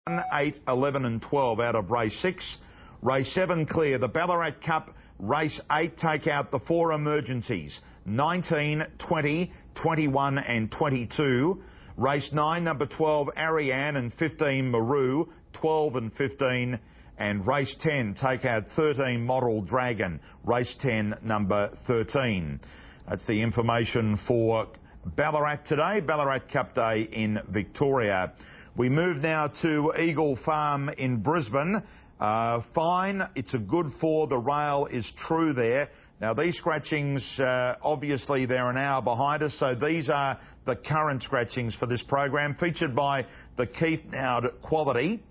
8, 11 and 12 out of race 6. Race 7 clear. The Ballarat Cup, race 8, take out the 4 emergencies. 19, 20, 21 and 22. Race 9, number 12, Ariane, and 15, Maru, 12 and 15. And race 10, take out 13, Model Dragon. Race 10, number 13. That's the information for Ballarat today, Ballarat Cup Day in Victoria. We move now to Eagle Farm in Brisbane. Fine, it's a good 4. The rail is true there. Now, these scratchings, obviously, they're an hour behind us, so these are the current scratchings for this program, featured by the Keith Nowd Quality.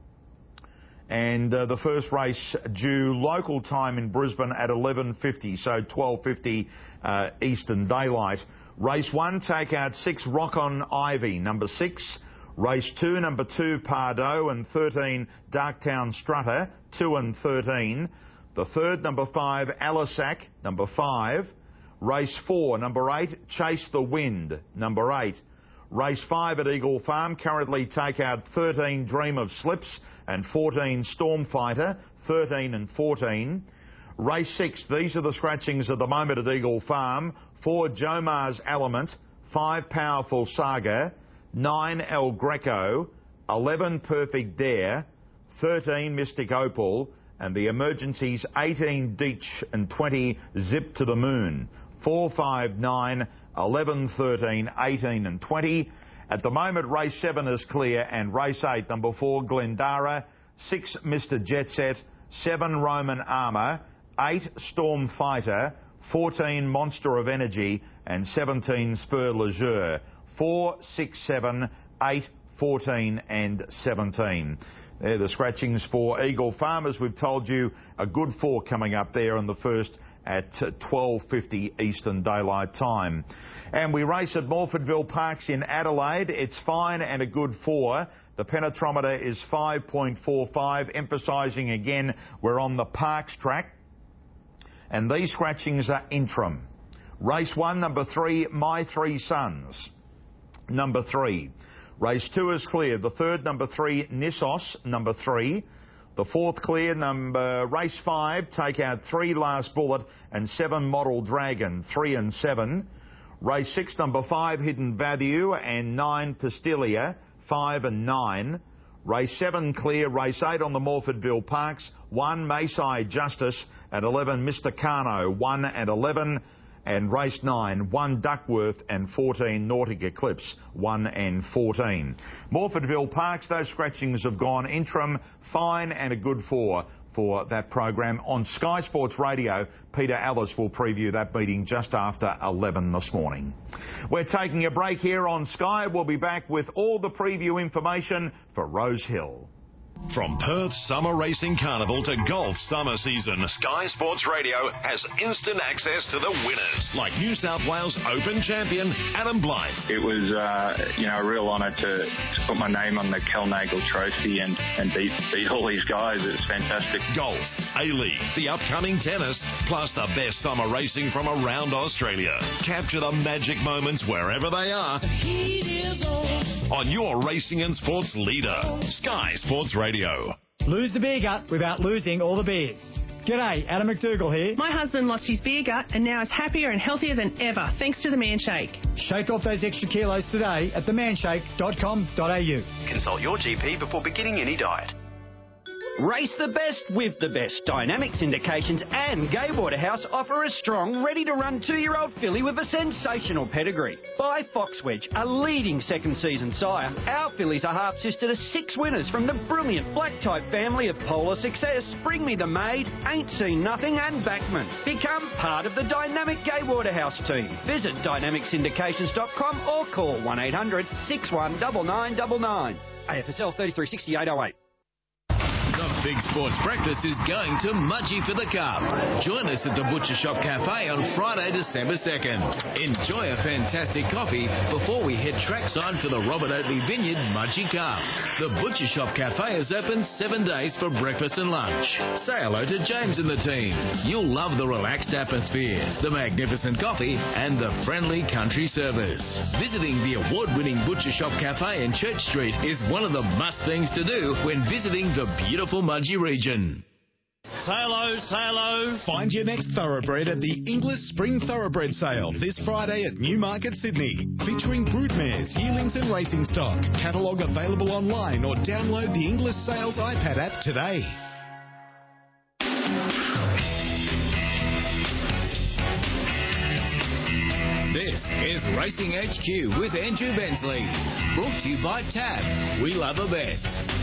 And the first race due local time in Brisbane at 11:50, so 12:50 Eastern Daylight. Race 1, take out 6, Rock on Ivy, number 6. Race 2, number 2, Pardo, and 13, Darktown Strutter, 2 and 13. The third, number 5, Alisac, number 5. Race 4, number 8, Chase the Wind, number 8. Race 5 at Eagle Farm, currently take out 13, Dream of Slips, and 14, Stormfighter, 13 and 14. Race 6, these are the scratchings at the moment at Eagle Farm. 4, Jomar's Element, 5, Powerful Saga, 9, El Greco, 11, Perfect Dare, 13, Mystic Opal, and the emergencies 18, Deech, and 20, Zip to the Moon. 4, 5, 9, 11, 13, 18 and 20. At the moment, race 7 is clear, and race 8, number 4, Glendara, 6, Mr. Jet Set, 7, Roman Armour, 8, Storm Fighter, 14, Monster of Energy, and 17, Spur Leisure. 4, 6, 7, 8, 14 and 17. They're the scratchings for Eagle Farm. As we've told you, a good 4 coming up there in the first at 12:50 Eastern Daylight Time. And we race at Morfordville Parks in Adelaide. It's fine and a good 4. The penetrometer is 5.45, emphasising again we're on the Parks track. And these scratchings are interim. Race 1, number 3, My Three Sons, number 3. Race 2 is clear. The third, number 3, Nissos, number 3. The fourth clear, race 5, take out 3, Last Bullet, and 7, Model Dragon, 3 and 7. Race 6, number 5, Hidden Value, and 9, Pastilia, 5 and 9. Race 7 clear. Race 8 on the Morfordville Parks, 1, Mayside Justice, and 11, Mr. Carno, 1 and 11. And race 9, 1, Duckworth, and 14, Nautic Eclipse, 1 and 14. Morfordville Parks, those scratchings have gone interim, fine and a good 4 for that program. On Sky Sports Radio, Peter Ellis will preview that meeting just after 11 this morning. We're taking a break here on Sky. We'll be back with all the preview information for Rose Hill. From Perth's Summer Racing Carnival to golf summer season, Sky Sports Radio has instant access to the winners, like New South Wales Open champion Adam Blythe. It was, a real honour to put my name on the Kelnagle Trophy and beat all these guys. It was fantastic. Golf, A-League, the upcoming tennis, plus the best summer racing from around Australia. Capture the magic moments wherever they are on your racing and sports leader, Sky Sports Radio. Lose the beer gut without losing all the beers. G'day, Adam McDougall here. My husband lost his beer gut and now is happier and healthier than ever, thanks to the Manshake. Shake off those extra kilos today at themanshake.com.au. Consult your GP before beginning any diet. Race the best with the best. Dynamic Syndications and Gay Waterhouse offer a strong, ready-to-run 2-year-old filly with a sensational pedigree. By Foxwedge, a leading second-season sire, our fillies are half-sister to 6 winners from the brilliant black-type family of Polar Success, Bring Me the Maid, Ain't Seen Nothing and Backman. Become part of the dynamic Gay Waterhouse team. Visit dynamicsyndications.com or call 1800 619999. AFSL 336808. The Big Sports Breakfast is going to Mudgee for the Cup. Join us at the Butcher Shop Cafe on Friday, December 2nd. Enjoy a fantastic coffee before we head trackside for the Robert Oatley Vineyard Mudgee Cup. The Butcher Shop Cafe is open 7 days for breakfast and lunch. Say hello to James and the team. You'll love the relaxed atmosphere, the magnificent coffee and the friendly country service. Visiting the award-winning Butcher Shop Cafe in Church Street is one of the must things to do when visiting the beautiful Mudgee region. Say hello, say hello. Find your next thoroughbred at the English Spring Thoroughbred Sale this Friday at Newmarket, Sydney. Featuring broodmares, yearlings and racing stock. Catalogue available online or download the English Sales iPad app today. This is Racing HQ with Andrew Bensley. Brought to you by TAB. We love a bet.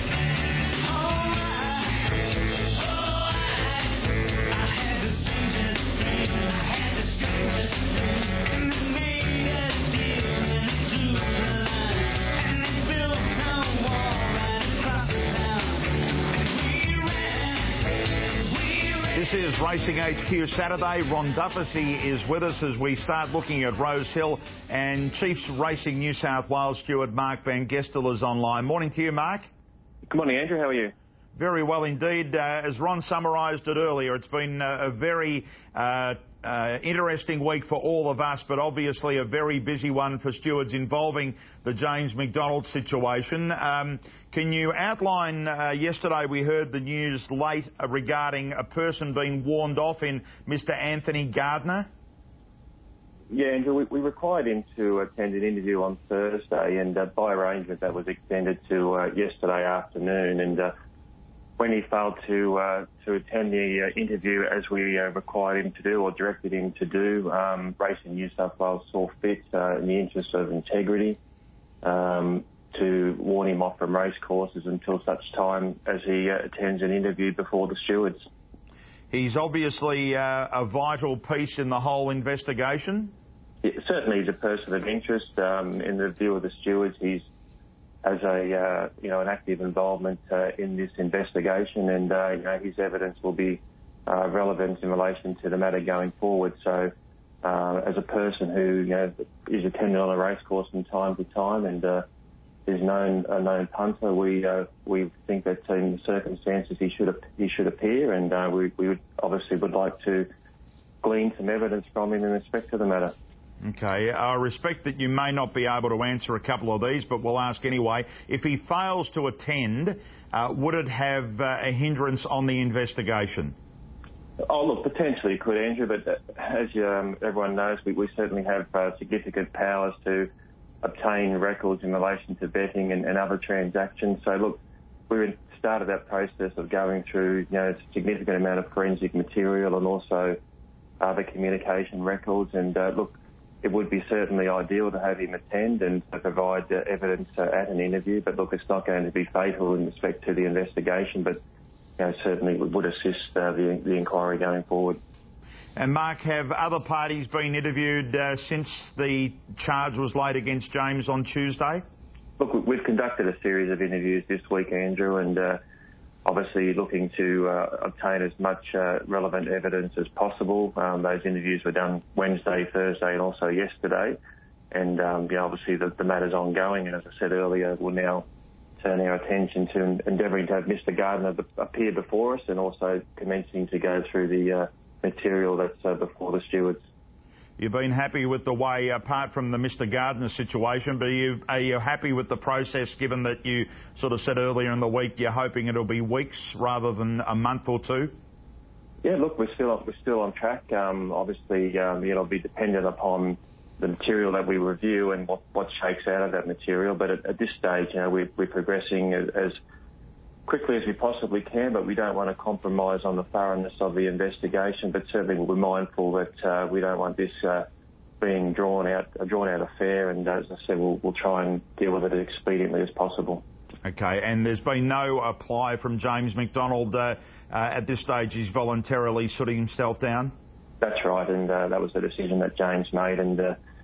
This is Racing HQ Saturday. Ron Duffy is with us as we start looking at Rose Hill, and Chiefs Racing New South Wales steward Mark Van Gestel is online. Morning to you, Mark. Good morning, Andrew. How are you? Very well indeed. As Ron summarised it earlier, it's been a very interesting week for all of us, but obviously a very busy one for stewards involving the James McDonald situation. Can you outline, yesterday we heard the news late regarding a person being warned off in Mr Anthony Gardner? Yeah, Andrew, we required him to attend an interview on Thursday, and by arrangement that was extended to yesterday afternoon. And when he failed to attend the interview as we required him to do or directed him to do, Racing New South Wales saw fit in the interest of integrity to warn him off from race courses until such time as he attends an interview before the stewards. He's obviously a vital piece in the whole investigation. Yeah, certainly he's a person of interest. In the view of the stewards, he's has a an active involvement in this investigation, and his evidence will be relevant in relation to the matter going forward. So, as a person who is attending on a race course from time to time and is a known punter, we think that in the circumstances he should appear, and we would like to glean some evidence from him in respect to the matter. Okay, I respect that you may not be able to answer a couple of these, but we'll ask anyway. If he fails to attend, would it have a hindrance on the investigation? Oh, look, potentially it could, Andrew, but as everyone knows, we certainly have significant powers to obtain records in relation to betting and other transactions. So, look, we started that process of going through a significant amount of forensic material and also other communication records. And, look, it would be certainly ideal to have him attend and provide evidence at an interview. But, look, it's not going to be fatal in respect to the investigation, but certainly would assist the inquiry going forward. And Mark, have other parties been interviewed since the charge was laid against James on Tuesday? Look, we've conducted a series of interviews this week, Andrew, and obviously looking to obtain as much relevant evidence as possible. Those interviews were done Wednesday, Thursday and also yesterday. And obviously the matter's ongoing, and as I said earlier, we'll now turn our attention to endeavouring to have Mr Gardner appear before us and also commencing to go through the material that's before the stewards. You've been happy with the way, apart from the Mr Gardner situation, but are you happy with the process, given that you sort of said earlier in the week you're hoping it'll be weeks rather than a month or two? Yeah, look, we're still on track. Obviously, it'll be dependent upon the material that we review and what shakes out of that material. But at this stage, we're progressing as quickly as we possibly can, but we don't want to compromise on the thoroughness of the investigation. But certainly we're mindful that we don't want this being a drawn out affair. And as I said, we'll try and deal with it as expediently as possible. Okay, and there's been no apply from James McDonald at this stage. He's voluntarily shutting himself down? That's right, and that was the decision that James made, and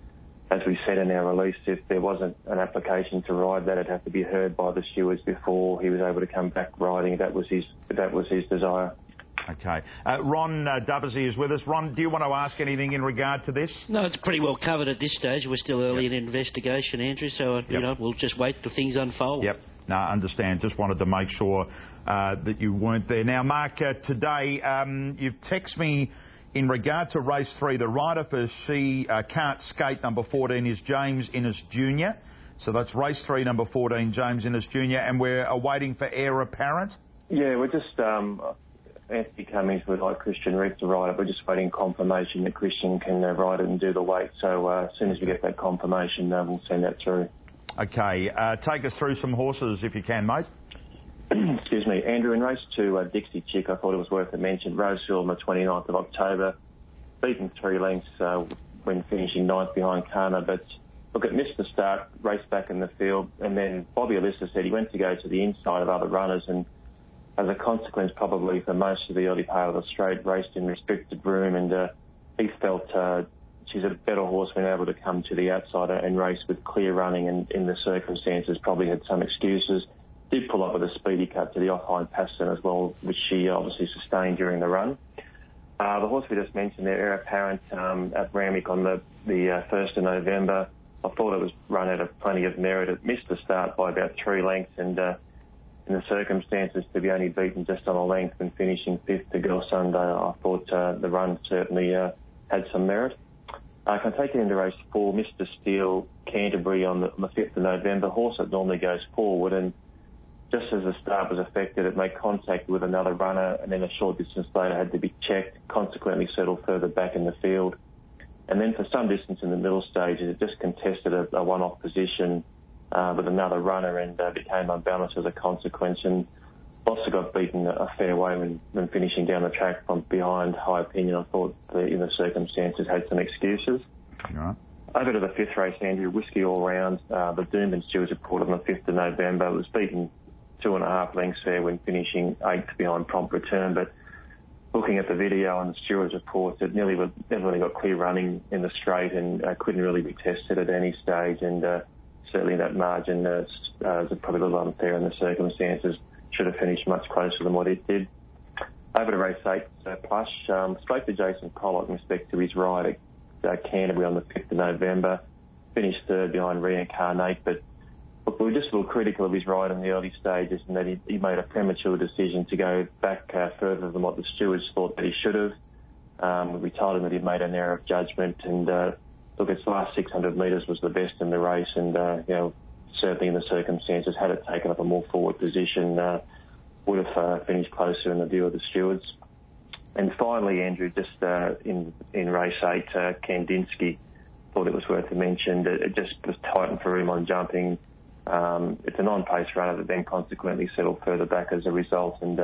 as we said in our release, if there wasn't an application to ride that, it'd have to be heard by the stewards before he was able to come back riding. That was his desire. Okay. Ron Dubersey is with us. Ron, do you want to ask anything in regard to this? No, it's pretty well covered at this stage. We're still early in the investigation, Andrew, so, we'll just wait till things unfold. Yep. No, I understand. Just wanted to make sure that you weren't there. Now, Mark, today you've texted me in regard to race 3. The rider for Can't Skate number 14 is James Innes Jr. So that's race 3, number 14, James Innes Jr. And we're awaiting for heir apparent? Yeah, we're just... Anthony Cummings would like Christian Reeve to ride it. We're just waiting confirmation that Christian can ride it and do the weight. So as soon as we get that confirmation, we'll send that through. Okay. Take us through some horses if you can, mate. Excuse me. Andrew, in race 2, Dixie Chick, I thought it was worth a mention. Rosehill on the 29th of October. Beaten 3 lengths when finishing 9th behind Kana. But, look, it missed the start, raced back in the field. And then Bobby Alyssa said he went to go to the inside of other runners and as a consequence, probably for most of the early part of the straight, raced in restricted room, and he felt she's a better horse when able to come to the outside and race with clear running, and in the circumstances probably had some excuses. Did pull up with a speedy cut to the off-hind Paston as well, which she obviously sustained during the run. The horse we just mentioned there, Heir Apparent, at Randwick on the 1st of November, I thought it was run out of plenty of merit. It missed the start by about 3 lengths, and in the circumstances to be only beaten just on a length and finishing 5th to Girl Sunday, I thought the run certainly had some merit. I can take it into race 4, Mr. Steele, Canterbury on the 5th of November. Horse that normally goes forward, and just as the start was affected, it made contact with another runner and then a short distance later had to be checked, consequently settled further back in the field. And then for some distance in the middle stages, it just contested a one-off position with another runner and became unbalanced as a consequence, and also got beaten a fair way when finishing down the track from behind. High Opinion, I thought, in the circumstances, had some excuses. Right. Over to the 5th race, Andrew, Whiskey All Round. The Doomben Stewards report on the 5th of November. It was beaten 2.5 lengths there when finishing 8th behind Prompt Return, but looking at the video and the stewards' reports, it never really got clear running in the straight and couldn't really be tested at any stage, and certainly that margin is probably a little unfair in the circumstances. Should have finished much closer than what it did. Over to race 8, Plush. Spoke to Jason Pollock in respect to his ride at Canterbury on the 5th of November. Finished 3rd behind Reincarnate, but look, we were just a little critical of his ride in the early stages, and that he made a premature decision to go back further than what the stewards thought that he should have. We told him that he'd made an error of judgment, and look, its last 600 metres was the best in the race, and certainly in the circumstances, had it taken up a more forward position, would have finished closer in the view of the stewards. And finally, Andrew, just in race 8, Kandinsky, thought it was worth a mention. It just was tightened for him on jumping. It's a non-pace runner that then consequently settled further back as a result, and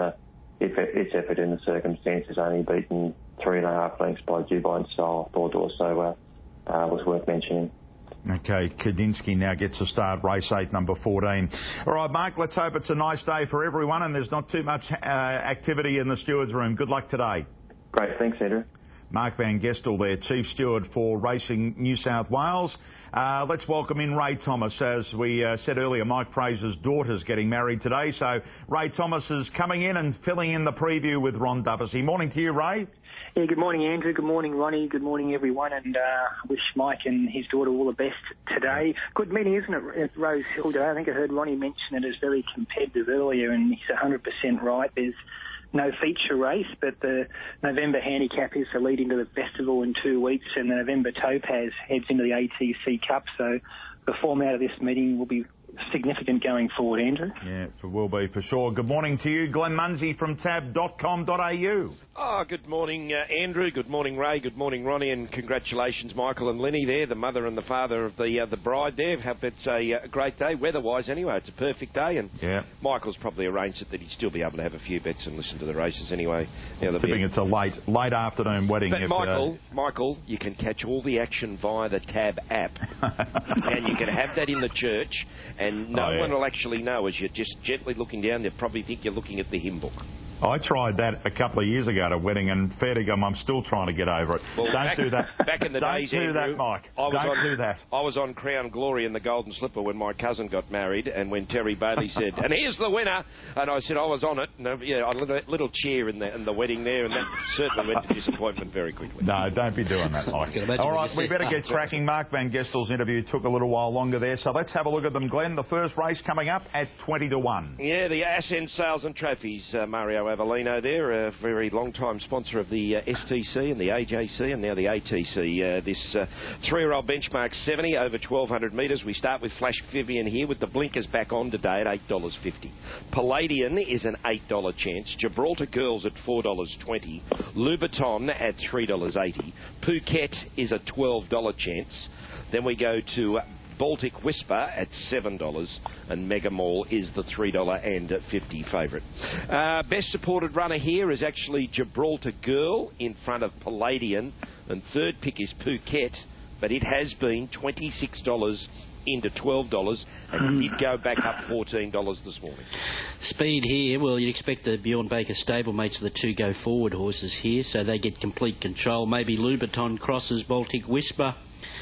its effort in the circumstances only beaten 3.5 lengths by Dubine Style, I thought also was worth mentioning. Okay, Kandinsky now gets a start, race 8, number 14. All right, Mark, let's hope it's a nice day for everyone and there's not too much activity in the stewards' room. Good luck today. Great, thanks, Andrew. Mark Van Gestel there, Chief Steward for Racing New South Wales. Let's welcome in Ray Thomas. As we said earlier, Mike Fraser's daughter's getting married today, so Ray Thomas is coming in and filling in the preview with Ron Dubersey. Morning to you, Ray. Yeah, good morning, Andrew. Good morning, Ronnie. Good morning, everyone. And wish Mike and his daughter all the best today. Good meeting, isn't it, at Rose Hill today? I think I heard Ronnie mention it as very competitive earlier, and he's 100% right. There's no feature race, but the November handicap is the lead into the festival in 2 weeks, and the November Topaz heads into the ATC Cup. So the format of this meeting will be significant going forward, Andrew. Yeah, it will be for sure. Good morning to you, Glenn Munsey from tab.com.au. Oh, good morning, Andrew. Good morning, Ray. Good morning, Ronnie. And congratulations, Michael and Lenny there, the mother and the father of the bride there. Hope it's a great day, weather-wise anyway. It's a perfect day. And Michael's probably arranged it that he'd still be able to have a few bets and listen to the races anyway. It's a late afternoon wedding. But Michael, you can catch all the action via the Tab app. And you can have that in the church, and no one will actually know as you're just gently looking down. They'll probably think you're looking at the hymn book. I tried that a couple of years ago at a wedding, and fair dinkum, I'm still trying to get over it. Well, Don't do that. Back in the days, Don't do Andrew, that, Mike. Don't do that. I was on Crown Glory in the Golden Slipper when my cousin got married, and when Terry Bailey said, "And here's the winner," and I said I was on it. And, a little cheer in the wedding there, and that certainly went to disappointment very quickly. No, don't be doing that, Mike. All right, we better get cracking. Mark Van Gestel's interview took a little while longer there, so let's have a look at them, Glenn. The first race coming up at 20-1. Yeah, the Ascend Sales and Trophies, Mario Avellino there, a very long-time sponsor of the STC and the AJC and now the ATC. This 3-year-old benchmark 70 over 1,200 metres. We start with Flash Vivian here with the blinkers back on today at $8.50. Palladian is an $8 chance. Gibraltar Girls at $4.20. Louboutin at $3.80. Phuket is a $12 chance. Then we go to Baltic Whisper at $7, and Mega Mall is the $3.50 favourite. Best supported runner here is actually Gibraltar Girl in front of Palladian, and third pick is Phuket, but it has been $26 into $12 and did go back up $14 this morning. Speed here, well, you'd expect the Bjorn Baker stablemates of the two go forward horses here, so they get complete control. Maybe Louboutin crosses Baltic Whisper.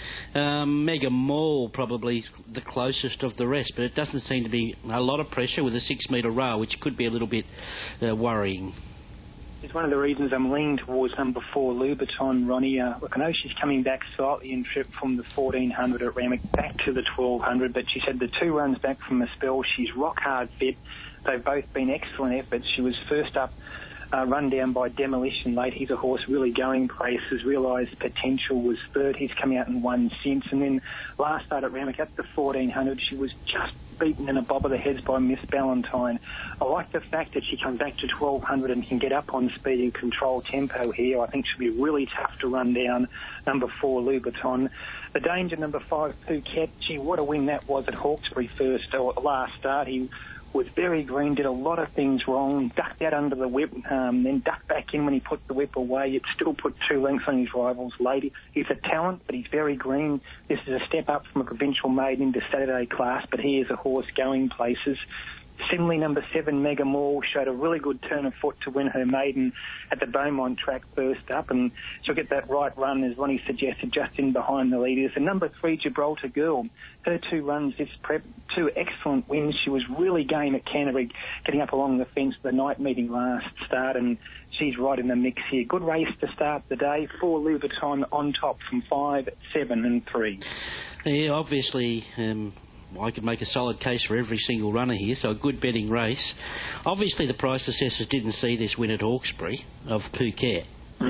Mega Mall probably the closest of the rest, but it doesn't seem to be a lot of pressure with a 6-metre rail, which could be a little bit worrying. It's one of the reasons I'm leaning towards number 4, Louboutin, Ronnie. Look, I know she's coming back slightly in trip from the 1,400 at Ramac back to the 1,200, but she said the 2 runs back from a spell. She's rock hard fit. They've both been excellent efforts. She was first up, run down by Demolition late. He's a horse really going places, realised potential, was third. He's come out and won since. And then last start at Ramac at the 1,400, she was just beaten in a bob of the heads by Miss Ballantyne. I like the fact that she comes back to 1,200 and can get up on speed and control tempo here. I think she'll be really tough to run down. Number 4, Louboutin. The danger, number 5, Phuket. Gee, what a win that was at Hawkesbury last start. He was very green, did a lot of things wrong, ducked out under the whip, then ducked back in when he put the whip away. It still put 2 lengths on his rivals. Lady, he's a talent, but he's very green. This is a step up from a provincial maiden into Saturday class, but he is a horse going places. Similarly, number 7, Mega Mall, showed a really good turn of foot to win her maiden at the Beaumont track first up, and she'll get that right run, as Ronnie suggested, just in behind the leaders. And number 3, Gibraltar Girl, her 2 runs this prep, 2 excellent wins. She was really game at Canterbury, getting up along the fence for the night meeting last start, and she's right in the mix here. Good race to start the day. 4, Louboutin on top from 5, 7 and 3. Yeah, obviously, I could make a solid case for every single runner here, so a good betting race. Obviously, the price assessors didn't see this win at Hawkesbury of Phuket.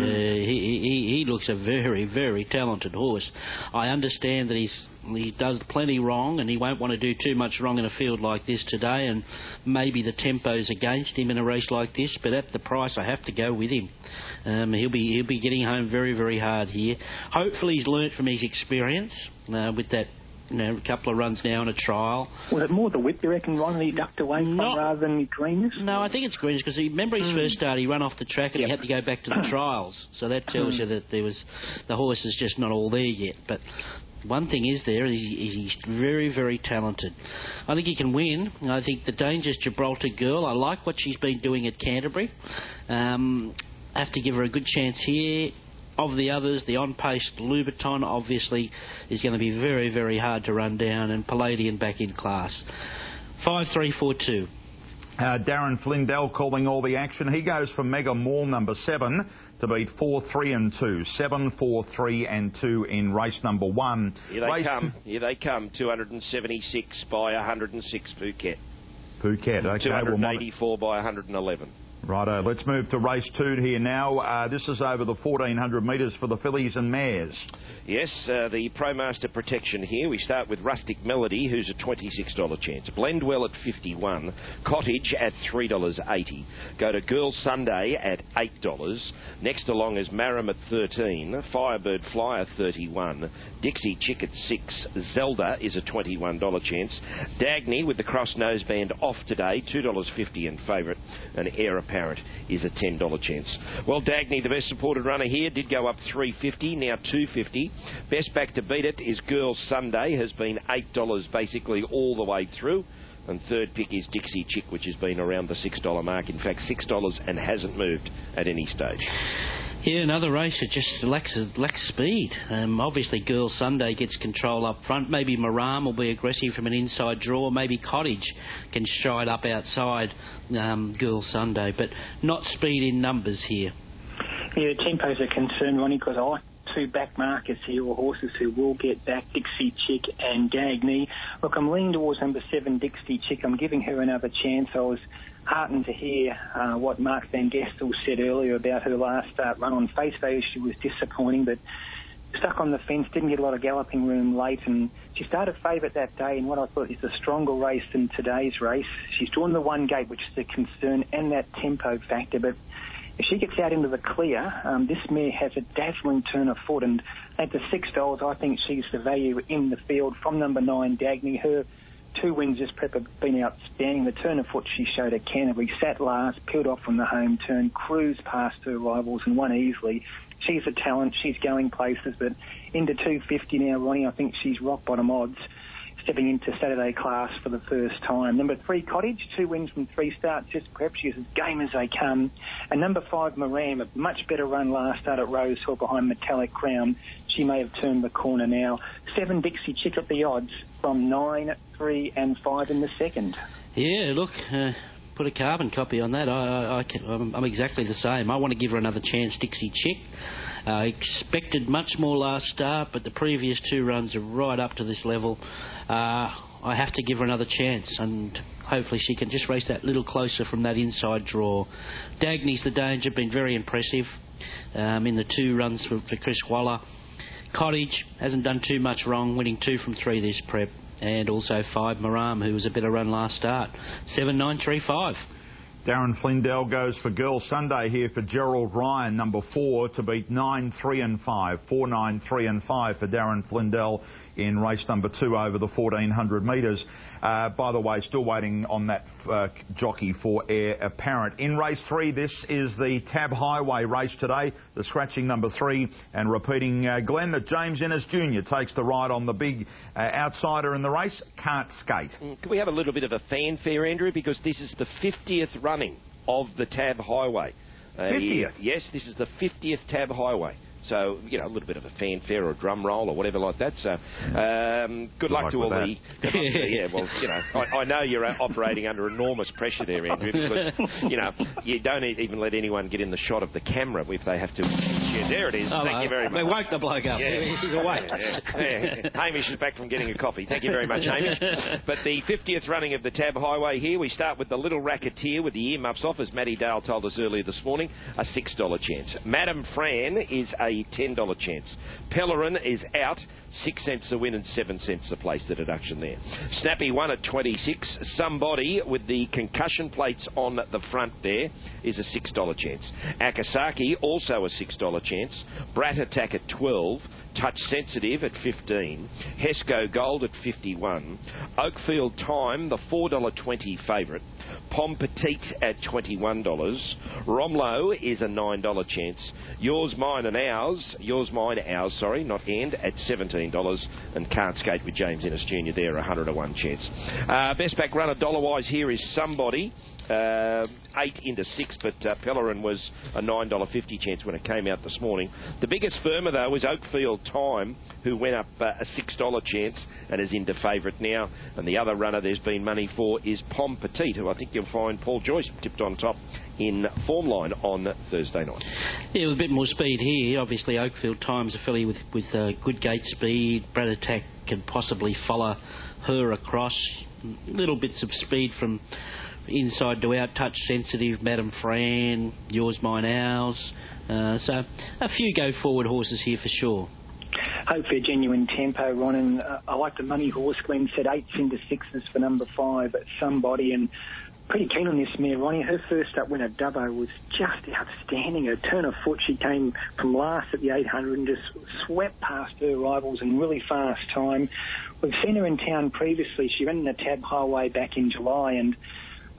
He looks a very, very talented horse. I understand that he does plenty wrong, and he won't want to do too much wrong in a field like this today, and maybe the tempo's against him in a race like this, but at the price I have to go with him. He'll be getting home very, very hard here. Hopefully he's learnt from his experience with that, a couple of runs now in a trial. Was it more the whip, you reckon, Ron, that he ducked away from rather than greenness? No, I think it's greenness, because remember his first start, he ran off the track and he had to go back to the trials. So that tells you that the horse is just not all there yet. But one thing is he's very, very talented. I think he can win. I think the danger's Gibraltar Girl. I like what she's been doing at Canterbury. Have to give her a good chance here. Of the others, the on-pace Louboutin obviously is going to be very, very hard to run down, and Palladian back in class. 5-3-4-2. Darren Flindell calling all the action. He goes from Mega Mall number 7 to beat 4, 3 and 2. 7, 4, 3 and 2 in race number 1. Here they come. 276 by 106 Phuket. Phuket, okay. 284 by 111. Righto, let's move to race 2 here now. This is over the 1,400 metres for the fillies and mares. Yes, the ProMaster Protection here. We start with Rustic Melody, who's a $26 chance. Blendwell at $51. Cottage at $3.80. Go to Girl Sunday at $8. Next along is Maram at $13. Firebird Flyer $31. Dixie Chick at $6. Zelda is a $21 chance. Dagny with the cross noseband off today, $2.50 in favourite. And Heir Apparent is a $10 chance. Well, Dagny, the best supported runner here, did go up $3.50, now $2.50. Best back to beat it is Girl Sunday, has been $8 basically all the way through. And third pick is Dixie Chick, which has been around the $6 mark. In fact, $6 and hasn't moved at any stage. Yeah, another race that just lacks speed. Obviously, Girl Sunday gets control up front. Maybe Maram will be aggressive from an inside draw. Maybe Cottage can stride up outside Girl Sunday, but not speed in numbers here. Yeah, tempo's a concern, Ronnie, because I like two back markers here, or horses who will get back, Dixie Chick and Dagny. Look, I'm leaning towards number 7, Dixie Chick. I'm giving her another chance. I was heartened to hear what Mark Van Gestel said earlier about her last run on face value. She was disappointing, but stuck on the fence, didn't get a lot of galloping room late, and she started favourite that day in what I thought is a stronger race than today's race. She's drawn the one gate, which is a concern, and that tempo factor, but if she gets out into the clear, this mare has a dazzling turn of foot, and at the $6, I think she's the value in the field from number 9, Dagny. Her 2 wins this prep have been outstanding. The turn of foot she showed at Canterbury, sat last, peeled off from the home turn, cruised past her rivals and won easily. She's a talent, she's going places, but into 250 now, Ronnie, I think she's rock bottom odds, stepping into Saturday class for the first time. Number 3, Cottage, 2 wins from 3 starts, just perhaps she's as game as they come. And number 5, Maram, a much better run last start at Rosehill behind Metallic Crown. She may have turned the corner now. 7, Dixie Chick at the odds from 9, 3 and 5 in the second. Yeah, look, put a carbon copy on that. I'm exactly the same. I want to give her another chance, Dixie Chick. Expected much more last start, but the previous 2 runs are right up to this level. I have to give her another chance, and hopefully she can just race that little closer from that inside draw. Dagny's the danger, been very impressive in the 2 runs for Chris Waller. Cottage hasn't done too much wrong, winning 2 from 3 this prep, and also 5, Maram, who was a better run last start. 7, 9, 3, 5. Darren Flindell goes for Girl Sunday here for Gerald Ryan, number 4, to beat 9, 3 and 5. 4, 9, 3 and 5 for Darren Flindell in race number 2 over the 1,400 metres. By the way, still waiting on that jockey for Heir Apparent. In race 3, this is the Tab Highway race today, the scratching number 3, and repeating Glenn, that James Ennis Jr. takes the ride on the big outsider in the race, Can't Skate. Can we have a little bit of a fanfare, Andrew, because this is the 50th running of the Tab Highway. 50th? Yes, this is the 50th Tab Highway. So, you know, a little bit of a fanfare or a drum roll or whatever like that. So, good luck to all the... Yeah, well, you know, I know you're operating under enormous pressure there, Andrew, because, you know, you don't even let anyone get in the shot of the camera if they have to... Yeah, there it is. Thank you very much. They woke the bloke up. Yeah. He's awake. Yeah. Hamish is back from getting a coffee. Thank you very much, Hamish. But the 50th running of the Tab Highway here, we start with the Little Racketeer with the earmuffs off, as Matty Dale told us earlier this morning, a $6 chance. Madam Fran is a $10 chance. Pellerin is out, 6 cents a win and 7 cents a place, the deduction there. Snappy 1 at 26. Somebody with the concussion plates on the front there is a $6 chance. Akasaki, also a $6 chance. Brat Attack at 12. Touch Sensitive at 15. Hesco Gold at 51. Oakfield Time, the $4.20 favourite. Pom Petite at $21. Romlo is a $9 chance. Yours, Mine and Ours, not End, at $17. And Can't Skate with James Ennis Jr. there, 101 chance. Best back runner dollar-wise here is Somebody. 8 into 6, but Pellerin was a $9.50 chance when it came out this morning. The biggest firmer, though, is Oakfield Time, who went up a $6 chance and is into favourite now. And the other runner there's been money for is Pom Petite, who I think you'll find Paul Joyce tipped on top in form line on Thursday night. Yeah, with a bit more speed here. Obviously, Oakfield Time's a filly with good gate speed. Brat Attack can possibly follow her across. Little bits of speed from inside to out. Touch Sensitive, Madam Fran, Yours, Mine, Ours. So a few go forward horses here for sure. Hopefully a genuine tempo, Ron, and I like the money horse. Glenn said 8s into 6s for number 5 at Somebody, and pretty keen on this mare, Ronnie. Her first up win at Dubbo was just outstanding. Her turn of foot, she came from last at the 800 and just swept past her rivals in really fast time. We've seen her in town previously. She ran in the Tab Highway back in July, and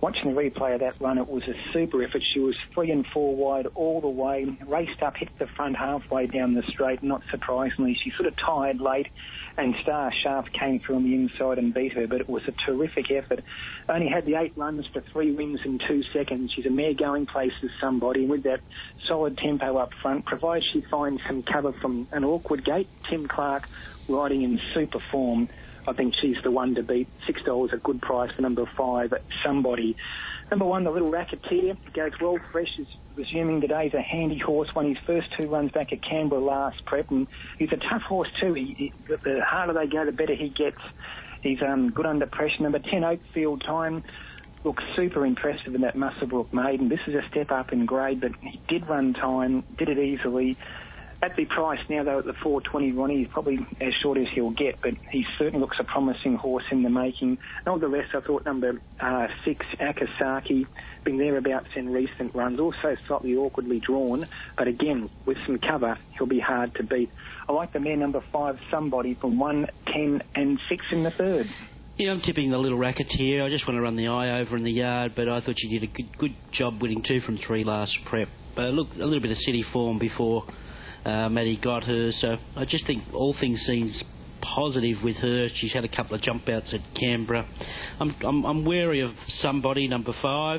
watching the replay of that run, it was a super effort. She was 3 and 4 wide all the way, raced up, hit the front halfway down the straight. Not surprisingly, she sort of tired late, and Star Sharp came through on the inside and beat her, but it was a terrific effort. Only had the 8 runs for 3 wins in 2 seconds. She's a mare going places, somebody, with that solid tempo up front, provided she finds some cover from an awkward gate. Tim Clark riding in super form. I think she's the one to beat. $6 a good price for number 5, Somebody. Number 1, the Little Racketeer, goes well fresh, is resuming today. He's a handy horse, won his first 2 runs back at Canberra last prep, and he's a tough horse too. The harder they go, the better he gets. He's good under pressure. Number 10, Oakfield Time, looks super impressive in that Musselbrook Maiden. This is a step up in grade, but he did run time, did it easily. At the price now, though, at the 420, Ronnie, he's probably as short as he'll get, but he certainly looks a promising horse in the making. And all the rest, I thought number 6, Akasaki, been thereabouts in recent runs, also slightly awkwardly drawn, but again, with some cover, he'll be hard to beat. I like the mare number 5, Somebody, from 1, 10 and 6 in the third. Yeah, I'm tipping the Little Racketeer. I just want to run the eye over in the yard, but I thought she did a good job winning 2 from 3 last prep. But look, a little bit of city form before Maddie got her, so I just think all things seems positive with her. She's had a couple of jump outs at Canberra. I'm wary of Somebody, number 5.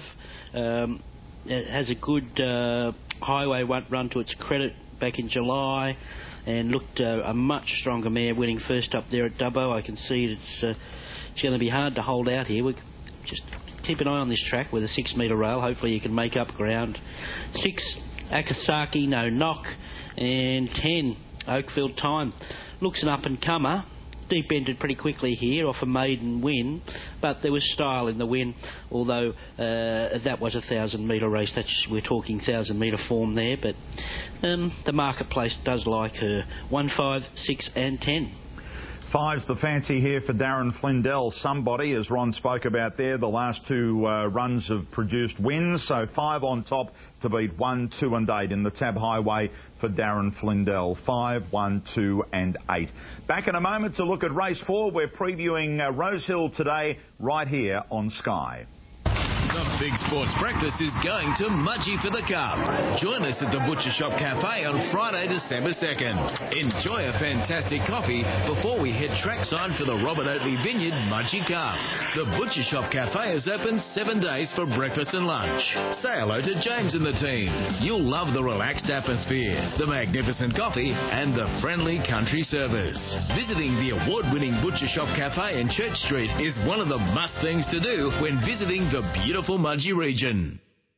It has a good highway run to its credit back in July, and looked a much stronger mare winning first up there at Dubbo. I can see it's going to be hard to hold out here. We just keep an eye on this track with a 6 metre rail. Hopefully you can make up ground. 6, Akasaki, no knock. And 10, Oakfield Time. Looks an up-and-comer. Deep-ended pretty quickly here off a maiden win, but there was style in the win, although that was a 1,000-metre race. We're talking 1,000-metre form there, but the marketplace does like her. 1, 5, 6 and 10. 5's the fancy here for Darren Flindell. Somebody, as Ron spoke about there, the last 2 runs have produced wins, so 5 on top to beat 1, 2 and 8 in the Tab Highway for Darren Flindell. 5, 1, 2 and 8. Back in a moment to look at race 4. We're previewing Rosehill today right here on Sky. The Big Sports Breakfast is going to Mudgee for the Cup. Join us at the Butcher Shop Cafe on Friday, December 2nd. Enjoy a fantastic coffee before we head trackside for the Robert Oatley Vineyard Mudgee Cup. The Butcher Shop Cafe is open 7 days for breakfast and lunch. Say hello to James and the team. You'll love the relaxed atmosphere, the magnificent coffee and the friendly country service. Visiting the award-winning Butcher Shop Cafe in Church Street is one of the must things to do when visiting the beautiful Mudgee region.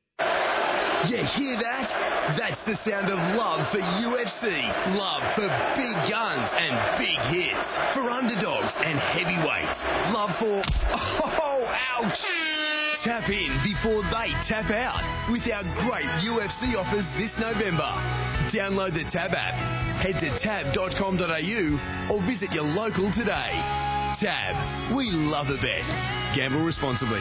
You hear that? That's the sound of love for UFC. Love for big guns and big hits. For underdogs and heavyweights. Love for... Oh, ouch! Tap in before they tap out with our great UFC offers this November. Download the Tab app, head to tab.com.au or visit your local today. Tab. We love the bet. Gamble responsibly.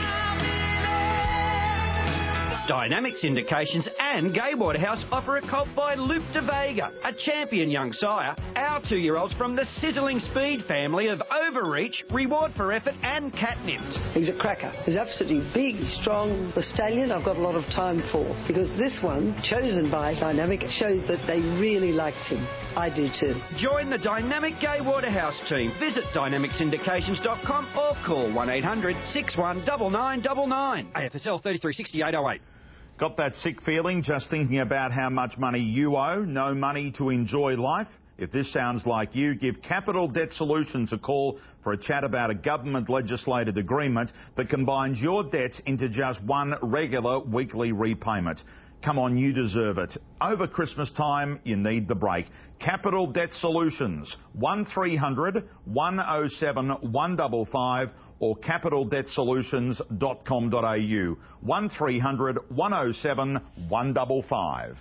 Dynamic Syndications and Gay Waterhouse offer a colt by Luke de Vega, a champion young sire. Our 2-year-olds from the sizzling speed family of Overreach, Reward for Effort and Catnipped. He's a cracker. He's absolutely big, strong, the stallion I've got a lot of time for, because this one, chosen by Dynamic, shows that they really liked him. I do too. Join the Dynamic Gay Waterhouse team. Visit dynamicsyndications.com or call 1800 619999. AFSL 336808. Got that sick feeling just thinking about how much money you owe? No money to enjoy life? If this sounds like you, give Capital Debt Solutions a call for a chat about a government legislated agreement that combines your debts into just one regular weekly repayment. Come on, you deserve it. Over Christmas time, you need the break. Capital Debt Solutions, 1300 107 155 or capitaldebtsolutions.com.au, 1300 107 155.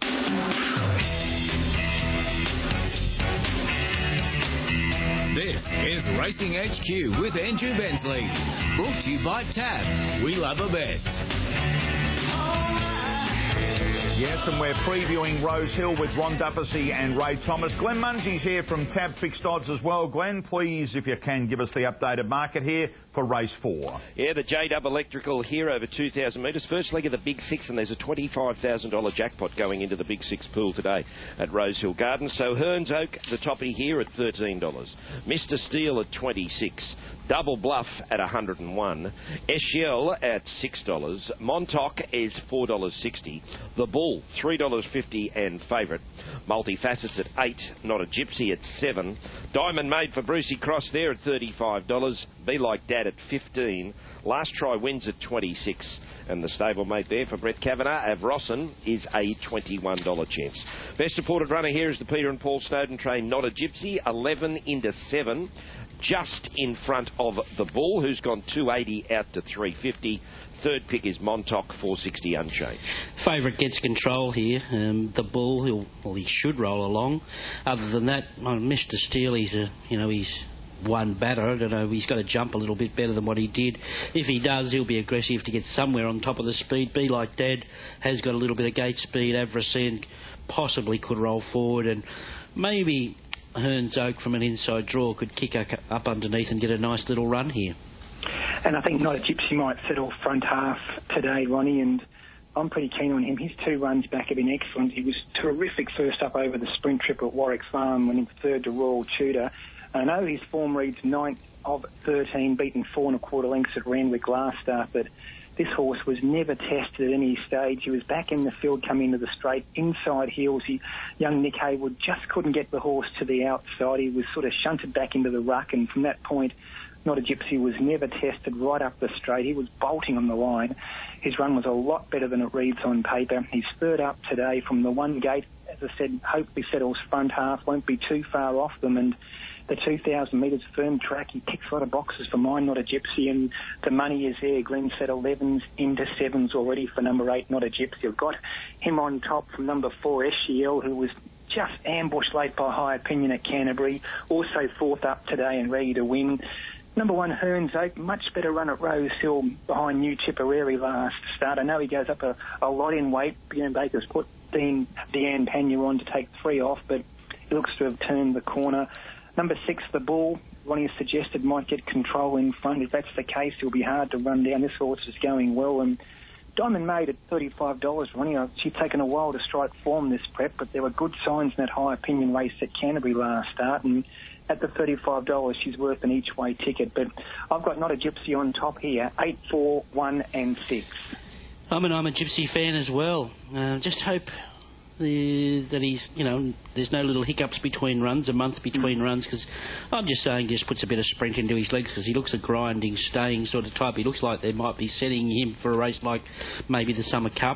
This is Racing HQ with Andrew Bensley. Brought to you by Tab. We love a bet. Yes, and we're previewing Rosehill with Ron Dufficy and Ray Thomas. Glenn Munsey's here from Tab Fixed Odds as well. Glenn, please, if you can, give us the updated market here. for race 4. Yeah, the J-Dub Electrical here over 2,000 metres. First leg of the Big Six, and there's a $25,000 jackpot going into the Big Six pool today at Rosehill Gardens. So Hearns Oak, the toppy here at $13. Mr. Steel at $26. Double Bluff at $101. Eschel at $6. Montauk is $4.60. The Bull, $3.50 and favourite. Multifacets at $8. Not a Gypsy at $7. Diamond Made for Brucey Cross there at $35. Be Like Dad at $15. Last Try Wins at $26. And the stablemate there for Brett Kavanagh, Avrosson, is a $21 chance. Best supported runner here is the Peter and Paul Snowden train, Not a Gypsy, 11 into 7. Just in front of the Bull, who's gone 280 out to 350. Third pick is Montauk, 460 unchanged. Favourite gets control here. The Bull, he should roll along. Other than that, Mr. Steele, he's one batter. I don't know, he's got to jump a little bit better than what he did. If he does, he'll be aggressive to get somewhere on top of the speed. Be Like Dad has got a little bit of gate speed. Avrosson possibly could roll forward, and maybe Hearns Oak from an inside draw could kick up underneath and get a nice little run here. And I think Not a Gypsy might settle front half today, Ronnie, and I'm pretty keen on him. His 2 runs back have been excellent. He was terrific first up over the sprint trip at Warwick Farm, winning third to Royal Tudor. I know his form reads 9th of 13, beaten 4 1/4 lengths at Randwick last start, but this horse was never tested at any stage. He was back in the field coming into the straight, inside heels. Young Nick Haywood just couldn't get the horse to the outside. He was sort of shunted back into the ruck, and from that point, Not a Gypsy was never tested right up the straight. He was bolting on the line. His run was a lot better than it reads on paper. He's third up today from the one gate. As I said, hopefully settles front half, won't be too far off them, and the 2,000 metres firm track, he ticks a lot of boxes for mine, Not a Gypsy, and the money is there. Glenn said 11s into 7s already for number 8, Not a Gypsy. I've got him on top from number 4, SGL, who was just ambushed late by High Opinion at Canterbury, also 4th up today and ready to win. Number 1, Hearns Oak, much better run at Rosehill behind New Tipperary last start. I know he goes up a lot in weight. Baker's put Deanne Pannier on to take 3 off, but he looks to have turned the corner. Number 6, The Bull, Ronnie has suggested might get control in front. If that's the case, it'll be hard to run down. This horse is going well. And Diamond Made at $35, Ronnie. She's taken a while to strike form this prep, but there were good signs in that High Opinion race at Canterbury last start. And at the $35, she's worth an each-way ticket. But I've got Not a Gypsy on top here, 8, 4, 1 and 6. I'm a Gypsy fan as well. Just hope that he's, there's no little hiccups between runs, a month between runs, because I'm just saying just puts a bit of sprint into his legs, because he looks a grinding, staying sort of type. He looks like they might be setting him for a race like maybe the Summer Cup.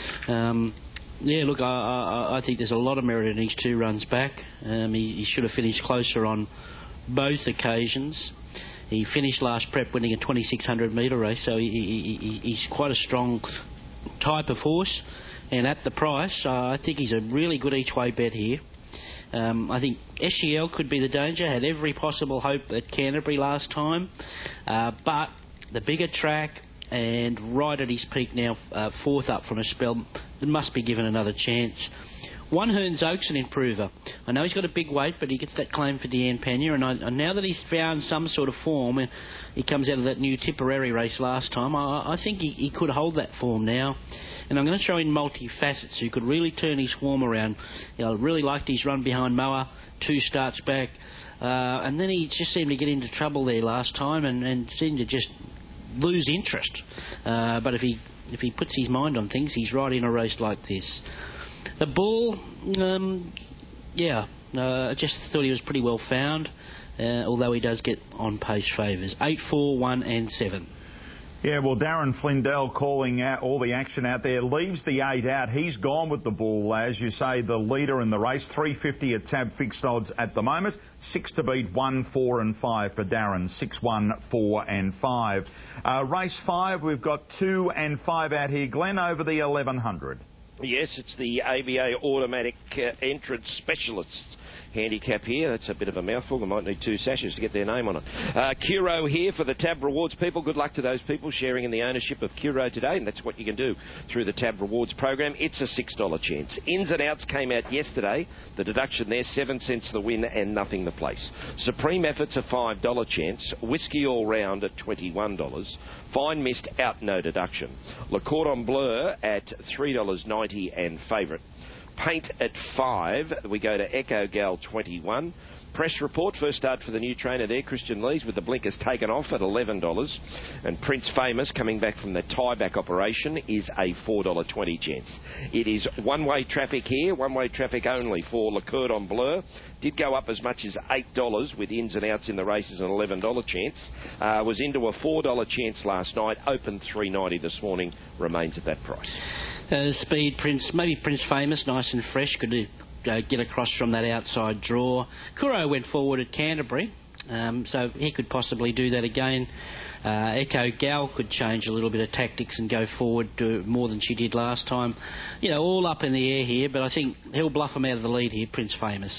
I think there's a lot of merit in these 2 runs back. He should have finished closer on both occasions. He finished last prep winning a 2,600 metre race, so he's quite a strong type of horse. And at the price, I think he's a really good each-way bet here. I think SGL could be the danger. Had every possible hope at Canterbury last time. But the bigger track and right at his peak now, 4th up from a spell, must be given another chance. 1, Hearns Oak's an improver. I know he's got a big weight, but he gets that claim for Deanne Pannier, and now that he's found some sort of form, he comes out of that New Tipperary race last time, I think he could hold that form now. And I'm going to throw in Multifacets, who could really turn his form around. I really liked his run behind Moa, 2 starts back, and then he just seemed to get into trouble there last time and seemed to just lose interest. But if he puts his mind on things, he's right in a race like this. The Bull, I just thought he was pretty well found, although he does get on pace favours. 8, 4, 1 and 7. Yeah, well, Darren Flindell calling out all the action out there, leaves the 8 out. He's gone with the Bull, as you say, the leader in the race. 350 at tab fixed odds at the moment. 6 to beat, 1, 4 and 5 for Darren. 6, 1, 4 and 5. Race 5, we've got 2 and 5 out here. Glenn over the 1100. Yes, it's the ABA Automatic Entrance Specialists handicap here. That's a bit of a mouthful. I might need 2 sachets to get their name on it. Curo here for the TAB Rewards people. Good luck to those people sharing in the ownership of Curo today, and that's what you can do through the TAB Rewards program. It's a $6 chance. Ins and Outs came out yesterday. The deduction there, 7 cents the win and nothing the place. Supreme Effort's a $5 chance. Whiskey All Round at $21. Fine Mist out, no deduction. Le Cordon Bleu at $3.90 and favourite. Paint at 5. We go to Echo Gal 21. Press Report, first start for the new trainer there, Christian Lees, with the blinkers taken off at $11. And Prince Famous, coming back from the tie-back operation, is a $4.20 chance. It is one-way traffic here, one-way traffic only for Le Cordon Bleu. Did go up as much as $8 with ins and outs in the races, an $11 chance. Was into a $4 chance last night, opened $3.90 this morning, remains at that price. Speed, maybe Prince Famous, nice and fresh, could get across from that outside draw. Curo went forward at Canterbury, so he could possibly do that again. Echo Gal could change a little bit of tactics and go forward more than she did last time. You know, all up in the air here, but I think he'll bluff him out of the lead here, Prince Famous.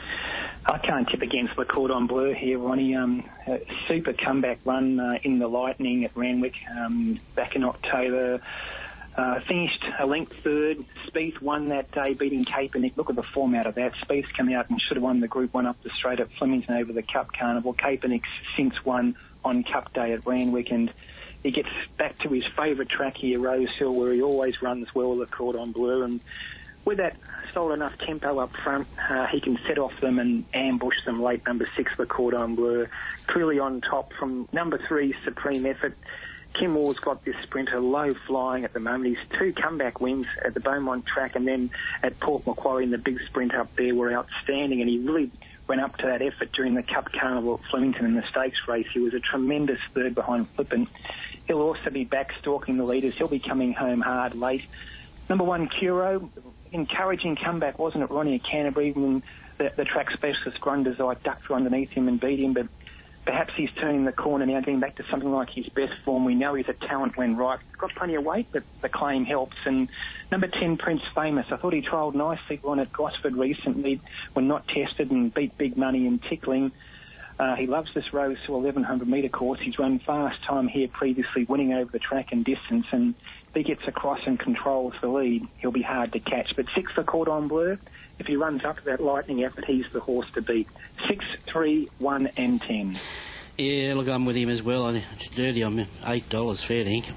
I can't tip against Le Cordon Bleu here, Ronnie. A super comeback run in the Lightning at Randwick back in October. Finished a length third. Spieth won that day, beating Kaepernick. Look at the form out of that. Spieth's come out and should have won the Group 1 up the straight at Flemington over the Cup Carnival. Kaepernick's since won on Cup Day at Randwick, and he gets back to his favourite track here, Rose Hill, where he always runs well, Le Cordon Bleu. And with that solid enough tempo up front, he can set off them and ambush them late. Number 6, Le Cordon Bleu, clearly on top from number 3, Supreme Effort. Kim Moore's got this sprinter low flying at the moment. His 2 comeback wins at the Beaumont track and then at Port Macquarie in the big sprint up there were outstanding, and he really went up to that effort during the Cup Carnival at Flemington in the stakes race. He was a tremendous third behind Flippin. He'll also be back stalking the leaders. He'll be coming home hard late. Number 1, Curo, encouraging comeback, wasn't it, Ronnie, at Canterbury, when the track specialist Grunders ducked underneath him and beat him, but perhaps he's turning the corner now, getting back to something like his best form. We know he's a talent when right. Got plenty of weight, but the claim helps. And number 10, Prince Famous. I thought he trialled nicely on at Gosford recently when not tested and beat big money and tickling. He loves this Rose Hill 1100-metre course. He's run fast time here previously, winning over the track and distance. And if he gets across and controls the lead, he'll be hard to catch. But 6, Le Cordon Bleu. If he runs up to that Lightning effort, he's the horse to beat. 6, 3, 1 and 10. Yeah, look, I'm with him as well. It's dirty. I'm $8, fair dinkum.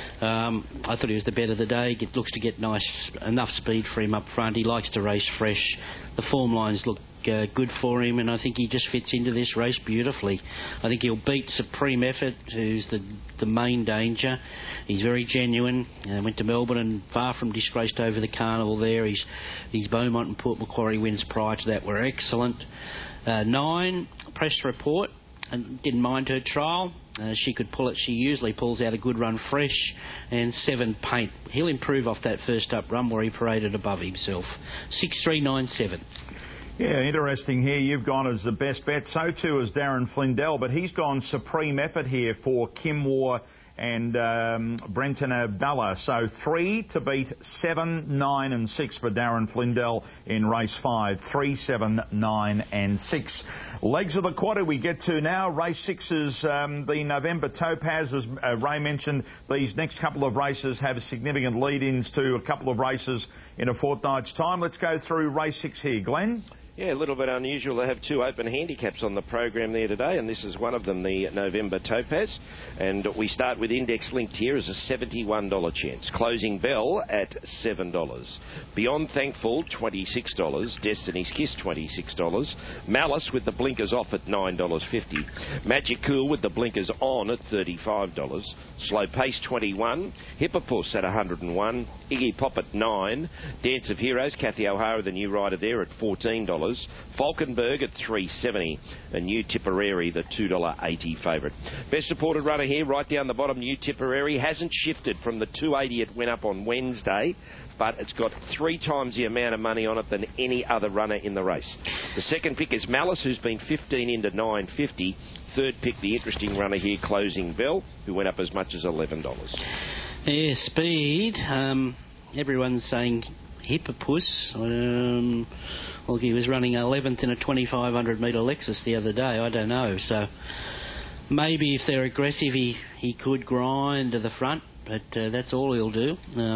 I thought he was the bet of the day. It looks to get enough speed for him up front. He likes to race fresh. The form lines look good for him, and I think he just fits into this race beautifully. I think he'll beat Supreme Effort, who's the main danger. He's very genuine. Went to Melbourne and far from disgraced over the carnival there. His Beaumont and Port Macquarie wins prior to that were excellent. 9, Press Report. And didn't mind her trial. She could pull it. She usually pulls out a good run fresh. And 7, Paint. He'll improve off that first up run where he paraded above himself. 6, 3, 9, 7. Yeah, interesting here. You've gone as the best bet. So too has Darren Flindell, but he's gone Supreme Effort here for Kim Moore and Brenton Abdallah. So 3 to beat 7, 9 and 6 for Darren Flindell in race 5. 3, 7, 9 and 6. Legs of the quarter we get to now. Race 6 is the November Topaz. As Ray mentioned, these next couple of races have significant lead-ins to a couple of races in a fortnight's time. Let's go through race 6 here. Glenn? Yeah, a little bit unusual to have 2 open handicaps on the program there today, and this is one of them, the November Topaz. And we start with Index Linked here as a $71 chance. Closing Bell at $7. Beyond Thankful, $26. Destiny's Kiss, $26. Malice with the blinkers off at $9.50. Magic Cool with the blinkers on at $35. Slow Pace, $21. Hippopus at $101. Iggy Pop at $9. Dance of Heroes, Kathy O'Hara, the new rider there, at $14. Falkenberg at $3.70. And New Tipperary, the $2.80 favourite. Best supported runner here, right down the bottom, New Tipperary. Hasn't shifted from the $2.80 it went up on Wednesday, but it's got 3 times the amount of money on it than any other runner in the race. The second pick is Malice, who's been 15 into $9.50. Third pick, the interesting runner here, Closing Bell, who went up as much as $11. Yeah, Speed. everyone's saying Hippopus. Well, he was running 11th in a 2,500 metre Lexus the other day. I don't know. So maybe if they're aggressive, he could grind to the front, but that's all he'll do.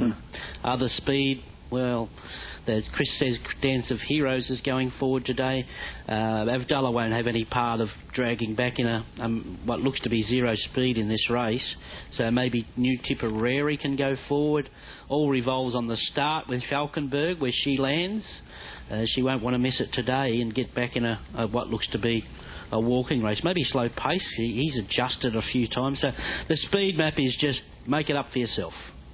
Other speed, well, as Chris says, Dance of Heroes is going forward today. Avdulla won't have any part of dragging back in what looks to be zero speed in this race. So maybe New Tipperary can go forward. All revolves on the start with Falkenberg, where she lands. She won't want to miss it today and get back in a what looks to be a walking race. Maybe slow pace. He's adjusted a few times. So the speed map is just make it up for yourself.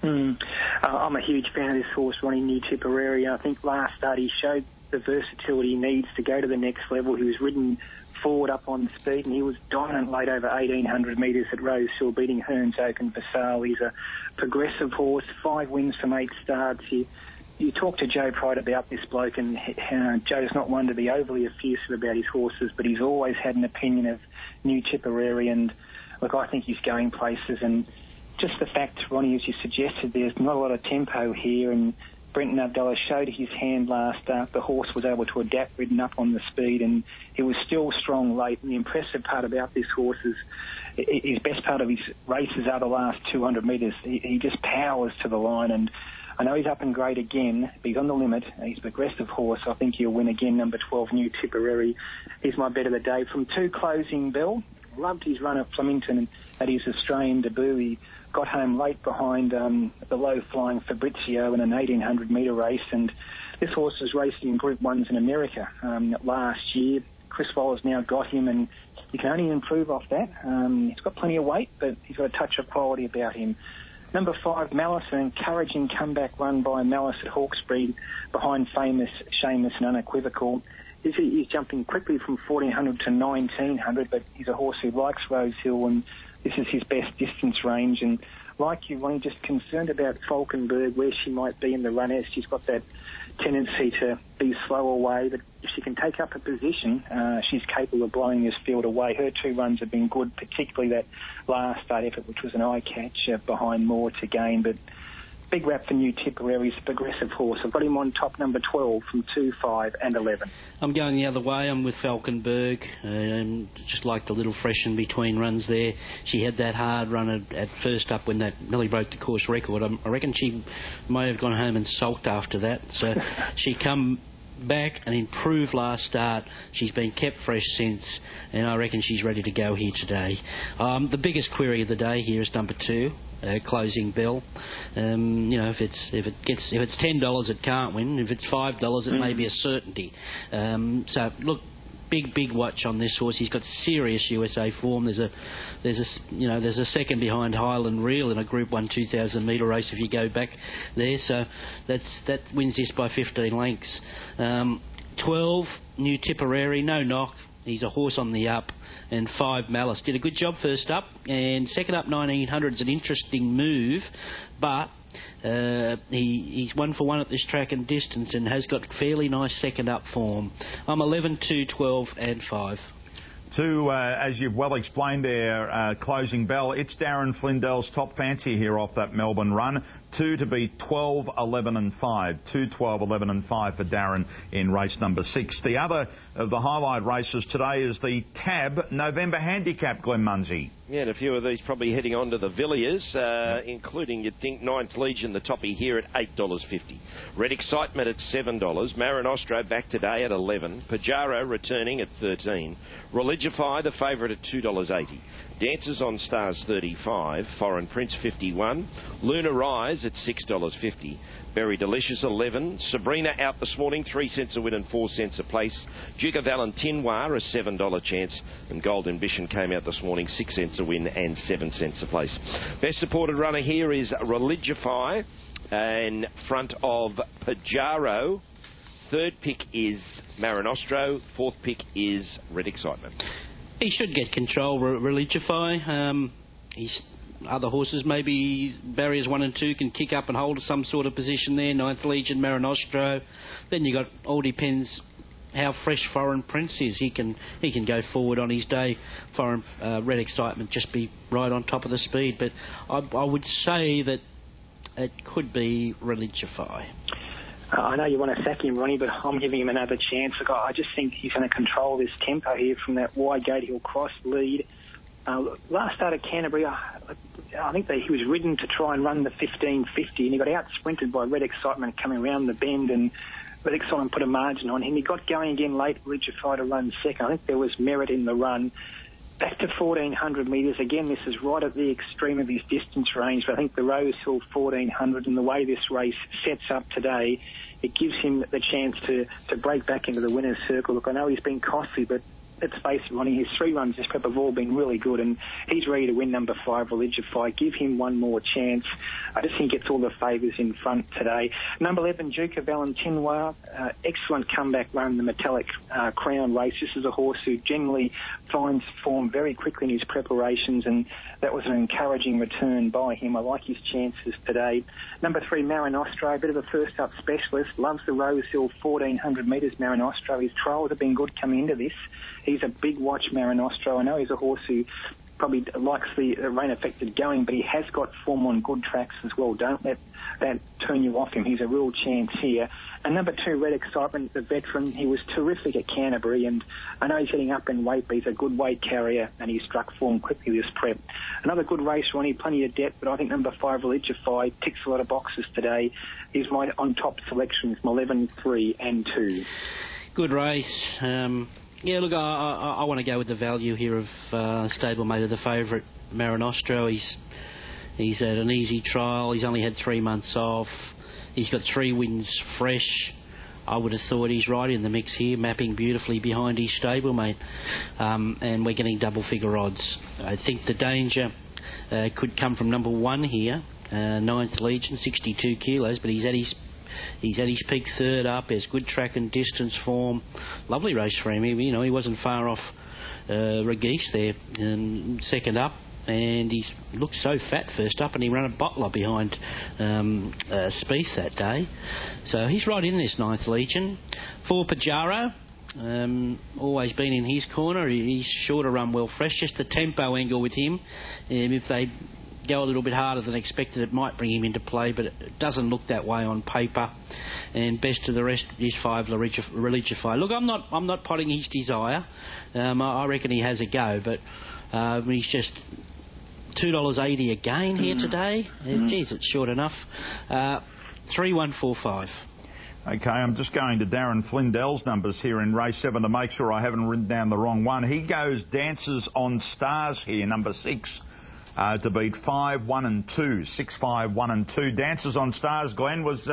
I'm a huge fan of this horse, Ronnie, New Tipperary. I think last start he showed the versatility he needs to go to the next level. He was ridden forward up on speed, and he was dominant late over 1,800 metres at Rosehill, beating Hearns Open for sale. He's a progressive horse, 5 wins from 8 starts. You talk to Joe Pride about this bloke, and Joe's not one to be overly effusive about his horses, but he's always had an opinion of New Tipperary, and look, I think he's going places. And just the fact, Ronnie, as you suggested, there's not a lot of tempo here, and Brenton Avdulla showed his hand last start. The horse was able to adapt, ridden up on the speed, and he was still strong late. And the impressive part about this horse is his best part of his races are the last 200 metres. He just powers to the line, and I know he's up in grade again, but he's on the limit. He's an aggressive horse. I think he'll win again, number 12, New Tipperary. He's my bet of the day. From 2, Closing Bell. Loved his run at Flemington at his Australian debut. He got home late behind the low-flying Fabrizio in an 1,800 metre race, and this horse was racing in Group 1s in America last year. Chris Waller's now got him, and you can only improve off that. He's got plenty of weight, but he's got a touch of quality about him. Number 5, Malice, an encouraging comeback run by Malice at Hawkesbury behind Famous, Seamus and Unequivocal. He's jumping quickly from 1,400 to 1,900, but he's a horse who likes Rosehill, and this is his best distance range. And like you, Ronnie, just concerned about Falkenberg, where she might be in the run as she's got that tendency to be slow away, but if she can take up a position, she's capable of blowing this field away. Her 2 runs have been good, particularly that last start effort, which was an eye catch behind More to Gain. But big rap for New Tipperary's progressive horse. I've got him on top, number 12, from 2, 5 and 11. I'm going the other way. I'm with Falkenberg. Just like the little freshen between runs there. She had that hard run at first up when that nearly broke the course record. I reckon she may have gone home and sulked after that. So she come back and improved last start. She's been kept fresh since, and I reckon she's ready to go here today. The biggest query of the day here is number 2. Closing Bell. If it's $10, it can't win. If it's $5, it may be a certainty. So look, big watch on this horse. He's got serious USA form. There's a second behind Highland Reel in a Group 1 2,000 metre race if you go back there. So that wins this by 15 lengths. 12, New Tipperary, no knock. He's a horse on the up. And 5, Malice. Did a good job first up. And second up, 1,900 is an interesting move. But he's 1 for 1 at this track and distance and has got fairly nice second up form. I'm 11, 2, 12 and 5. 2, as you've well explained there, Closing Bell. It's Darren Flindell's top fancy here off that Melbourne run. 2 to be 12, 11 and 5. 2, 12, 11 and 5 for Darren in race number 6. The other of the highlight races today is the TAB November Handicap, Glenn Munsey. Yeah, and a few of these probably heading on to the Villiers, including, you'd think, 9th Legion, the toppy here at $8.50. Red Excitement at $7. Marin Ostro back today at $11. Pajaro returning at $13. Religify, the favourite, at $2.80. Dancers on Stars $35. Foreign Prince $51. Luna Rise at $6.50. Berry Delicious $11. Sabrina out this morning, 3 cents a win and 4 cents a place. Duke of Valentinois a $7 chance, and Gold Ambition came out this morning, 6 cents a win and 7 cents a place. Best supported runner here is Religify in front of Pajaro. 3rd pick is Marin Ostro. 4th pick is Red Excitement. He should get control, Religify. Other horses, maybe barriers 1 and 2 can kick up and hold some sort of position there. 9th Legion, Marin Ostro. Then you got, all depends how fresh Foreign Prince is. He can go forward on his day. Red Excitement just be right on top of the speed. But I would say that it could be Religify. I know you want to sack him, Ronnie, but I'm giving him another chance. Look, I just think he's going to control this tempo here from that wide gate. He'll cross lead. Last start at Canterbury, I think that he was ridden to try and run the 15.50, and he got out-sprinted by Red Excitement coming around the bend, and Red Excitement put a margin on him. He got going again late, Religify to run second. I think there was merit in the run. Back to 1,400 metres. Again, this is right at the extreme of his distance range, but I think the Rosehill 1,400 and the way this race sets up today, it gives him the chance to break back into the winner's circle. Look, I know he's been costly, but let's face it, Ronnie, his 3 runs this prep have all been really good, and he's ready to win number 5, Religify. Give him one more chance. I just think it's all the favours in front today. Number 11, Duke of Valentinois, excellent comeback run in the Metallic Crown race. This is a horse who generally finds form very quickly in his preparations, and that was an encouraging return by him. I like his chances today. Number 3, Marinostro, a bit of a first-up specialist, loves the Rosehill 1,400 metres, Marinostro. His trials have been good coming into this. He's a big watch, Marinostro. I know he's a horse who probably likes the rain-affected going, but he has got form on good tracks as well. Don't let that turn you off him. He's a real chance here. And number 2, Red Excitement, the veteran. He was terrific at Canterbury, and I know he's getting up in weight, but he's a good weight carrier, and he struck form quickly this prep. Another good race, Ronnie, plenty of depth, but I think number 5, Religify, ticks a lot of boxes today. He's my on-top selections, 11, 3 and 2. Good race. Yeah, look, I want to go with the value here of stablemate of the favourite, Marinostro. He's had an easy trial. He's only had 3 months off. He's got 3 wins fresh. I would have thought he's right in the mix here, mapping beautifully behind his stablemate. And we're getting double-figure odds. I think the danger could come from number 1 here, 9th Legion, 62 kilos, but he's at his peak third up. There's good track and distance form. Lovely race for him. He wasn't far off Regis there second up, and he looked so fat first up, and he ran a bottler behind Spieth that day. So he's right in this 9th Legion. 4, Pajaro. Always been in his corner. He's sure to run well fresh. Just the tempo angle with him. If they go a little bit harder than expected, it might bring him into play, but it doesn't look that way on paper. And best of the rest is 5, Religify. Look, I'm not potting his Desire. I reckon he has a go, but he's just $2.80 a gain here today. Geez, it's short enough. 3, 1, 4, 5. Okay, I'm just going to Darren Flindell's numbers here in race 7 to make sure I haven't written down the wrong one. He goes Dances on Stars here, number 6. To beat 5, 1 and 2. 6, 5, 1 and 2. Dances on Stars, Glenn, was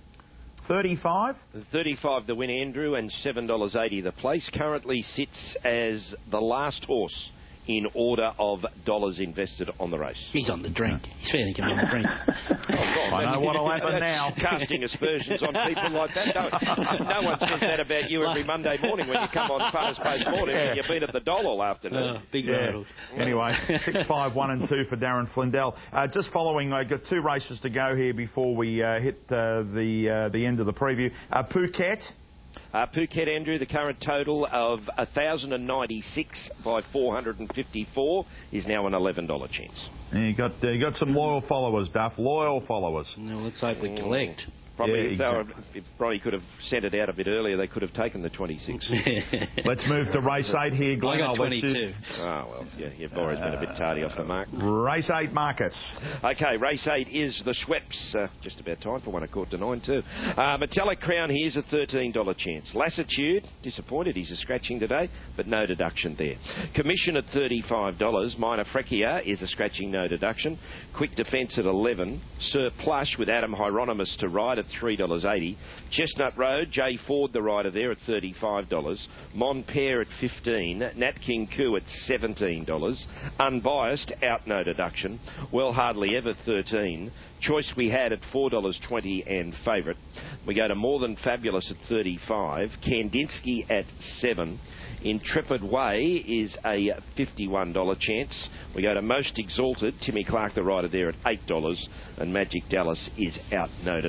35? 35 the win, Andrew, and $7.80 the place. Currently sits as the last horse in order of dollars invested on the race. He's on the drink. He's fairly on the drink. I know what'll happen now. Casting aspersions on people like that. No one says that about you every Monday morning when you come on Punters Post Morning and you've been at the doll all afternoon. Big rattle. Anyway, 6, 5, 1 and 2 for Darren Flindell. Just following, I've got 2 races to go here before we hit the end of the preview. Phuket. Phuket, Andrew, the current total of 1,096 by 454 is now an $11 chance. And you got some loyal followers, Duff. Loyal followers. No, let's hope we collect. Probably if Ronnie could have sent it out a bit earlier, they could have taken the 26. Let's move to race 8 here, Glenn. I got 22. Oh, well, yeah, you've always been a bit tardy off the mark. Race 8 markets. Okay, race 8 is the Schweppes. Just about time for 1:15 too. Metallic Crown here's a $13 chance. Lassitude, disappointed, he's a scratching today, but no deduction there. Commission at $35. Minor Frecia is a scratching, no deduction. Quick Defence at 11. Sir Plush with Adam Hieronymus to ride at $3.80. Chestnut Road, Jay Ford, the rider there, at $35. Mon Pere at $15. Nat King Koo at $17. Unbiased, out, no deduction. Well, Hardly Ever, $13. Choice We Had at $4.20 and favourite. We go to More Than Fabulous at $35. Kandinsky at $7. Intrepid Way is a $51 chance. We go to Most Exalted. Timmy Clark, the rider there, at $8. And Magic Dallas is out, no deduction.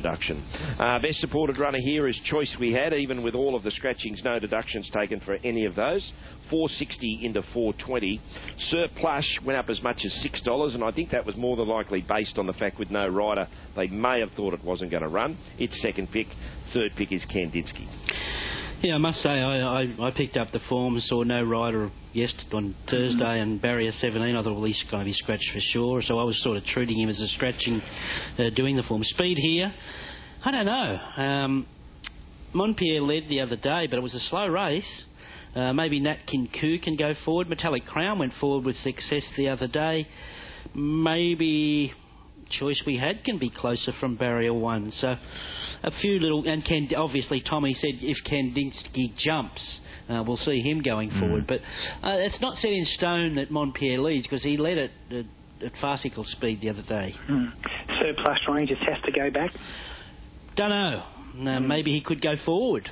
Best supported runner here is Choice We Had, even with all of the scratchings, no deductions taken for any of those. 460 into 420. Sir Plush went up as much as $6, and I think that was more than likely based on the fact with no rider, they may have thought it wasn't going to run. Its second pick. Third pick is Kandinsky. Yeah, I must say, I picked up the form, saw no rider on Thursday, and barrier 17, I thought, well, he's going to be scratched for sure. So I was sort of treating him as a scratching, doing the form. Speed here, I don't know. Montpierre led the other day, but it was a slow race. Maybe Nat Kinku can go forward. Metallic Crown went forward with success the other day. Maybe Choice We Had can be closer from barrier 1. So a few little... And obviously, Tommy said if Kandinsky jumps, we'll see him going forward. But it's not set in stone that Montpierre leads, because he led it at farcical speed the other day. Sir Plush Rangers has to go back? Don't know. Maybe he could go forward.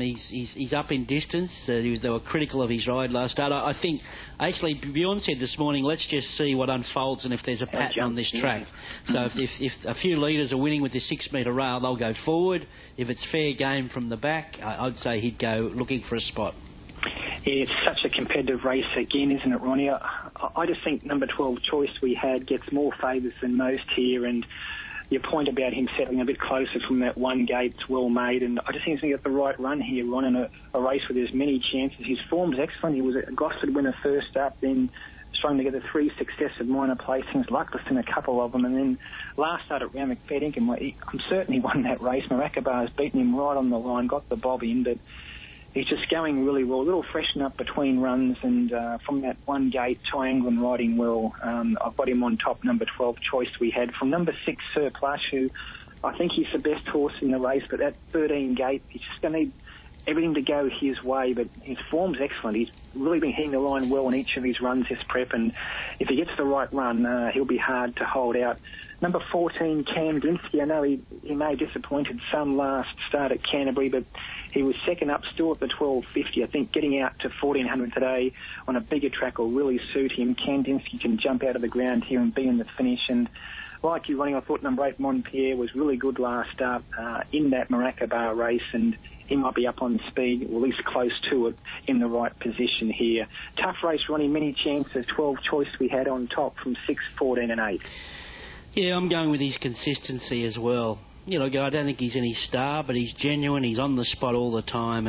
He's up in distance. They were critical of his ride last start. I think, actually, Bjorn said this morning, let's just see what unfolds and if there's a pattern on this track. So if a few leaders are winning with the 6 metre rail, they'll go forward. If it's fair game from the back, I'd say he'd go looking for a spot. Yeah, it's such a competitive race again, isn't it, Ronnie? I just think number 12 Choice We Had gets more favours than most here, and your point about him settling a bit closer from that one gate's well made, and I just think he's going to get the right run here, Ron, in a race where there's many chances. His form's excellent. He was a Gosford winner first up, then strung together 3 successive minor placings, luckless in a couple of them, and then last start at Round McFadden, I'm certain he won that race. Maracaibar's beaten him right on the line, got the bob in, but he's just going really well. A little freshen up between runs, and from that one gate, Ty England riding well. I've got him on top, number 12 Choice We Had. From number 6, Sir Plush, who I think he's the best horse in the race, but that 13 gate, he's just going to need everything to go his way, but his form's excellent. He's really been hitting the line well in each of his runs this prep, and if he gets the right run, he'll be hard to hold out. Number 14, Kandinsky, I know he may have disappointed some last start at Canterbury, but he was second up still at the 12.50. I think getting out to 1400 today on a bigger track will really suit him. Kandinsky can jump out of the ground here and be in the finish, and like you, Ronnie, I thought number 8, Montpierre, was really good last start in that Maracaibar race, and he might be up on speed, or at least close to it, in the right position here. Tough race, Ronnie, many chances. 12 Choice We Had on top from 6, 14 and 8. Yeah, I'm going with his consistency as well. You know, I don't think he's any star, but he's genuine. He's on the spot all the time,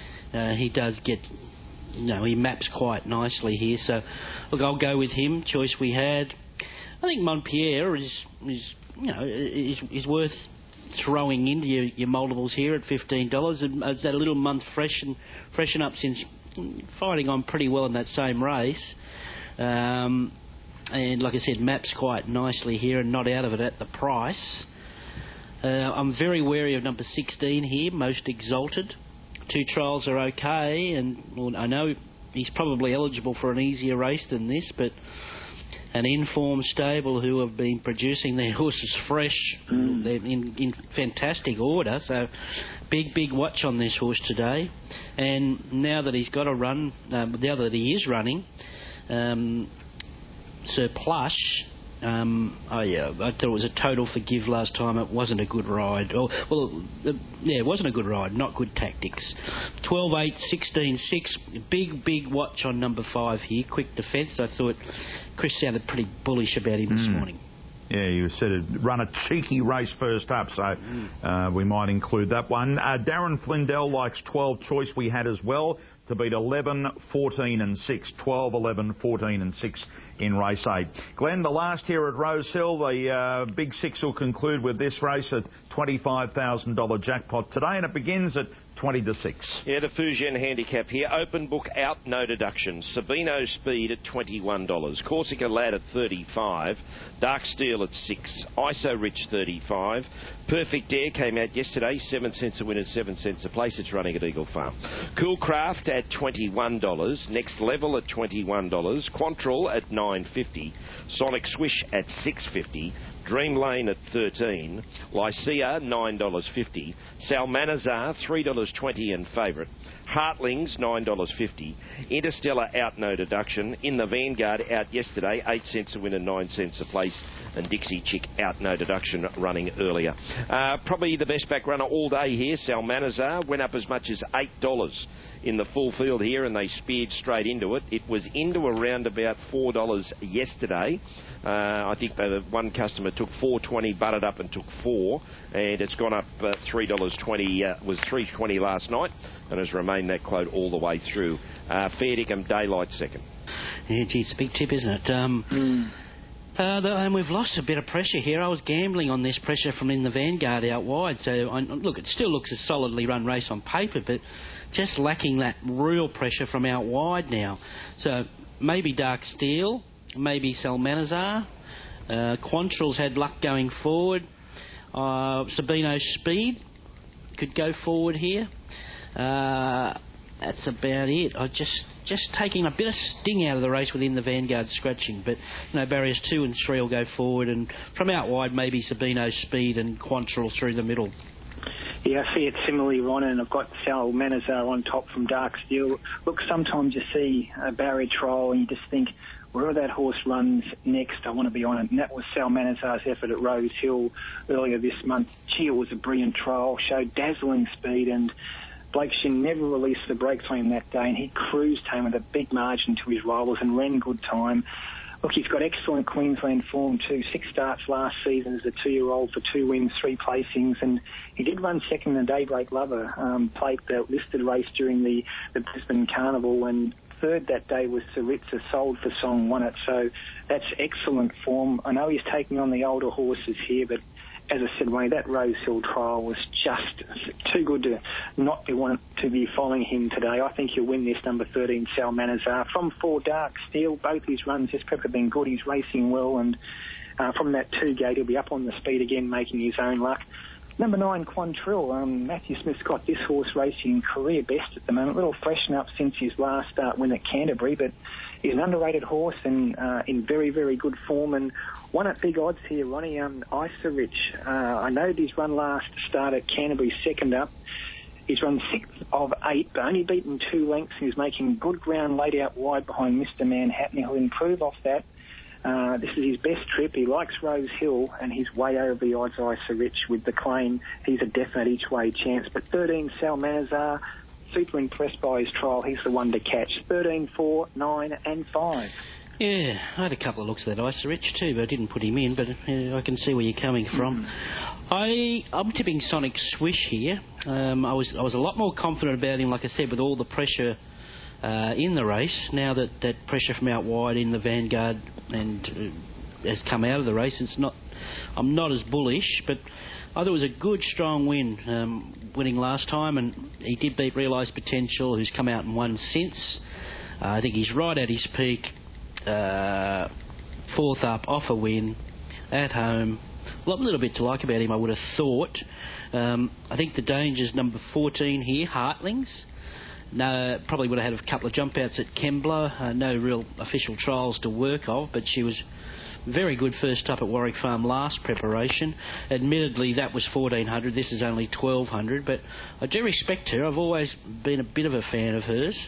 and he does get... he maps quite nicely here. So, look, I'll go with him. Choice We Had. I think Montpierre is worth throwing into your multiples here at $15. And that a little month freshen up since fighting on pretty well in that same race. And like I said, maps quite nicely here and not out of it at the price. I'm very wary of number 16 here, Most Exalted. 2 trials are okay, and I know he's probably eligible for an easier race than this, but an informed stable who have been producing their horses fresh, they're in fantastic order, so big watch on this horse today. And now that he's got a run, now that he is running, Sir Plush, I thought it was a total forgive last time. It wasn't a good ride. It wasn't a good ride, not good tactics. 12-8, 16-6, big watch on number 5 here, Quick Defence. I thought Chris sounded pretty bullish about him this morning. Yeah, you said it run a cheeky race first up, so we might include that one. Darren Flindell likes 12 Choice We Had as well, to beat 11, 14 and 6. 12, 11, 14 and 6 in race 8. Glenn, the last here at Rosehill, the Big Six will conclude with this race at $25,000 jackpot today, and it begins at 20 to 6. Yeah, the Fujian handicap here. Open book out, no deductions. Sabino Speed at $21. Corsica Lad at $35. Dark Steel at $6. ISO Rich $35. Perfect Dare came out yesterday. 7 cents a winner, 7 cents a place. It's running at Eagle Farm. Cool Craft at $21. Next Level at $21. Quantrill at $9.50. Sonic Swish at $6.50. Dream Lane at $13. Lycia Kia, $9.50. Salmanazar, $3.20 and favourite. Hartlings, $9.50. Interstellar out no deduction. In the Vanguard out yesterday, 8 cents a win and 9 cents a place. And Dixie Chick out no deduction running earlier. Probably the best back runner all day here, Salmanazar, went up as much as $8 in the full field here, and they speared straight into it. It was into around about $4 yesterday. I think one customer took $4.20, butted up and took $4, and it's gone up $3.20. Was $3.20 last night, and has remained that quote all the way through. Fair dinkum Daylight second. Yeah, gee, it's a big tip, isn't it? And we've lost a bit of pressure here. I was gambling on this pressure from in the Vanguard out wide. So, look, it still looks a solidly run race on paper, but just lacking that real pressure from out wide now. So maybe Dark Steel, maybe Salmanazar. Quantrill's had luck going forward. Sabino's Speed could go forward here. That's about it. I just taking a bit of sting out of the race within the Vanguard scratching, but barriers 2 and 3 will go forward, and from out wide maybe Sabino's Speed and Quantrill through the middle. Yeah, I see it similarly, Ron, and I've got Salmanazar on top from Dark Steel. Look, sometimes you see a barrier trial and you just think, wherever that horse runs next, I want to be on it. And that was Salmanazar's effort at Rose Hill earlier this month. Gee, it was a brilliant trial, showed dazzling speed, and Blake Shin never released the brakes on him that day, and he cruised home with a big margin to his rivals and ran good time. Look, he's got excellent Queensland form too. 6 starts last season as a 2-year-old for 2 wins, 3 placings, and he did run second in the Daybreak Lover, played the listed race during the Brisbane Carnival, and third that day was Saritza, sold for Song, won it. So that's excellent form. I know he's taking on the older horses here, but as I said, Wayne, that Rose Hill trial was just too good to not be want to be following him today. I think he'll win this number 13, Salmanazar. From 4, Dark Steel, both his runs this prep have been good. He's racing well, and from that 2 gate, he'll be up on the speed again, making his own luck. Number 9, Quantrill. Matthew Smith's got this horse racing career best at the moment. A little freshen up since his last win at Canterbury, but he's an underrated horse and in very, very good form, and one at big odds here, Ronnie. Isorich. I know he's run last start at Canterbury, second up. He's run 6 of 8, but only beaten 2 lengths. He's making good ground laid out wide behind Mr. Manhattan. He'll improve off that. This is his best trip. He likes Rose Hill, and he's way over the odds, Isorich, with the claim. He's a definite each-way chance. But 13, Salmanazar, super impressed by his trial. He's the one to catch. 13, 4, 9 and 5. Yeah, I had a couple of looks at that Isorich too, but I didn't put him in, but I can see where you're coming from. I'm tipping Sonic Swish here. I was a lot more confident about him, like I said, with all the pressure in the race. Now that pressure from out wide in the Vanguard and has come out of the race, I'm not as bullish, but I thought it was a good, strong win, winning last time, and he did beat Realised Potential, who's come out and won since. I think he's right at his peak. 4th up, off a win, at home. A little bit to like about him, I would have thought. I think the danger's number 14 here, Hartlings. No, probably would have had a couple of jump outs at Kembla. No real official trials to work of, but she was very good first up at Warwick Farm last preparation. Admittedly, that was 1,400. This is only 1,200, but I do respect her. I've always been a bit of a fan of hers.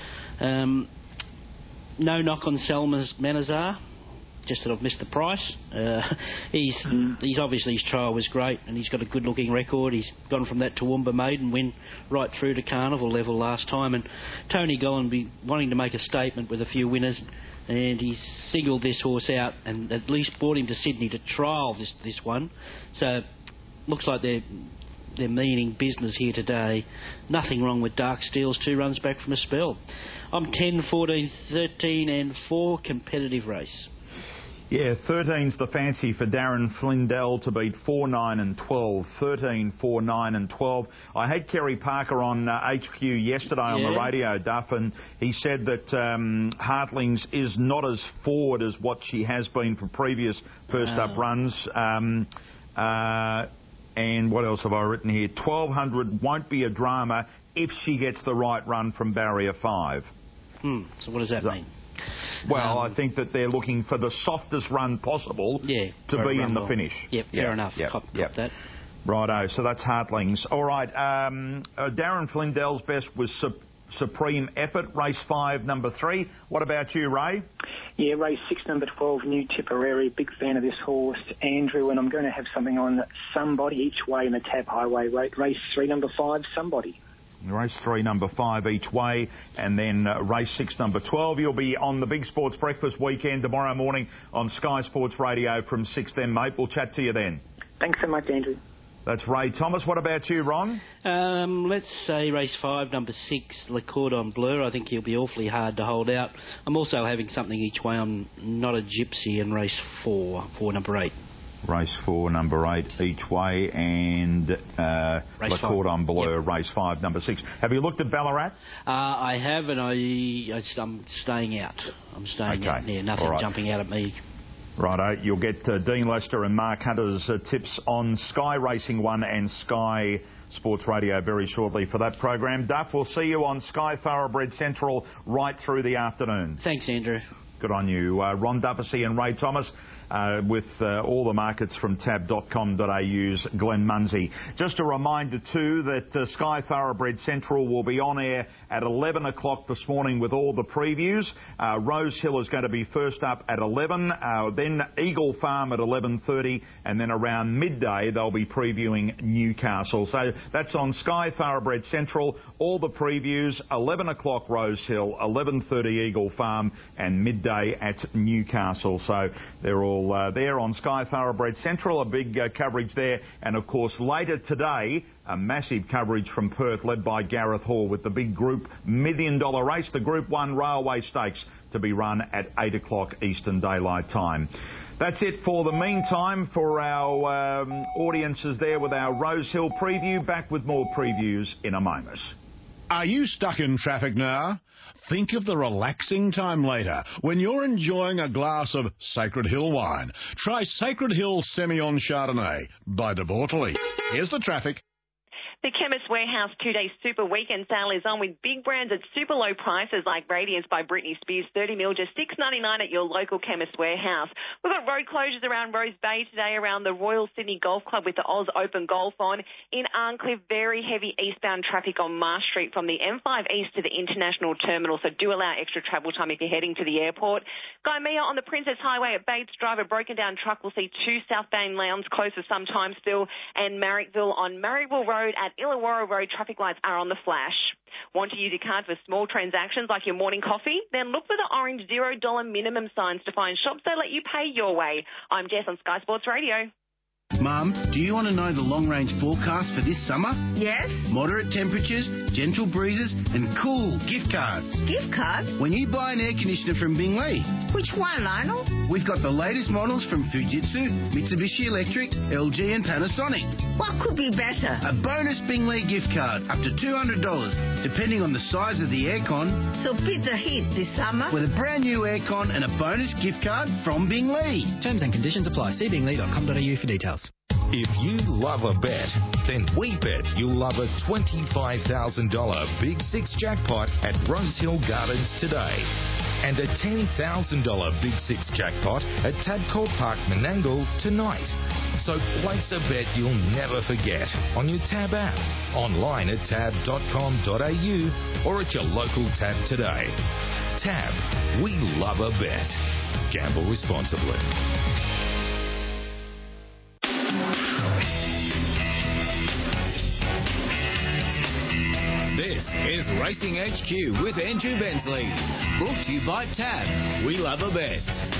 No knock on Salmanazar, just that I've missed the price. He's obviously, his trial was great, and he's got a good-looking record. He's gone from that Toowoomba maiden win right through to carnival level last time, and Tony Gollan wanting to make a statement with a few winners, and he's singled this horse out and at least brought him to Sydney to trial this one. So looks like they're meaning business here today. Nothing wrong with Dark Steel's 2 runs back from a spell. I'm 10, 14, 13 and 4, competitive race. Yeah, 13's the fancy for Darren Flindell to beat 4, 9 and 12. 13, 4, 9 and 12. I had Kerry Parker on HQ yesterday on the radio, Duff, and he said that Hartlings is not as forward as what she has been for previous first-up runs. And what else have I written here? 1,200 won't be a drama if she gets the right run from barrier 5. So what does that mean? Well, I think that they're looking for the softest run possible to be in the finish. Yep, fair enough. Cop that. Righto, so that's Hartlings. All right, Darren Flindell's best was Supreme Effort, race 5, number 3. What about you, Ray? Yeah, race 6, number 12, New Tipperary. Big fan of this horse, Andrew, and I'm going to have something on Somebody each way in the Tab Highway. Race 3, number 5, Somebody. Race 3, number 5 each way, and then race 6, number 12. You'll be on the Big Sports Breakfast weekend tomorrow morning on Sky Sports Radio from 6 then, mate. We'll chat to you then. Thanks so much, Andrew. That's Ray Thomas. What about you, Ron? Let's say race 5, number 6, Le Cordon Bleu. I think he'll be awfully hard to hold out. I'm also having something each way. I'm Not a Gypsy in race 4, number 8. Race 4, number 8 each way, and Le Cordon Bleu, yep. Race 5, number 6. Have you looked at Ballarat? I have, and I'm staying out. I'm staying out. Yeah, nothing jumping out at me. Righto, you'll get Dean Lester and Mark Hunter's tips on Sky Racing 1 and Sky Sports Radio very shortly for that program. Duff, we'll see you on Sky Thoroughbred Central right through the afternoon. Thanks, Andrew. Good on you. Ron Dufficy and Ray Thomas with all the markets from tab.com.au's Glenn Munsey. Just a reminder too that Sky Thoroughbred Central will be on air at 11 o'clock this morning with all the previews. Rose Hill is going to be first up at 11, then Eagle Farm at 11:30, and then around midday they'll be previewing Newcastle. So that's on Sky Thoroughbred Central. All the previews, 11 o'clock Rose Hill, 11:30 Eagle Farm, and midday at Newcastle. So they're all there on Sky Thoroughbred Central, a big coverage there. And of course later today, a massive coverage from Perth led by Gareth Hall with the big Group $1 million race, the Group 1 Railway Stakes, to be run at 8 o'clock Eastern Daylight Time. That's it for the meantime for our audiences there with our Rose Hill preview. Back with more previews in a moment. Are you stuck in traffic now? Think of the relaxing time later when you're enjoying a glass of Sacred Hill wine. Try Sacred Hill Semillon Chardonnay by De Bortoli. Here's the traffic. The Chemist Warehouse 2-day super weekend sale is on with big brands at super low prices like Radiance by Britney Spears, 30 mil, just $6.99 at your local Chemist Warehouse. We've got road closures around Rose Bay today, around the Royal Sydney Golf Club with the Oz Open Golf on. In Arncliffe, very heavy eastbound traffic on Marsh Street from the M5 East to the International Terminal, so do allow extra travel time if you're heading to the airport. Gymea on the Princess Highway at Bates Drive, a broken down truck will see 2 southbound lanes closed for some time still, and Marrickville on Marrickville Road at Illawarra Road, traffic lights are on the flash. Want to use your card for small transactions like your morning coffee? Then look for the orange $0 minimum signs to find shops that let you pay your way. I'm Jess on Sky Sports Radio. Mum, do you want to know the long-range forecast for this summer? Yes. Moderate temperatures, gentle breezes and cool gift cards. Gift cards? When you buy an air conditioner from Bingley. Which one, Lionel? We've got the latest models from Fujitsu, Mitsubishi Electric, LG and Panasonic. What could be better? A bonus Bingley gift card, up to $200, depending on the size of the aircon. So it's a hit this summer? With a brand new aircon and a bonus gift card from Bingley. Terms and conditions apply. See bingley.com.au for details. If you love a bet, then we bet you'll love a $25,000 Big Six jackpot at Rose Hill Gardens today. And a $10,000 Big Six jackpot at Tabcorp Park Menangle tonight. So place a bet you'll never forget on your Tab app, online at tab.com.au or at your local Tab today. Tab, we love a bet. Gamble responsibly. This is Racing HQ with Andrew Bensley. Brought to you by Tab. We love a bet.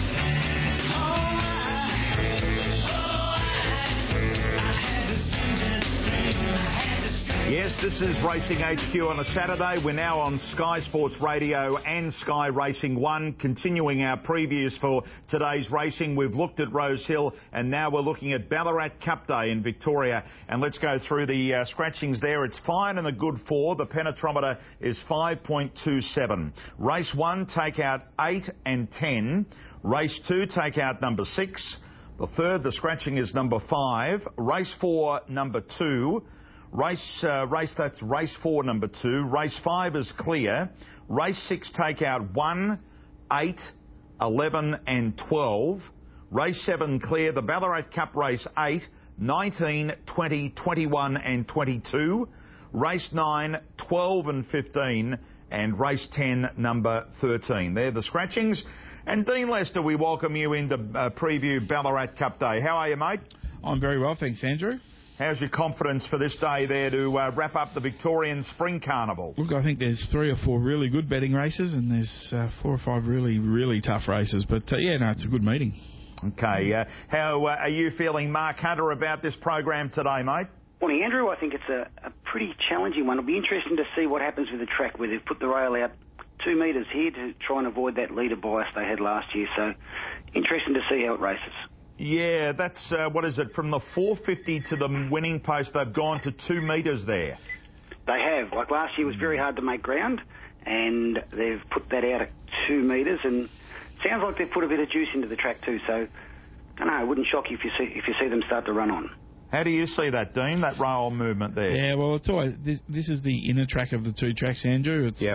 Yes, this is Racing HQ on a Saturday. We're now on Sky Sports Radio and Sky Racing 1, continuing our previews for today's racing. We've looked at Rose Hill and now we're looking at Ballarat Cup Day in Victoria. And let's go through the scratchings there. It's fine and a good 4. The penetrometer is 5.27. Race 1, take out 8 and 10. Race 2, take out number 6. The third, the scratching is number 5. Race 4, number 2. That's race 4, number 2. Race 5 is clear. Race 6, take out 1, 8, 11 and 12. Race 7 clear. The Ballarat Cup race 8, 19, 20, 21 and 22. Race 9, 12 and 15. And race 10, number 13. They're the scratchings. And Dean Lester, we welcome you into preview Ballarat Cup Day. How are you, mate? I'm very well, thanks, Andrew. How's your confidence for this day there to wrap up the Victorian Spring Carnival? Look, I think there's 3 or 4 really good betting races and there's 4 or 5 really, really tough races. But, it's a good meeting. Okay. How are you feeling, Mark Hunter, about this program today, mate? Morning, Andrew. I think it's a pretty challenging one. It'll be interesting to see what happens with the track, where they've put the rail out 2 metres here to try and avoid that leader bias they had last year. So, interesting to see how it races. Yeah, that's, from the 450 to the winning post, they've gone to 2 metres there. They have. Like last year was very hard to make ground, and they've put that out at 2 metres, and sounds like they've put a bit of juice into the track too, so, I don't know, it wouldn't shock you if you see them start to run on. How do you see that, Dean, that rail movement there? Yeah, well, it's always, this is the inner track of the 2 tracks, Andrew. It's,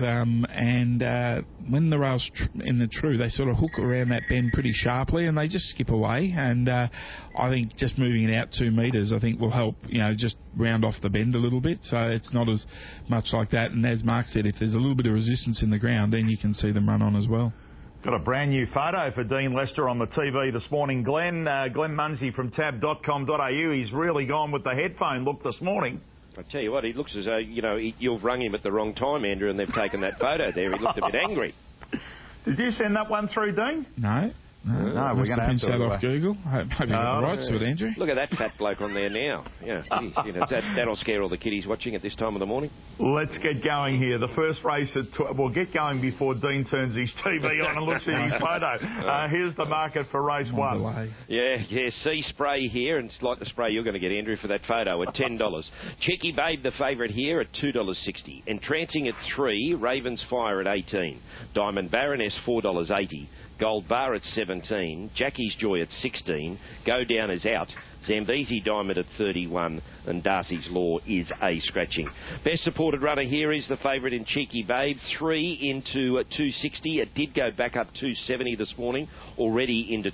and when the rail's in the true, they sort of hook around that bend pretty sharply and they just skip away. And I think just moving it out 2 metres, I think will help, just round off the bend a little bit. So it's not as much like that. And as Mark said, if there's a little bit of resistance in the ground, then you can see them run on as well. Got a brand new photo for Dean Lester on the TV this morning. Glenn Munsey from tab.com.au. He's really gone with the headphone look this morning. I tell you what, he looks as though, you've rung him at the wrong time, Andrew, and they've taken that photo there. He looked a bit angry. Did you send that one through, Dean? No. No, we're going to have to that off Google. Hope you get the rights to it, Andrew. Look at that fat bloke on there now. Yeah, that'll scare all the kiddies watching at this time of the morning. Let's get going here. The first race we'll get going before Dean turns his TV on and looks at his photo. Here's the market for race 1. Yeah, sea spray here, and it's like the spray you're going to get, Andrew, for that photo at $10. Cheeky Babe, the favourite here, at $2.60. Entrancing at 3, Ravens Fire at 18. Diamond Baroness, $4.80. Gold Bar at 17, Jackie's Joy at 16, Go Down is out, Zambezi Diamond at 31, and Darcy's Law is a scratching. Best supported runner here is the favourite in Cheeky Babe, 3 into $2.60. It did go back up $2.70 this morning, already into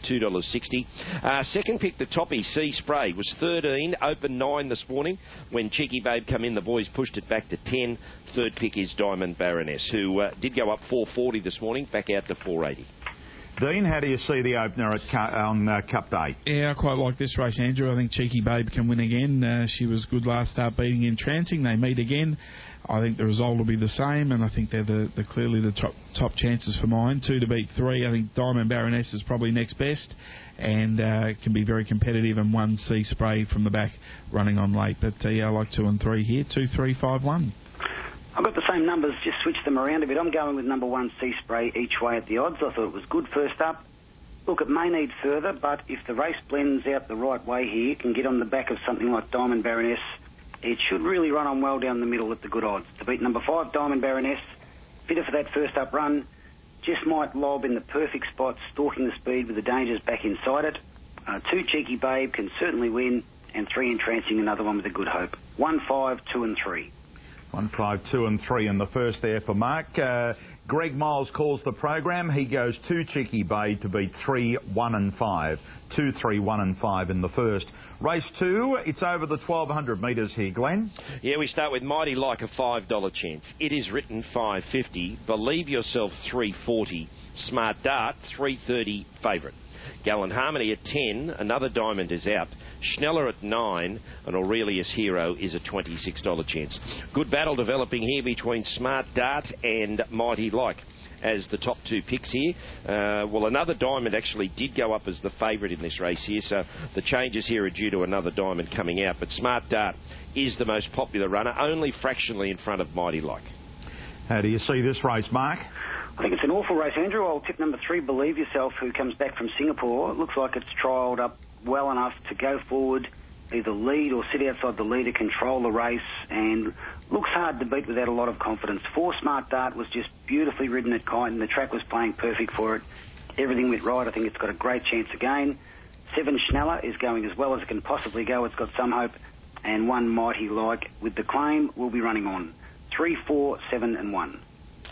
$2.60. Second pick, the Toppy, Sea Spray, was 13, open 9 this morning. When Cheeky Babe come in, the boys pushed it back to 10. Third pick is Diamond Baroness, who did go up $4.40 this morning, back out to $4.80. Dean, how do you see the opener on Cup Day? Yeah, I quite like this race, Andrew. I think Cheeky Babe can win again. She was good last start beating Entrancing. They meet again. I think the result will be the same, and I think they're clearly the top chances for mine. 2 to beat 3. I think Diamond Baroness is probably next best, and can be very competitive. And 1 Sea Spray from the back running on late. But I like 2 and 3 here. 2, 3, 5, 1. I've got the same numbers, just switch them around a bit. I'm going with number 1, Sea Spray, each way at the odds. I thought it was good first up. Look, it may need further, but if the race blends out the right way here, it can get on the back of something like Diamond Baroness. It should really run on well down the middle at the good odds. To beat number 5, Diamond Baroness, fitter for that first up run, just might lob in the perfect spot, stalking the speed with the dangers back inside it. 2, Cheeky Babe can certainly win, and 3, Entrancing, another one with a good hope. 1, 5, 2 and 3. 1, 5, 2 and 3 in the first there for Mark. Greg Miles calls the program. He goes 2 Cheeky Babe to beat 3, 1 and 5. 2, 3, 1 and 5 in the first. Race 2, it's over the 1,200 metres here, Glenn. Yeah, we start with Mighty Like, a $5 chance. It is written $5.50. Believe Yourself, $3.40. Smart Dart, $3.30 favourite. Gallant Harmony at 10, another diamond is out. Schneller at 9, and Aurelius Hero is a $26 chance. Good battle developing here between Smart Dart and Mighty Like as the top 2 picks here. Another diamond actually did go up as the favourite in this race here, so the changes here are due to another diamond coming out. But Smart Dart is the most popular runner, only fractionally in front of Mighty Like. How do you see this race, Mark? I think it's an awful race, Andrew. I'll tip number 3, Believe Yourself, who comes back from Singapore. It looks like it's trialled up well enough to go forward, either lead or sit outside the leader, control the race, and looks hard to beat without a lot of confidence. 4, Smart Dart, was just beautifully ridden at Kyneton. The track was playing perfect for it. Everything went right. I think it's got a great chance again. 7, Schneller, is going as well as it can possibly go. It's got some hope. And 1, Mighty Like, with the claim, will be running on. 3, 4, 7 and 1.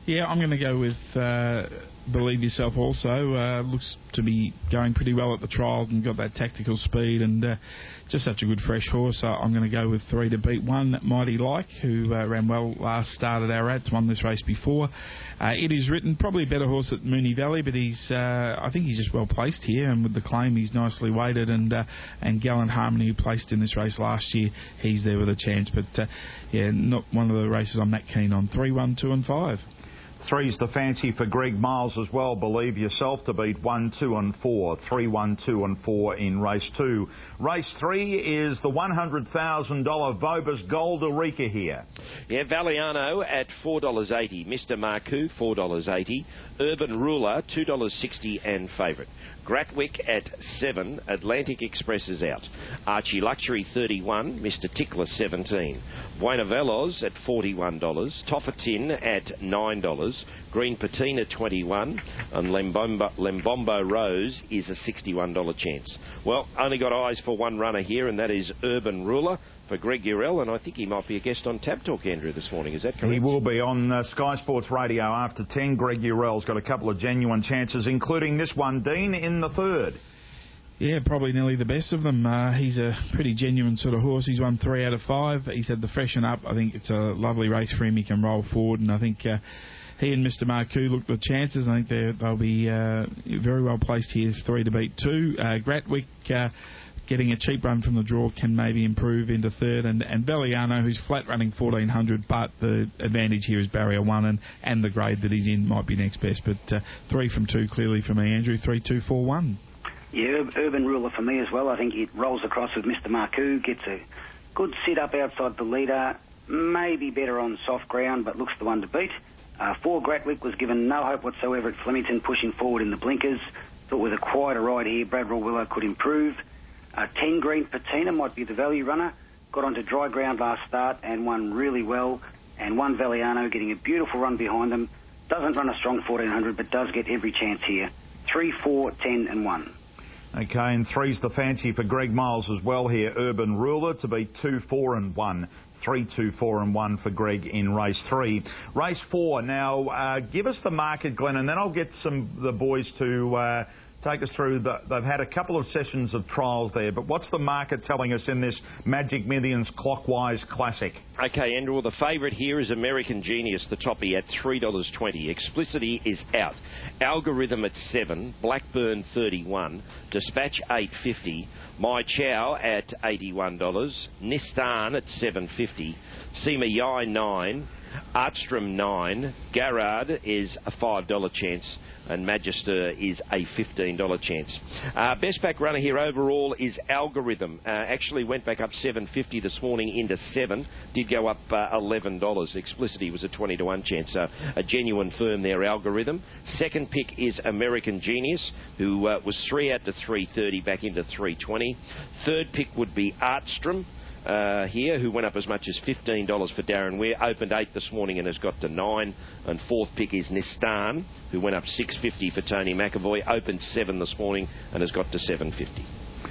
Yeah, I'm going to go with Believe Yourself also. Looks to be going pretty well at the trials and got that tactical speed and just such a good fresh horse. So I'm going to go with 3 to beat 1, Mighty Like, who ran well last start at our Rats, won this race before. It is written, probably a better horse at Moonee Valley, but I think he's just well placed here, and with the claim he's nicely weighted, and Gallant Harmony, who placed in this race last year, he's there with a chance. But yeah, not one of the races I'm that keen on. 3, 1, 2 and 5. 3's the fancy for Greg Miles as well. Believe Yourself to beat 1, 2 and 4. 3, 1, 2 and 4 in race 2. Race 3 is the $100,000 Vobis Gold Eureka here. Yeah, Valiano at $4.80. Mr. Marcoux, $4.80. Urban Ruler, $2.60 and favourite. Gratwick at 7. Atlantic Express is out. Archie Luxury, 31. Mr. Tickler, 17. Buena Veloz at $41. Toffatin at $9. Green Patina, 21. And Lembombo Rose is a $61 chance. Well, only got eyes for one runner here, and that is Urban Ruler for Greg Urell, and I think he might be a guest on Tab Talk, Andrew, this morning. Is that correct? He will be on Sky Sports Radio after 10. Greg Urell's got a couple of genuine chances, including this one, Dean, in the 3rd. Yeah, probably nearly the best of them. He's a pretty genuine sort of horse. He's won 3 out of 5. He's had the freshen up. I think it's a lovely race for him. He can roll forward, and I think he and Mr. Marcoux look the chances. I think they'll be very well placed here. 3 to beat 2. Gratwick getting a cheap run from the draw can maybe improve into 3rd, and Valiano, who's flat running 1400, but the advantage here is barrier 1 and the grade that he's in might be next best. But 3 from 2 clearly for me, Andrew. 3, 2, 4, 1. Yeah, Urban Ruler for me as well. I think it rolls across with Mr. Marcoux, gets a good sit up outside the leader, maybe better on soft ground, but looks the one to beat. 4 Gratwick was given no hope whatsoever at Flemington, pushing forward in the blinkers. Thought with a quieter ride here, Bradwell Willow could improve. 10 Green Patina might be the value runner. Got onto dry ground last start and won really well. And 1 Valiano getting a beautiful run behind them. Doesn't run a strong 1400, but does get every chance here. 3, 4, 10 and 1. Okay, and 3's the fancy for Greg Miles as well here. Urban Ruler to beat 2, 4 and 1. 3, 2, 4 and 1 for Greg in race 3. Race 4, now give us the market, Glenn, and then I'll get the boys to take us through. They've had a couple of sessions of trials there, but what's the market telling us in this Magic Millions Clockwise Classic? Okay, Andrew, well, the favourite here is American Genius, the toppy, at $3.20. Explicity is out. Algorithm at 7. Blackburn, 31. Dispatch, $8.50. My Chow at $81. Nistan at $7.50. Sima Yai, 9. Artstrom, 9. Garrard is a $5 chance, and Magister is a $15 chance. Best back runner here overall is Algorithm. Actually went back up $7.50 this morning into 7. Did go up $11. Explicity was a 20 to 1 chance. A genuine firm there, Algorithm. Second pick is American Genius, who was 3 out to 3.30, back into 3.20. Third pick would be Artstrom. Here, who went up as much as $15 for Darren Weir, opened 8 this morning and has got to 9. And fourth pick is Nistan, who went up $6.50 for Tony McAvoy, opened 7 this morning and has got to $7.50.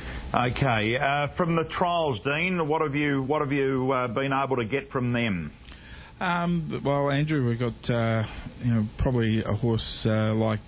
Okay, from the trials, Dean, what have you been able to get from them? Well, Andrew, we've got probably a horse like.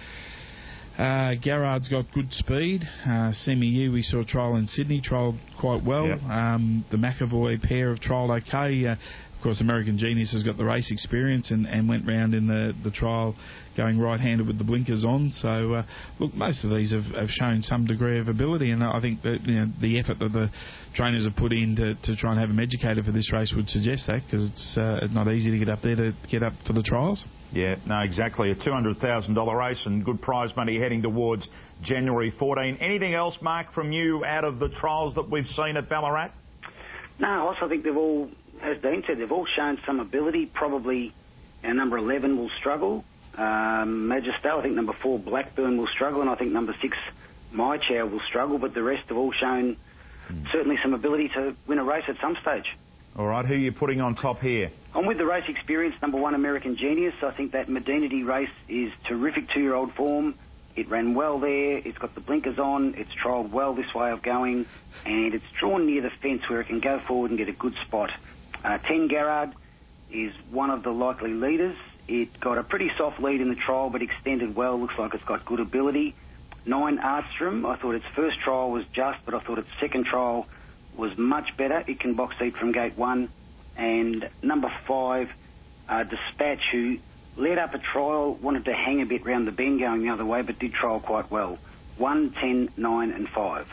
Garrard's got good speed. Semi we saw a trial in Sydney, trialled quite well. Yep. The McAvoy pair have trialled okay. Of course, American Genius has got the race experience and went round in the trial going right-handed with the blinkers on. So, look, most of these have shown some degree of ability, and I think that the effort that the trainers have put in to try and have them educated for this race would suggest that, because it's not easy to get up there to get up for the trials. Yeah, no, exactly. A $200,000 race and good prize money heading towards January 14. Anything else, Mark, from you out of the trials that we've seen at Ballarat? No, I also think they've all, as Dean said, they've all shown some ability. Probably our number 11 will struggle. Magistel, I think number 4, Blackburn, will struggle, and I think number 6, My Chow, will struggle, but the rest have all shown certainly some ability to win a race at some stage. All right, who are you putting on top here? I'm with the race experience, number 1, American Genius. I think that Medinity race is terrific 2-year-old form. It ran well there. It's got the blinkers on. It's trialled well this way of going. And it's drawn near the fence where it can go forward and get a good spot. 10 Garrard is one of the likely leaders. It got a pretty soft lead in the trial, but extended well. Looks like it's got good ability. 9 Artstrom, I thought its first trial was just, but I thought its second trial was much better. It can box seat from gate 1. And number 5, Dispatch, who led up a trial, wanted to hang a bit round the bend going the other way, but did trial quite well. 1, 10, 9 and 5.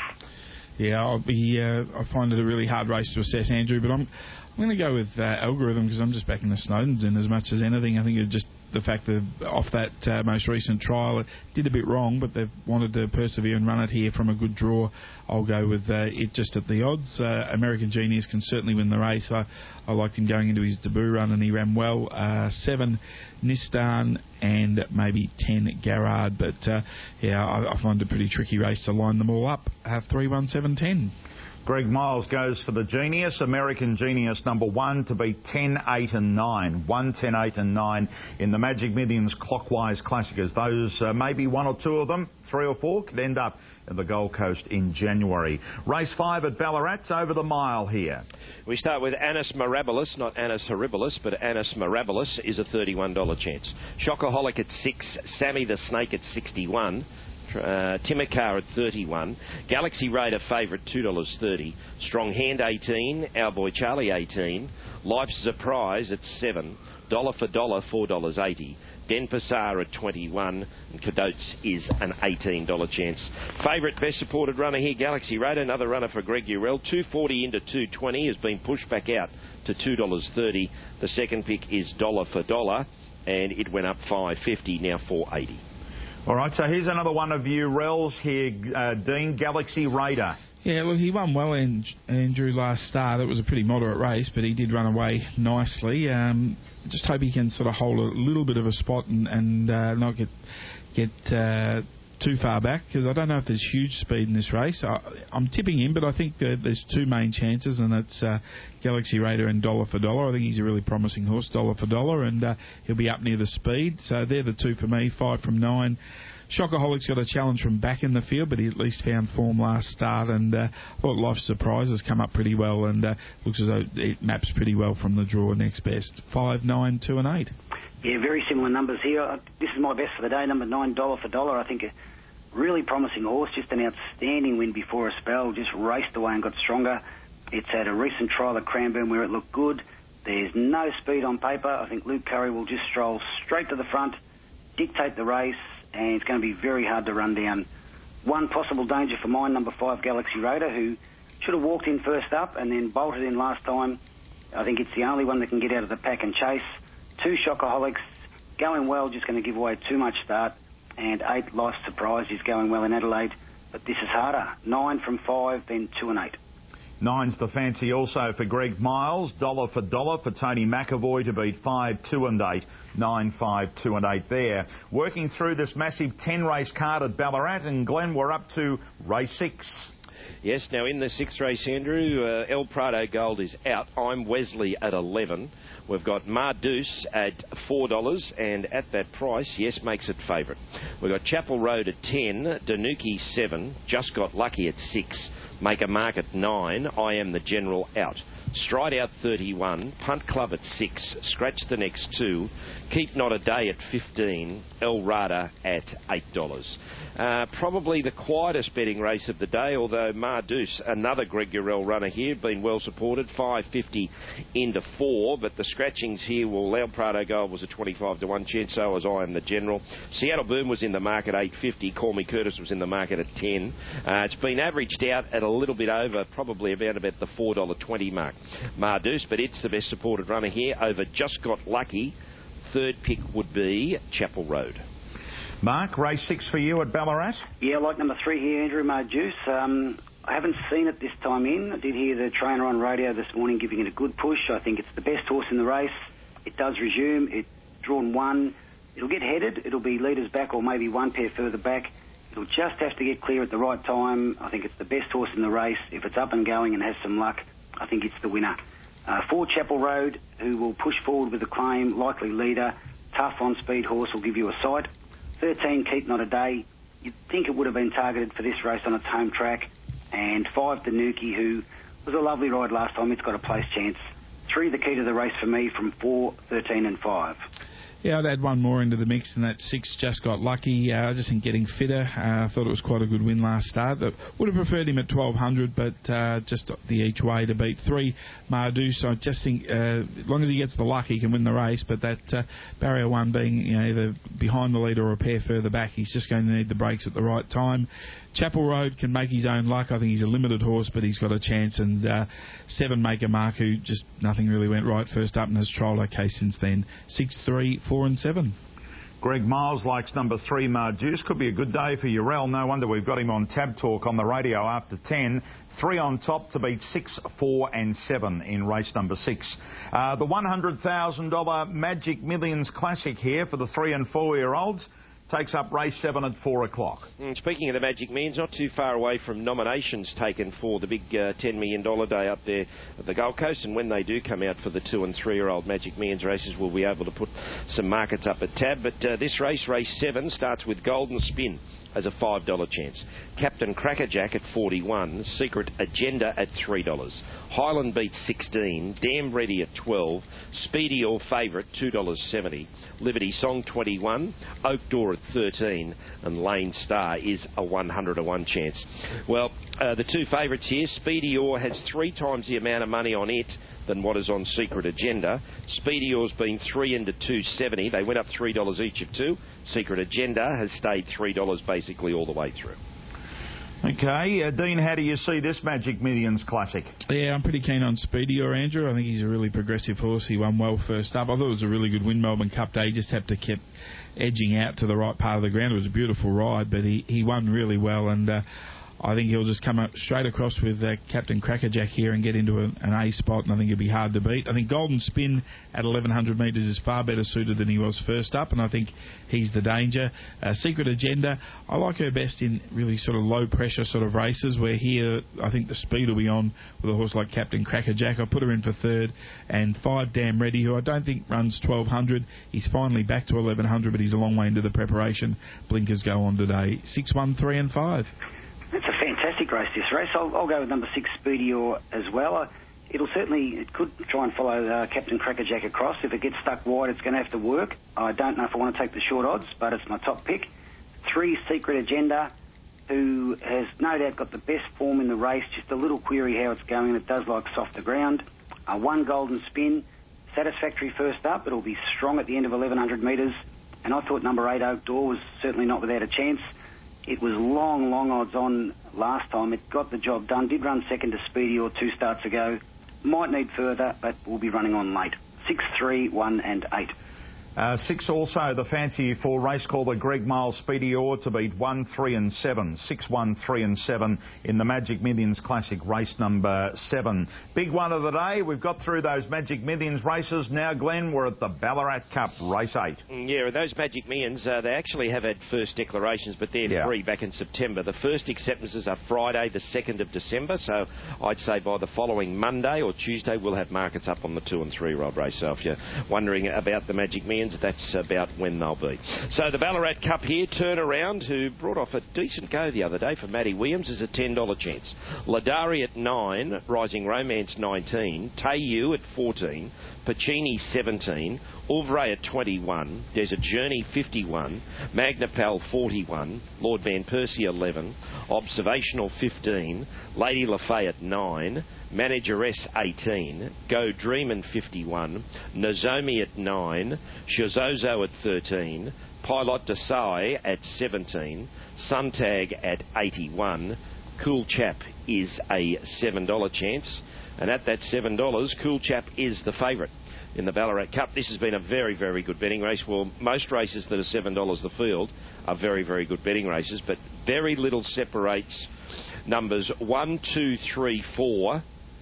Yeah, I find it a really hard race to assess, Andrew, but I'm going to go with Algorithm because I'm just backing the Snowdens in as much as anything. I think it's just the fact that off that most recent trial, it did a bit wrong, but they've wanted to persevere and run it here from a good draw. I'll go with it just at the odds. American Genius can certainly win the race. I liked him going into his debut run and he ran well. 7 Nistan and maybe 10 Garrard, but I find it a pretty tricky race to line them all up. 3, 1, 7, 10. Greg Miles goes for the Genius. American Genius number 1 to beat 10, 8 and 9. 1, 10, 8 and 9 in the Magic Millions Clockwise Classicers. Those maybe 1 or 2 of them, 3 or 4, could end up at the Gold Coast in January. Race 5 at Ballarat's over the mile here. We start with Anis Mirabilis, not Anis Horribilis, but Anis Mirabilis is a $31 chance. Shockaholic at 6, Sammy the Snake at 61. Timokar at 31, Galaxy Raider favourite $2.30, Strong Hand 18, Our Boy Charlie 18, Life's Surprise at 7, Dollar for Dollar $4.80, Denpasar at 21, and Cadotes is an $18 chance. Favourite best supported runner here, Galaxy Raider, another runner for Greg Urell, 240 into 220, has been pushed back out to $2.30. The second pick is Dollar for Dollar, and it went up $5.50, now $4.80. All right, so here's another one of you, Rells here, Dean, Galaxy Raider. Yeah, look, he won well, Andrew, last start. It was a pretty moderate race, but he did run away nicely. Just hope he can sort of hold a little bit of a spot and not get too far back, because I don't know if there's huge speed in this race. I'm tipping him, but I think that there's 2 main chances, and it's Galaxy Raider and Dollar for Dollar. I think he's a really promising horse, Dollar for Dollar, and he'll be up near the speed. So they're the 2 for me, 5 from 9. Shockaholic's got a challenge from back in the field, but he at least found form last start, and I thought Life's Surprise has come up pretty well, and looks as though it maps pretty well from the draw next best. 5, 9, 2 and 8. Yeah, very similar numbers here. This is my best for the day, number 9, Dollar for Dollar. I think a really promising horse, just an outstanding win before a spell, just raced away and got stronger. It's had a recent trial at Cranbourne where it looked good. There's no speed on paper. I think Luke Curry will just stroll straight to the front, dictate the race, and it's going to be very hard to run down. One possible danger for mine, number 5, Galaxy Raider, who should have walked in first up and then bolted in last time. I think it's the only one that can get out of the pack and chase. 2 Shockaholics, going well, just going to give away too much start. And 8, Life's Surprise, is going well in Adelaide, but this is harder. 9 from 5, then 2 and 8. 9's the fancy also for Greg Miles. Dollar for Dollar for Tony McAvoy to beat 5, 2 and 8. 9, 5, 2 and 8 there. Working through this massive 10-race card at Ballarat, and Glenn, we're up to race 6. Yes, now in the 6th race, Andrew, El Prado Gold is out. I'm Wesley at 11. We've got Mardus at $4, and at that price, yes, makes it favourite. We've got Chapel Road at 10, Danuki 7, Just Got Lucky at 6, Make a Mark at 9, I Am the General out. Stride Out 31, Punt Club at 6, Scratch the next 2, Keep Not a Day at 15, El Rada at $8. Probably the quietest betting race of the day, although Mardus, another Greg Urell runner here, been well supported, 5.50 into 4, but the scratchings here, well, El Prado Gold was a 25 to 1 chance, so was I Am the General. Seattle Boom was in the market 8.50, Call Me Curtis was in the market at 10. It's been averaged out at a little bit over, probably about the $4.20 mark. Mardus, but it's the best supported runner here over Just Got Lucky. Third pick would be Chapel Road. Mark, race 6 for you at Ballarat? Yeah, I like number 3 here, Andrew Mardus. I haven't seen it this time in. I did hear the trainer on radio this morning giving it a good push. I think it's the best horse in the race. It does resume. It's drawn 1. It'll get headed. It'll be leaders back or maybe 1 pair further back. It'll just have to get clear at the right time. I think it's the best horse in the race. If it's up and going and has some luck, I think it's the winner. 4 Chapel Road, who will push forward with a claim, likely leader, tough on-speed horse, will give you a sight. 13 Keep Not a Day, you'd think it would have been targeted for this race on its home track. And 5 Danuki, who was a lovely ride last time, it's got a place chance. 3 the key to the race for me from 4, 13 and 5. Yeah, I'd add one more into the mix, and that 6 Just Got Lucky. I just think getting fitter. I thought it was quite a good win last start. Would have preferred him at 1200, but just the each way to beat 3 Mardus. I just think as long as he gets the luck, he can win the race. But that barrier 1 being either behind the leader or a pair further back, he's just going to need the brakes at the right time. Chapel Road can make his own luck. I think he's a limited horse, but he's got a chance. And 7 Maker Mark, who just nothing really went right first up and has trialled okay since then. 6, 3, 4 and 7. Greg Miles likes number 3 Marjuice. Could be a good day for Urell. No wonder we've got him on Tab Talk on the radio after 10. 3 on top to beat 6, 4 and 7 in race number 6. The $100,000 Magic Millions Classic here for the 3 and 4-year-olds. Takes up race 7 at 4 o'clock. Speaking of the Magic Millions, not too far away from nominations taken for the big $10 million day up there at the Gold Coast. And when they do come out for the 2 and 3-year-old Magic Millions races, we'll be able to put some markets up at Tab. But this race, race 7, starts with Golden Spin as a $5 chance. Captain Crackerjack at 41. Secret Agenda at $3. Highland Beat 16. Damn Ready at 12. Speedy or Favourite $2.70. Liberty Song 21. Oak Door at 13. And Lane Star is a 100-1 chance. Well, the 2 favourites here, Speedy Or has 3 times the amount of money on it than what is on Secret Agenda. Speedy Or's been 3 into $2.70. They went up $3 each of 2. Secret Agenda has stayed $3 basically all the way through. Okay, Dean, how do you see this Magic Millions Classic? Yeah, I'm pretty keen on Speedy or Andrew. I think he's a really progressive horse. He won well first up. I thought it was a really good win, Melbourne Cup Day. He just had to keep edging out to the right part of the ground. It was a beautiful ride, but he won really well, and I think he'll just come up straight across with Captain Crackerjack here and get into an A spot, and I think he'll be hard to beat. I think Golden Spin at 1,100 metres is far better suited than he was first up, and I think he's the danger. Secret Agenda, I like her best in really sort of low-pressure sort of races, where here I think the speed will be on with a horse like Captain Crackerjack. I'll put her in for 3rd, and 5 Damn Ready, who I don't think runs 1,200. He's finally back to 1,100, but he's a long way into the preparation. Blinkers go on today. 6, 1, 3 and 5. It's a fantastic race, this race. I'll go with number 6, Speedy Or, as well. It could try and follow Captain Crackerjack across. If it gets stuck wide, it's going to have to work. I don't know if I want to take the short odds, but it's my top pick. 3, Secret Agenda, who has no doubt got the best form in the race. Just a little query how it's going. It does like softer ground. 1 Golden Spin, satisfactory first up. It'll be strong at the end of 1,100 metres. And I thought number 8, Oak Door, was certainly not without a chance. It was long odds on last time. It got the job done. Did run second to Speedy Or 2 starts ago. Might need further, but will be running on late. 6, 3, 1 and 8. 6 also, the fancy for race called the Greg Miles Speedy Or to beat 1, 3 and 7. 6, 1, 3 and 7 in the Magic Millions Classic race number 7. Big one of the day. We've got through those Magic Millions races. Now, Glenn, we're at the Ballarat Cup, race 8. Yeah, those Magic Millions, they actually have had first declarations, but they're free back in September. The first acceptances are Friday, the 2nd of December, so I'd say by the following Monday or Tuesday, we'll have markets up on the 2 and 3-year-old race. So if you're wondering about the Magic Millions, that's about when they'll be. So the Ballarat Cup here, Turnaround, who brought off a decent go the other day for Matty Williams, is a $10 chance. Ladari at 9, Rising Romance 19, Tayu at 14, Pacini 17, Ouvray at 21, Desert Journey 51, Magnapal 41, Lord Van Persie 11, Observational 15, Lady Lafayette 9, Manageress 18, Go Dreamin' 51, Nozomi at 9, Shozozo at 13, Pilot Desai at 17, Suntag at 81, Cool Chap is a $7 chance, and at that $7, Cool Chap is the favourite in the Ballarat Cup. This has been a very, very good betting race. Well, most races that are $7 the field are very, very good betting races, but very little separates numbers 1, 2, 3, 4,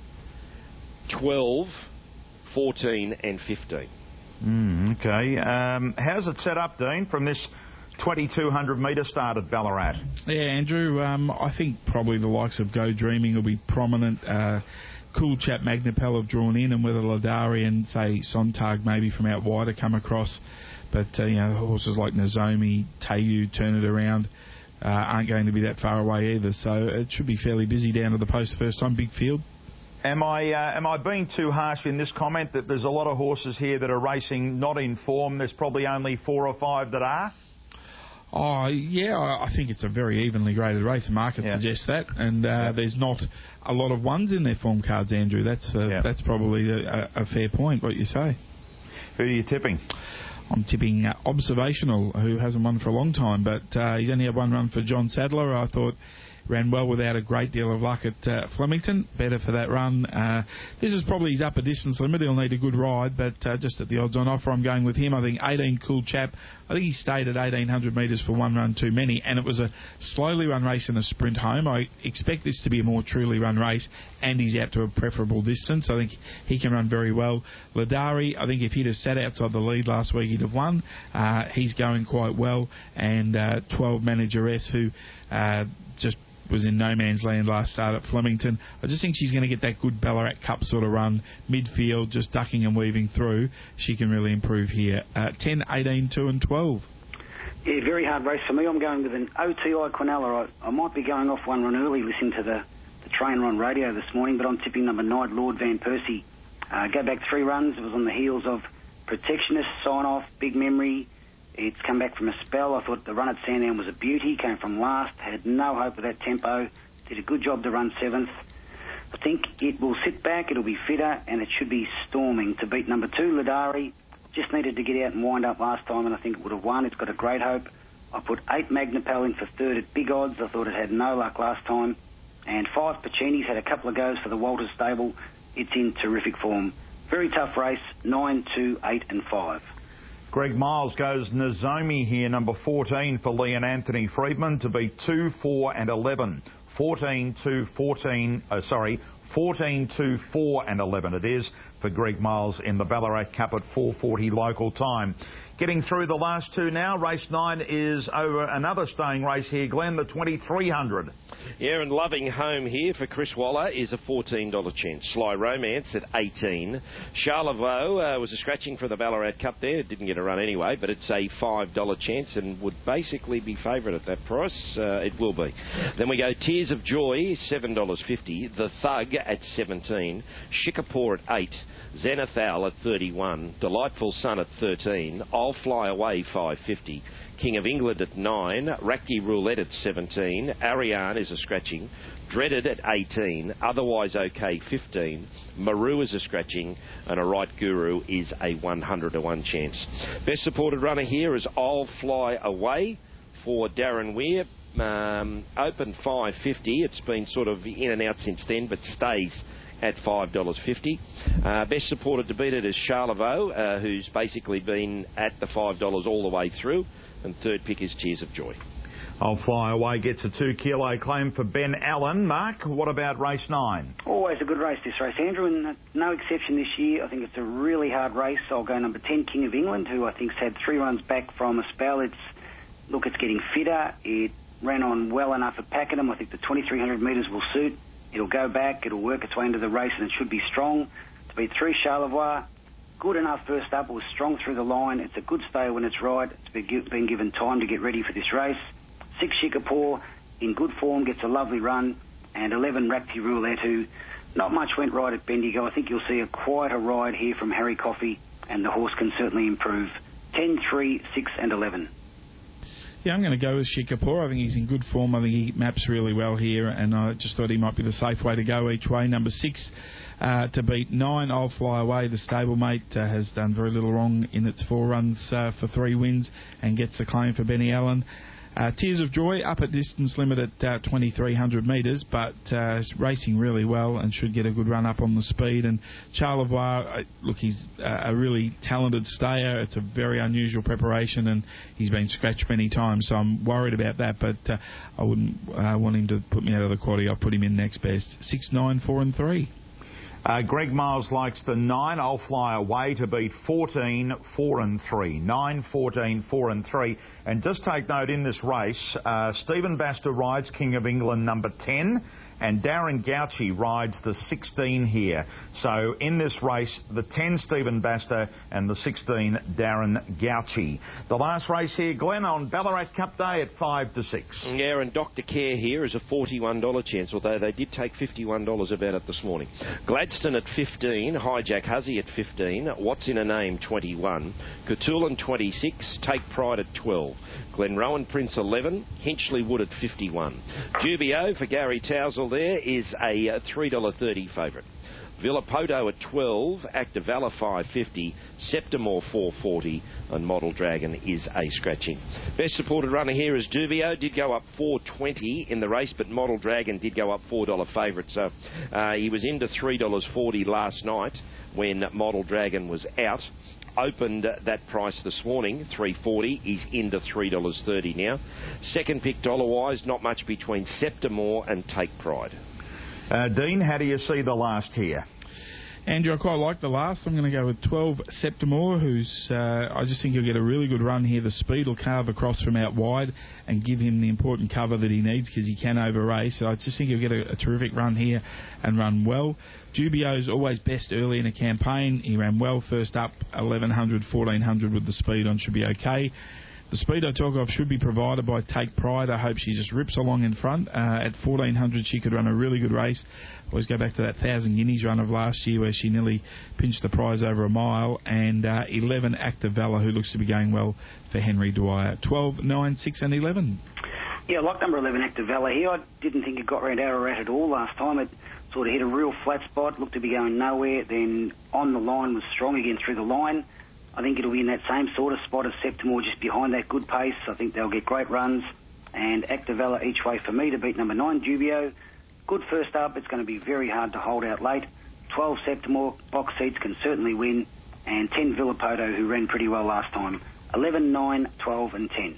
12, 14 and 15. Okay. How's it set up, Dean, from this 2,200 metre start at Ballarat? Yeah, Andrew, I think probably the likes of Go Dreaming will be prominent. Cool Chap, Magnapel have drawn in, and whether Ladari and, say, Sontag maybe from out wider come across. But, horses like Nozomi, Tayu, Turn It Around aren't going to be that far away either. So it should be fairly busy down to the post first time. Big field. Am I being too harsh in this comment that there's a lot of horses here that are racing not in form? There's probably only 4 or 5 that are? Oh, yeah, I think it's a very evenly graded race. The market suggests that. And there's not a lot of ones in their form cards, Andrew. That's probably a fair point, what you say. Who are you tipping? I'm tipping Observational, who hasn't won for a long time, but he's only had one run for John Sadler. I thought ran well without a great deal of luck at Flemington. Better for that run. This is probably his upper distance limit. He'll need a good ride, but just at the odds on offer, I'm going with him. I think 18 Cool Chap. I think he stayed at 1,800 metres for one run too many, and it was a slowly run race and a sprint home. I expect this to be a more truly run race, and he's out to a preferable distance. I think he can run very well. Ladari, I think if he'd have sat outside the lead last week, he'd have won. He's going quite well, and 12 Manageress, who just was in no man's land last start at Flemington. I just think she's going to get that good Ballarat Cup sort of run, midfield, just ducking and weaving through. She can really improve here. 10, 18, 2 and 12. Yeah, very hard race for me. I'm going with an OTI Quinella. I might be going off one run early, listening to the trainer on radio this morning, but I'm tipping number 9, Lord Van Persie. Go back 3 runs. It was on the heels of Protectionist, Sign Off, Big Memory. It's come back from a spell. I thought the run at Sandown was a beauty. Came from last. Had no hope of that tempo. Did a good job to run 7th. I think it will sit back. It'll be fitter, and it should be storming to beat number 2, Ladari. Just needed to get out and wind up last time, and I think it would have won. It's got a great hope. I put 8 Magnapel in for 3rd at big odds. I thought it had no luck last time. And 5 Pacini's had a couple of goes for the Walters stable. It's in terrific form. Very tough race. 9, 2, 8 and 5. Greg Miles goes Nozomi here, number 14 for Leon Anthony Friedman, to beat 2, 4 and 11. 14, 2, 14, 14, 2, 4 and 11 it is for Greg Miles in the Ballarat Cup at 4:40 local time. Getting through the last 2 now. Race 9 is over another staying race here, Glenn, the 2300. Yeah, and Loving Home here for Chris Waller is a $14 chance. Sly Romance at 18. Charlevoix was a scratching for the Ballarat Cup there. It didn't get a run anyway, but it's a $5 chance and would basically be favourite at that price. It will be. Then we go Tears of Joy, $7.50. The Thug at 17. Shikapur at 8. Zenithal at 31. Delightful Sun at 13. I'll Fly Away, $5.50. King of England at 9, Rakti Roulette at 17, Ariane is a scratching, Dreaded at 18, Otherwise OK 15, Maru is a scratching, and A Right Guru is a 100-to-1 chance. Best supported runner here is I'll Fly Away for Darren Weir. Open $5.50. It's been sort of in and out since then, but stays at $5.50. Best supported to beat it is Charlevoix, who's basically been at the $5 all the way through. And 3rd pick is Tears of Joy. I'll Fly Away gets a 2-kilo claim for Ben Allen. Mark, what about race 9? Always a good race, this race, Andrew, and no exception this year. I think it's a really hard race. I'll go number 10, King of England, who I think's had 3 runs back from a spell. It's getting fitter. It ran on well enough at Pakenham. I think the 2,300 metres will suit. It'll go back. It'll work its way into the race, and it should be strong. To beat 3 Charlevoix, good enough first up. It was strong through the line. It's a good stayer when it's right. It's been given time to get ready for this race. 6 Shikapur in good form, gets a lovely run. And 11 Rakti Roulette, who not much went right at Bendigo. I think you'll see a quieter ride here from Harry Coffey, and the horse can certainly improve. 10, 3, 6 and 11. Yeah, I'm going to go with Shikapur. I think he's in good form. I think he maps really well here, and I just thought he might be the safe way to go each way. Number 6 to beat 9, I'll Fly Away. The stablemate has done very little wrong in its 4 runs for 3 wins and gets the claim for Benny Allen. Tears of Joy up at distance limit at 2,300 metres, but racing really well and should get a good run up on the speed. And Charlevoix, look, he's a really talented stayer. It's a very unusual preparation, and he's been scratched many times, so I'm worried about that. But I wouldn't want him to put me out of the quaddy. I'll put him in next best. 6, 9, 4 and 3. Greg Miles likes the 9, I'll Fly Away, to beat 14, 4 and 3. 9, 14, 4 and 3. And just take note in this race, Stephen Baster rides King of England number 10, and Darren Gauci rides the 16 here. So in this race, the 10 Stephen Baster and the 16 Darren Gauci. The last race here, Glenn, on Ballarat Cup Day at 5 to 6. Yeah, and Dr. Care here is a $41 chance, although they did take $51 about it this morning. Gladstone at 15, Hijack Huzzy at 15, What's in a Name 21, Catullin 26, Take Pride at 12, Glenrowan Prince 11, Hinchley Wood at 51. Jubio for Gary Towsell there is a $3.30 favourite. Villapoto at 12, Activella 550, Septimore 440, and Model Dragon is a scratching. Best supported runner here is Dubio. Did go up $4.20 in the race, but Model Dragon did go up $4 favourite. So he was into $3.40 last night when Model Dragon was out. Opened that price this morning, $3.40. He's into $3.30 now. Second pick dollar-wise, not much between Septimore and Take Pride. Dean, how do you see the last here? Andrew, I quite like the last. I'm going to go with 12 Septimore, who's I just think he'll get a really good run here. The speed will carve across from out wide and give him the important cover that he needs because he can over-race. So I just think he'll get a terrific run here and run well. Jubio's always best early in a campaign. He ran well first up, 1100, 1400 with the speed on, should be okay. The speed I talk of should be provided by Take Pride. I hope she just rips along in front. At 1400, she could run a really good race. Always go back to that 1,000 guineas run of last year where she nearly pinched the prize over a mile. And 11, Activella, who looks to be going well for Henry Dwyer. 12, 9, 6 and 11. Yeah, I like number 11, Activella here. I didn't think it got round Ararat at all last time. It sort of hit a real flat spot, looked to be going nowhere. Then on the line was strong again through the line. I think it'll be in that same sort of spot as Septimore, just behind that good pace. I think they'll get great runs. And Activella each way for me to beat number 9, Jubio. Good first up. It's going to be very hard to hold out late. 12, Septimore. Box seats can certainly win. And 10, Villapoto, who ran pretty well last time. 11, 9, 12 and 10.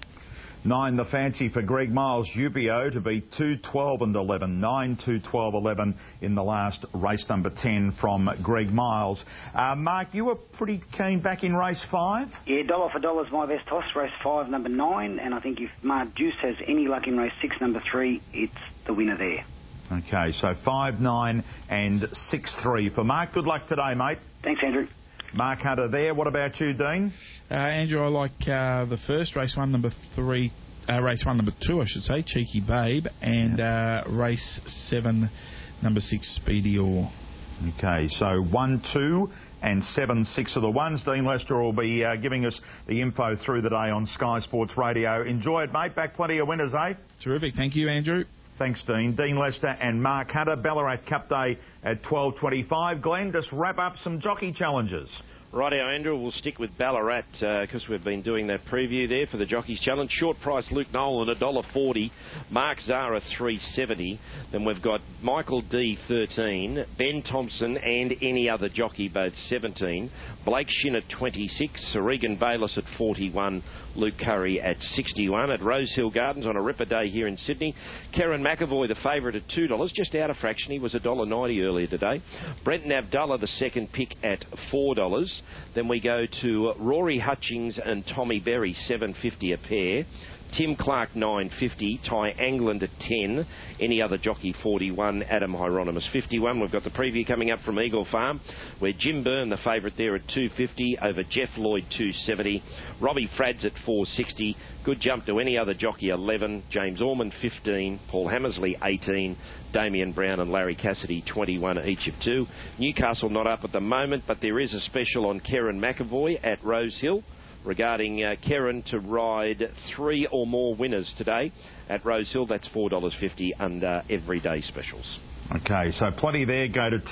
9, the fancy for Greg Miles, Jubio, to beat 2, 12 and 11. 9, 2, 12, 11 in the last race number 10 from Greg Miles. Mark, you were pretty keen back in race 5? Yeah, dollar for dollar is my best toss. Race 5, number 9. And I think if Mark Juice has any luck in race 6, number 3, it's the winner there. Okay, so 5, 9 and 6, 3 for Mark. Good luck today, mate. Thanks, Andrew. Mark Hunter there. What about you, Dean? Andrew, I like the first, race 1, number 3, race 1, number 2, I should say, Cheeky Babe, and race 7, number 6, Speedy Orr. Okay, so 1, 2 and 7, 6 are the ones. Dean Lester will be giving us the info through the day on Sky Sports Radio. Enjoy it, mate. Back plenty of winners, eh? Terrific. Thank you, Andrew. Thanks, Dean. Dean Lester and Mark Hunter, Ballarat Cup Day at 12:25. Glenn, just wrap up some jockey challenges. Rightio, Andrew, we'll stick with Ballarat because we've been doing that preview there for the Jockeys Challenge. Short price Luke Nolan, $1.40. Mark Zara, $3.70. Then we've got Michael D, 13. Ben Thompson and any other jockey, both 17. Blake Shin at 26. Regan Bayliss at 41. Luke Curry at 61. At Rosehill Gardens on a ripper day here in Sydney. Karen McAvoy, the favourite at $2. Just out of fraction. He was $1.90 earlier today. Brenton Abdullah, the second pick at $4. Then we go to Rory Hutchings and Tommy Berry, $7.50 a pair. Tim Clark, $9.50. Ty Angland at $10. Any other jockey, $41. Adam Hieronymus, $51. We've got the preview coming up from Eagle Farm, where Jim Byrne, the favourite there at $2.50, over Jeff Lloyd, $2.70. Robbie Frads at $4.60. Good jump to any other jockey, $11. James Ormond, $15. Paul Hammersley, $18. Damien Brown and Larry Cassidy, $21 each of 2. Newcastle not up at the moment, but there is a special on Karen McAvoy at Rosehill regarding Karen to ride 3 or more winners today at Rosehill. That's $4.50 under everyday specials. Okay, so plenty there. Go to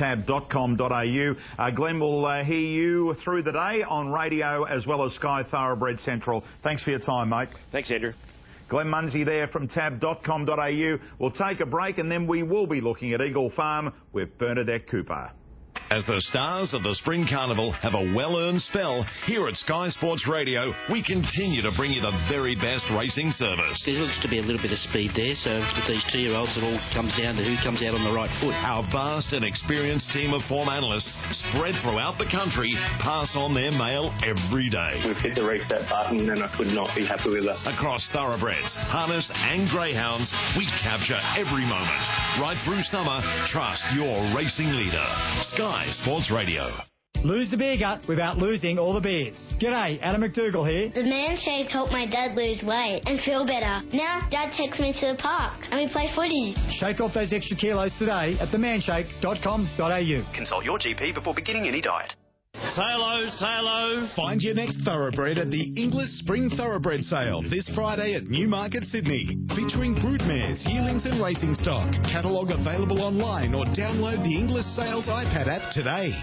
tab.com.au. Glenn will hear you through the day on radio as well as Sky Thoroughbred Central. Thanks for your time, mate. Thanks, Andrew. Glenn Munsey there from tab.com.au. We'll take a break and then we will be looking at Eagle Farm with Bernadette Cooper. As the stars of the Spring Carnival have a well-earned spell, here at Sky Sports Radio, we continue to bring you the very best racing service. There looks to be a little bit of speed there, so with these 2-year-olds, it all comes down to who comes out on the right foot. Our vast and experienced team of form analysts spread throughout the country pass on their mail every day. We've hit the reset button and I could not be happy with it. Across thoroughbreds, harness and greyhounds, we capture every moment. Right through summer, trust your racing leader. Sky Sports Radio. Lose the beer gut without losing all the beers. G'day, Adam McDougall here. The Man Shake helped my dad lose weight and feel better. Now Dad takes me to the park and we play footy. Shake off those extra kilos today at themanshake.com.au. Consult your GP before beginning any diet. Say hello. Find your next thoroughbred at the English Spring Thoroughbred Sale this Friday at Newmarket, Sydney. Featuring broodmares, yearlings and racing stock. Catalogue available online or download the English Sales iPad app today.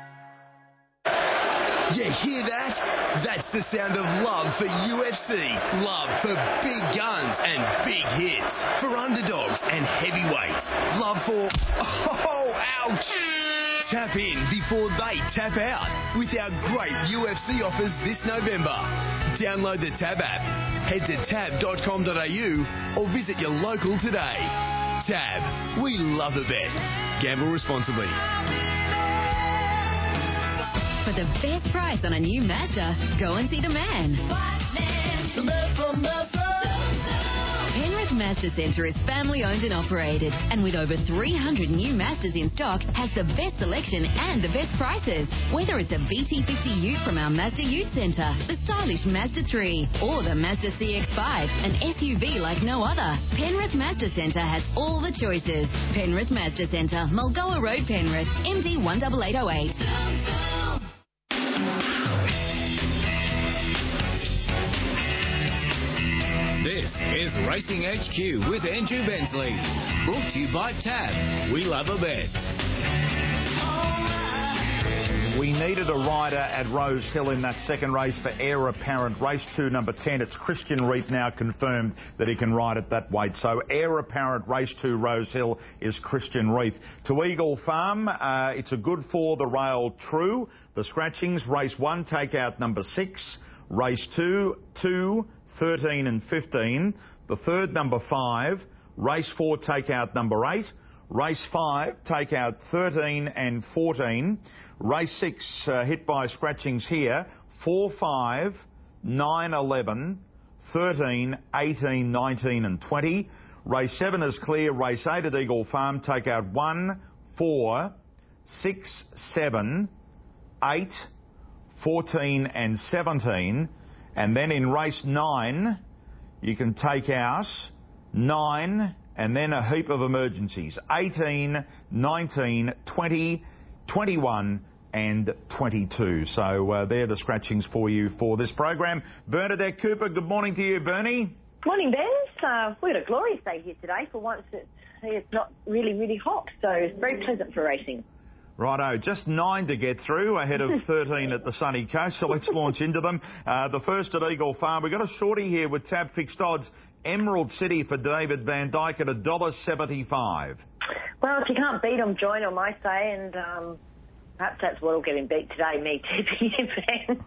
You hear that? That's the sound of love for UFC. Love for big guns and big hits. For underdogs and heavyweights. Love for... Oh, ouch! Tap in before they tap out with our great UFC offers this November. Download the Tab app, head to tab.com.au or visit your local today. Tab, we love a bet. Gamble responsibly. For the best price on a new Mazda, go and see the man. The man from Mazda. Penrith Mazda Centre is family owned and operated, and with over 300 new Mazdas in stock, has the best selection and the best prices. Whether it's a VT50 Ute from our Mazda Ute Centre, the stylish Mazda 3, or the Mazda CX-5, an SUV like no other, Penrith Mazda Centre has all the choices. Penrith Mazda Centre, Mulgoa Road, Penrith, MD 18888. This is Racing HQ with Andrew Bensley. Brought to you by Tab. We love a bet. We needed a rider at Rose Hill in that second race for Heir Apparent. Race 2, number 10. It's Christian Reith now confirmed that he can ride at that weight. So Heir Apparent, race 2, Rose Hill, is Christian Reith. To Eagle Farm, it's a good for the rail true. The scratchings, race 1, take out number 6. Race 2, 13 and 15. The third, number 5. Race 4, take out number 8. Race 5, take out 13 and 14. Race 6, hit by scratchings here. 4, 5, 9, 11, 13, 18, 19 and 20. Race 7 is clear. Race 8 at Eagle Farm, take out 1, 4, 6, 7, 8, 14 and 17. And then in race 9, you can take out 9 and then a heap of emergencies. 18, 19, 20, 21 and 22. So they're the scratchings for you for this program. Bernadette Cooper, good morning to you, Bernie. Morning, Ben. We've got a glorious day here today. For once, it's not really hot, so it's very pleasant for racing. Righto, just 9 to get through ahead of 13 at the sunny coast, so let's launch into them. The first at Eagle Farm. We've got a shorty here with tab fixed odds. Emerald City for David Van Dyke at $1.75. Well, if you can't beat them, join them, I say, and perhaps that's what'll get him beat today, me tipping him, Ben.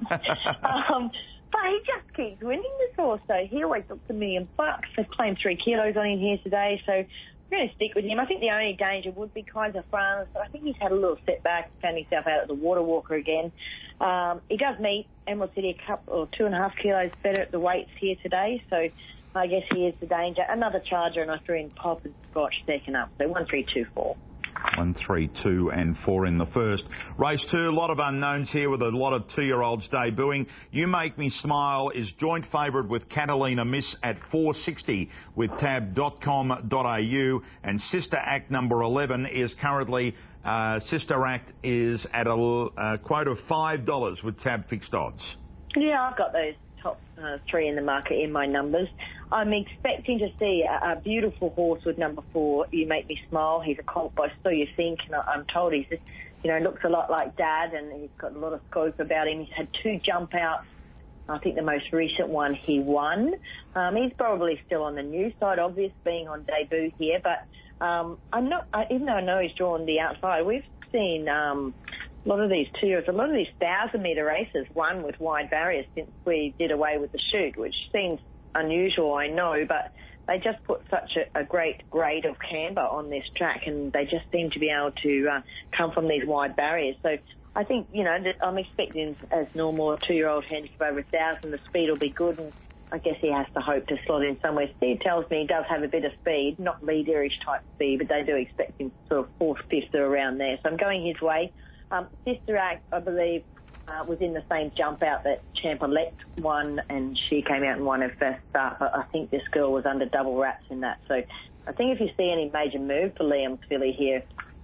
But he just keeps winning this horse, so he always looks $1 million. He's playing 3 kilos on him here today, so we're going to stick with him. I think the only danger would be Kaiser France, but I think he's had a little setback, found himself out at the Water Walker again. He does meet Emerald City a couple or 2.5 kilos better at the weights here today, so I guess he is the danger. Another charger, and I threw in Pop and Scotch second up, so 1, 3, 2, 4. 1, 3, 2 and 4 in the first. Race 2, a lot of unknowns here with a lot of 2-year-olds debuting. You Make Me Smile is joint favourite with Catalina Miss at $4.60 with tab.com.au, and Sister Act number 11 is currently, Sister Act is at a quote of $5 with tab fixed odds. Yeah, I've got those top 3 in the market in my numbers. I'm expecting to see a beautiful horse with number 4, You Make Me Smile. He's a colt by So You Think, and I'm told he's just, looks a lot like Dad, and he's got a lot of scope about him. He's had 2 jump outs. I think the most recent one he won. He's probably still on the new side, obvious, being on debut here, but I'm not, even though I know he's drawn the outside, we've seen a lot of these 1,000-metre races won with wide barriers since we did away with the chute, which seems unusual, I know, but they just put such a great grade of camber on this track, and they just seem to be able to come from these wide barriers. So I think, I'm expecting, as normal, a 2-year-old hen to go over 1,000. The speed will be good, and I guess he has to hope to slot in somewhere. Steve tells me he does have a bit of speed, not leader-ish type speed, but they do expect him sort of 4th, 5th or around there. So I'm going his way. Sister Act, I believe, was in the same jump out that Champ-Elect won, and she came out and won her first start. But I think this girl was under double wraps in that. So I think if you see any major move for Liam's filly here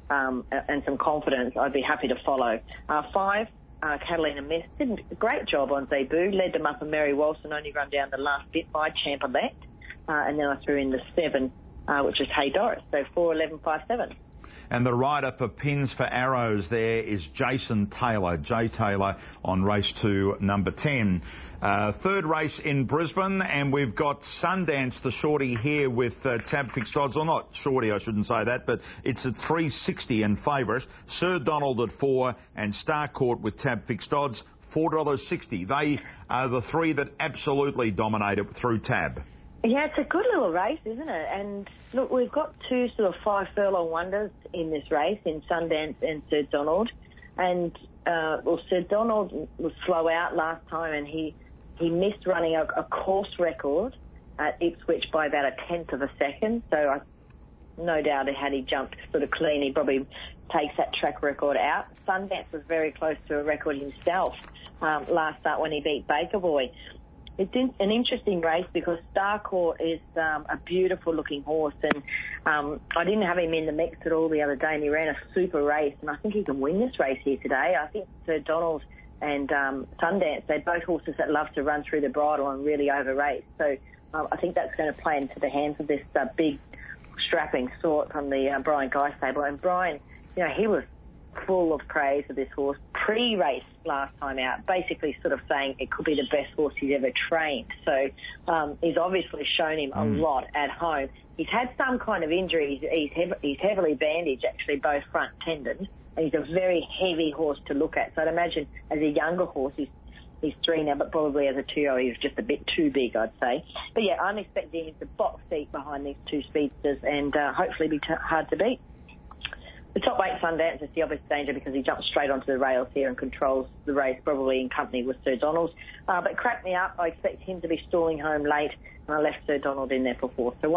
and some confidence, I'd be happy to follow. 5, Catalina Miss did a great job on debut, led them up, and Mary Wilson only run down the last bit by Champ-Elect. And then I threw in the 7, which is Hey Doris. So 4, 11, 5, 7. And the rider for pins for arrows there is Jason Taylor. Jay Taylor on race 2, number 10. Third race in Brisbane, and we've got Sundance, the shorty here with tab fixed odds. Or not shorty, I shouldn't say that, but it's at 3.60 and favourite. Sir Donald at 4 and Star Court with tab fixed odds, $4.60. They are the 3 that absolutely dominate it through tab. Yeah, it's a good little race, isn't it? And look, we've got 2 sort of 5-furlong wonders in this race, in Sundance and Sir Donald. And, Sir Donald was slow out last time, and he missed running a course record at Ipswich by about 1/10 of a second. So no doubt had he jumped sort of clean, he probably takes that track record out. Sundance was very close to a record himself last start when he beat Baker Boy. It's an interesting race because Star Court is a beautiful-looking horse, and I didn't have him in the mix at all the other day, and he ran a super race, and I think he can win this race here today. I think Sir Donald and Sundance, they're both horses that love to run through the bridle and really over-race. So I think that's going to play into the hands of this big, strapping sort from the Brian Guy stable. And Brian, he was full of praise of this horse pre-race last time out, basically sort of saying it could be the best horse he's ever trained. So he's obviously shown him a lot at home. He's had some kind of injury. He's heavily bandaged, actually, both front tendons, and he's a very heavy horse to look at. So I'd imagine as a younger horse, he's 3 now, but probably as a 2-year-old, he's just a bit too big, I'd say. But yeah, I'm expecting him to box seat behind these 2 speedsters and hopefully be hard to beat. The top 8 Sundance is the obvious danger because he jumps straight onto the rails here and controls the race, probably in company with Sir Donald. But Crack Me Up, I expect him to be stalling home late, and I left Sir Donald in there for 4. So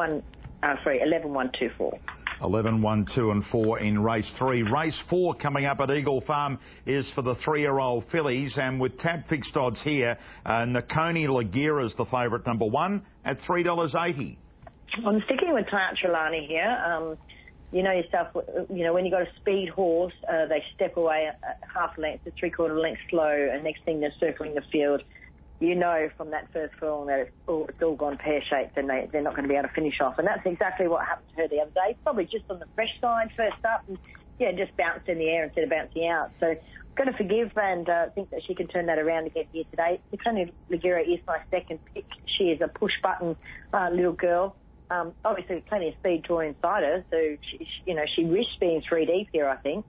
11, 1, 2, 4. 11, 1, 2 and 4 in race 3. Race 4 coming up at Eagle Farm is for the 3-year-old fillies, and with tab fixed odds here, Nakoni Lagira is the favourite, number 1 at $3.80. I'm sticking with Trelawney here. You know yourself, when you've got a speed horse, they step away half a length to 3/4 length slow, and next thing they're circling the field. You know from that first furlong that it's all gone pear-shaped and they're not going to be able to finish off. And that's exactly what happened to her the other day. Probably just on the fresh side first up and, just bounced in the air instead of bouncing out. So I'm going to forgive and think that she can turn that around again here today. Nakoni Lagira is my second pick. She is a push-button little girl. Obviously, plenty of speed drawn inside her, so she risks being 3 deep here, I think.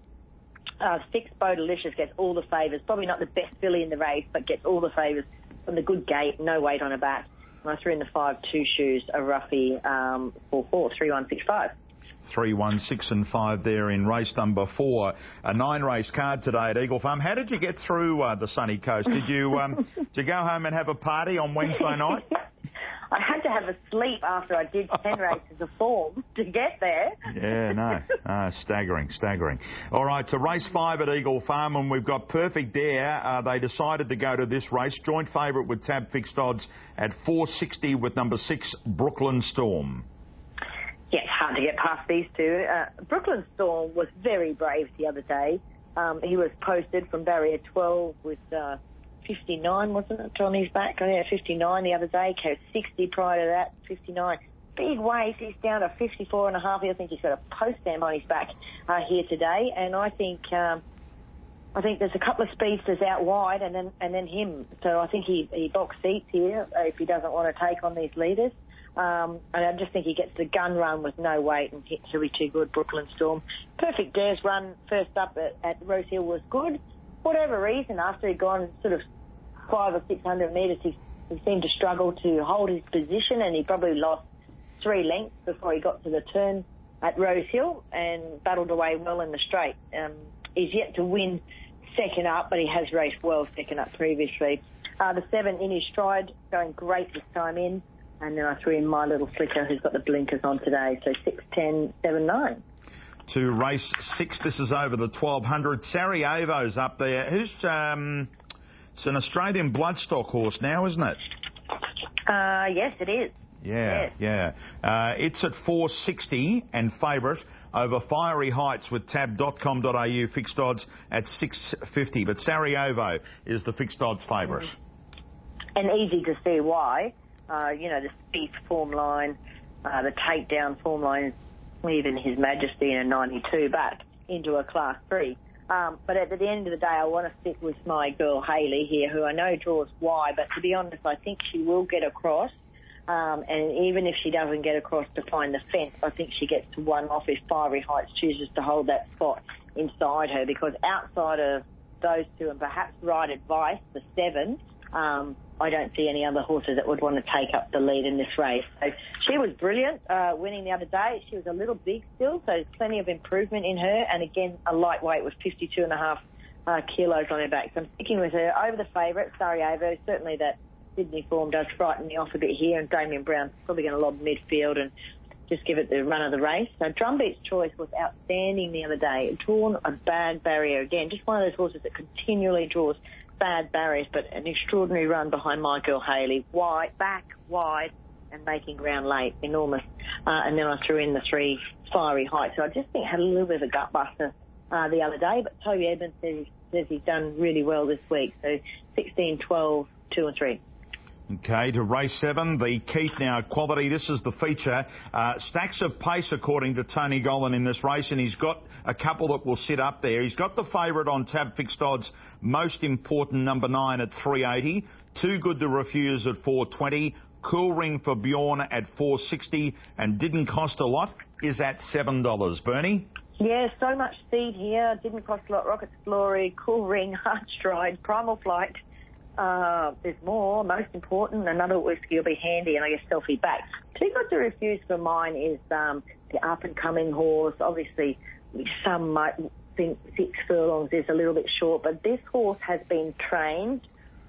6, Bo Delicious gets all the favours. Probably not the best filly in the race, but gets all the favours from the good gate, no weight on her back. And I threw in the 5 2 shoes, a roughie 4-4, 3, 1, 6, 5. 3, 1, 6 and 5 there in race number 4. A 9-race card today at Eagle Farm. How did you get through the sunny coast? Did you go home and have a party on Wednesday night? I had to have a sleep after I did 10 races of form to get there. Yeah, no. Staggering. All right, so race 5 at Eagle Farm, and we've got Perfect Dare. They decided to go to this race. Joint favourite with tab fixed odds at $4.60 with number 6, Brooklyn Storm. Yeah, it's hard to get past these 2. Brooklyn Storm was very brave the other day. He was posted from barrier 12 with 59, wasn't it, on his back? Oh, yeah, 59 the other day. Carried 60 prior to that, 59. Big weight. He's down to 54.5. I think he's got a post stamp on his back here today. And I think there's a couple of speedsters out wide and then him. So I think he box seats here if he doesn't want to take on these leaders. And I just think he gets the gun run with no weight and hits really too good. Brooklyn Storm. Perfect Dare's run first up at Rose Hill was good. For whatever reason, after he'd gone sort of 500 or 600 metres, he seemed to struggle to hold his position, and he probably lost 3 lengths before he got to the turn at Rose Hill and battled away well in the straight. He's yet to win second up, but he has raced well second up previously. The 7 in his stride, going great this time in. And then I threw in My Little Slicker, who's got the blinkers on today. So 6, 10, 7, 9. To race 6, this is over the 1200. Sarajevo's up there. Who's it's an Australian bloodstock horse now, isn't it? Yes, it is. Yeah, yes. It's at 460 and favourite over Fiery Heights with tab.com.au fixed odds at 650. But Sarajevo is the fixed odds favourite. And easy to see why. The speed form line, the takedown form line, even His Majesty in a 92 back into a Class 3. But at the end of the day, I want to stick with my girl Hayley here, who I know draws wide, but to be honest, I think she will get across. And even if she doesn't get across to find the fence, I think she gets to one off if Fiery Heights chooses to hold that spot inside her, because outside of those two and perhaps Right Advice, the 7, I don't see any other horses that would want to take up the lead in this race. So she was brilliant winning the other day. She was a little big still, so there's plenty of improvement in her. And again, a lightweight with 52.5 kilos on her back. So I'm sticking with her over the favourite, Sarajevo. Certainly that Sydney form does frighten me off a bit here, and Damien Brown's probably going to lob midfield and just give it the run of the race. So Drumbeat's Choice was outstanding the other day. It drawn a bad barrier again. Just one of those horses that continually draws bad barriers, but an extraordinary run behind my girl Hayley. Wide, and making ground late. Enormous. And then I threw in the 3 Fiery Heights. So I just think had a little bit of a gut buster the other day, but Toby Edmonds says he's done really well this week. So 16, 12, 2 and 3. Okay, to race 7, the Keith Now Quality. This is the feature. Stacks of pace, according to Tony Gollan in this race, and he's got a couple that will sit up there. He's got the favourite on tab fixed odds, Most Important, number 9 at 380. Too Good to Refuse at 420. Cool Ring for Bjorn at 460. And Didn't Cost a Lot is at $7. Bernie? Yeah, so much speed here. Didn't Cost a Lot. Rocket's Glory, Cool Ring, Hard Stride, Primal Flight. There's more. Most Important, another whiskey will be handy, and I guess Selfie Back. Too Good to Refuse for mine is the up-and-coming horse. Obviously, some might think 6 furlongs is a little bit short, but this horse has been trained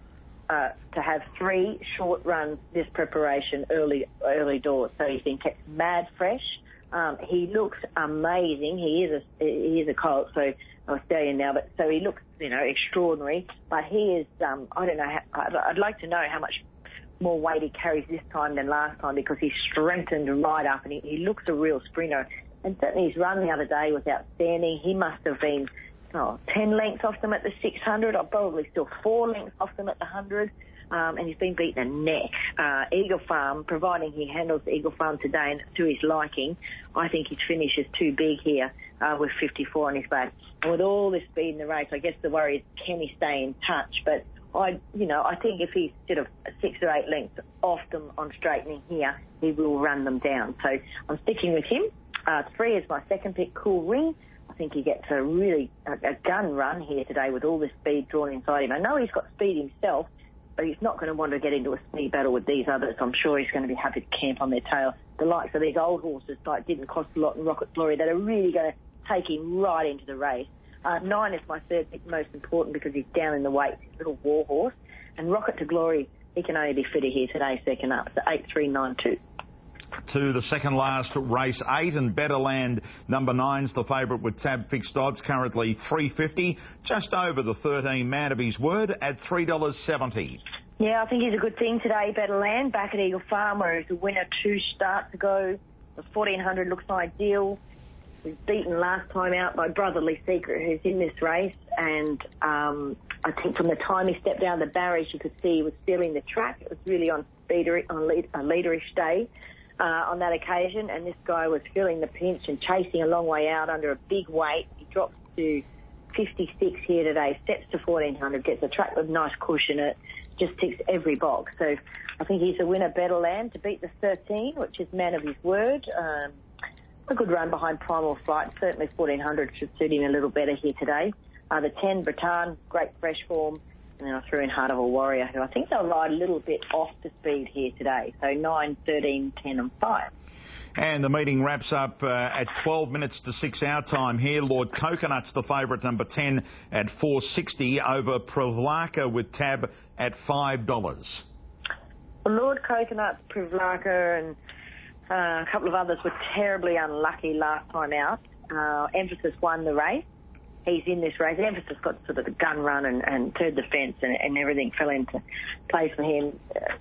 to have 3 short runs this preparation early doors. So he's been kept mad fresh. He looks amazing. He is a colt, so I'll tell you now. But so he looks, extraordinary. But he is. I don't know. I'd like to know how much more weight he carries this time than last time, because he's strengthened right up, and he looks a real sprinter. And certainly his run the other day was outstanding. He must have been 10 lengths off them at the 600, or probably still 4 lengths off them at the 100. And he's been beaten a neck. Eagle Farm, providing he handles Eagle Farm today and to his liking, I think his finish is too big here with 54 on his back. And with all this speed in the race, I guess the worry is, can he stay in touch? But I think if he's sort of 6 or 8 lengths off them on straightening here, he will run them down. So I'm sticking with him. 3 is my second pick, Cool Ring. I think he gets a gun run here today with all this speed drawn inside him. I know he's got speed himself, but he's not going to want to get into a speed battle with these others. I'm sure he's going to be happy to camp on their tail. The likes of these old horses like Didn't Cost a Lot and Rocket Glory that are really going to take him right into the race. 9 is my third pick, Most Important, because he's down in the weight, he's a little war horse. And Rocket to Glory, he can only be fitter here today, second up. So 8, 3, 9, 2. To the second last, race 8, and Better Land number 9's the favourite with tab fixed odds, currently $3.50, just over the 13 man of his word at $3.70. Yeah, I think he's a good thing today, Better Land, back at Eagle Farm, where he's a winner 2 starts ago. The 1400 looks ideal. He was beaten last time out by Brotherly Secret, who's in this race, and I think from the time he stepped down the barriers, you could see he was feeling the track. It was really on a leaderish day. On that occasion, and this guy was feeling the pinch and chasing a long way out under a big weight. He drops to 56 here today, steps to 1400, gets a track with nice cushion. It just ticks every box. So I think he's a winner, Better Land, to beat the 13, which is man of his word. A good run behind Primal Flight. Certainly 1400 should suit him a little better here today. The 10, Breton, great fresh form. And then I threw in Heart of a Warrior, who I think they'll ride a little bit off the speed here today. So 9, 13, 10 and 5. And the meeting wraps up at 12 minutes to 6 our time here. Lord Coconut's the favourite, number 10 at $4.60 over Privlaka with Tab at $5. Well, Lord Coconut, Privlaka and a couple of others were terribly unlucky last time out. Emphasis won the race. He's in this race. Emphasis got sort of the gun run and turned the fence and everything fell into place for him.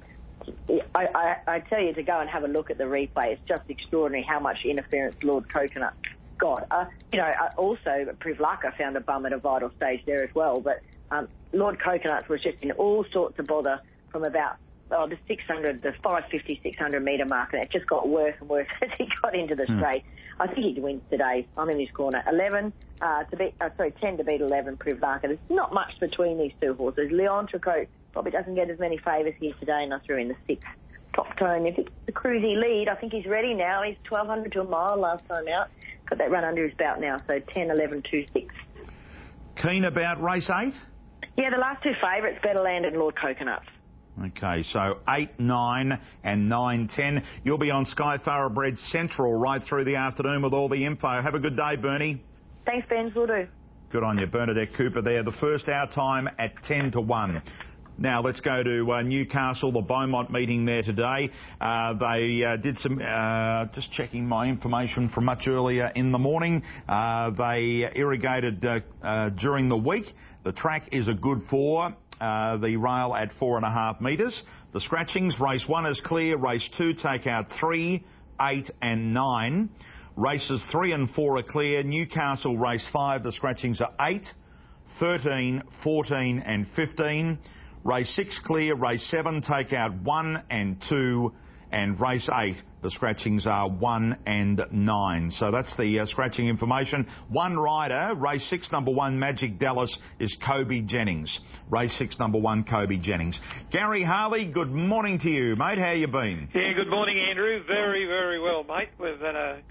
I tell you to go and have a look at the replay. It's just extraordinary how much interference Lord Coconut got. Also, Privlaka found a bum at a vital stage there as well. But Lord Coconut was just in all sorts of bother from about the 550, 600 metre mark, and it just got worse and worse as he got into the straight. I think he wins today. I'm in his corner. 10 to beat 11, Privlaka. There's not much between these two horses. Leon Tricot probably doesn't get as many favours here today, and I threw in the 6. Top Tone, if it's the cruisy lead, I think he's ready now. He's 1,200 to a mile last time out. Got that run under his belt now, so 10, 11, 2, 6. Keen about race 8? Yeah, the last two favourites, Better Land and Lord Coconut. Okay, so 8, 9 and 9, 10. You'll be on Sky Thoroughbred Central right through the afternoon with all the info. Have a good day, Bernie. Thanks, Ben. Will do. Good on you. Bernadette Cooper there. The first hour time at 10 to 1. Now, let's go to Newcastle, the Beaumont meeting there today. They did some, just checking my information from much earlier in the morning. They irrigated during the week. The track is a good 4. The rail at 4.5 metres. The scratchings, race 1 is clear, race 2 take out 3, 8 and 9. Races 3 and 4 are clear. Newcastle race 5, the scratchings are 8, 13, 14 and 15. Race 6 clear, race 7 take out 1 and 2. And race 8, the scratchings are 1 and 9. So that's the scratching information. One rider, race 6, number 1, Magic Dallas, is Kobe Jennings. Race 6, number 1, Kobe Jennings. Gary Harley, good morning to you, mate. How you been? Yeah, good morning, Andrew. Very, very well, mate. We've had a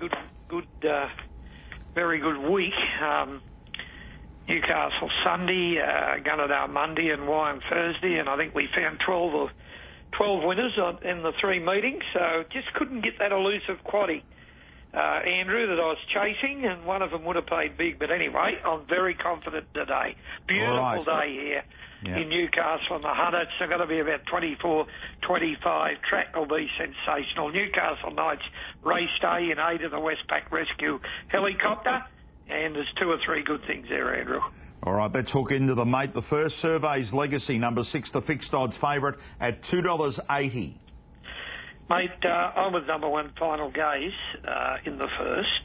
very good week. Newcastle Sunday, Gunnedah Monday and Wyong Thursday, and I think we found 12 winners in the 3 meetings, so just couldn't get that elusive quaddie, Andrew, that I was chasing, and one of them would have paid big. But anyway, I'm very confident today. Beautiful day here in Newcastle and the Hunter. It's going to be about 24, 25. Track will be sensational. Newcastle Knights race day in aid of the Westpac Rescue helicopter, and there's 2 or 3 good things there, Andrew. All right, let's hook into them, mate. The first Survey's Legacy, number 6, the fixed odds favourite at $2.80. Mate, I was number 1 Final Gaze in the first.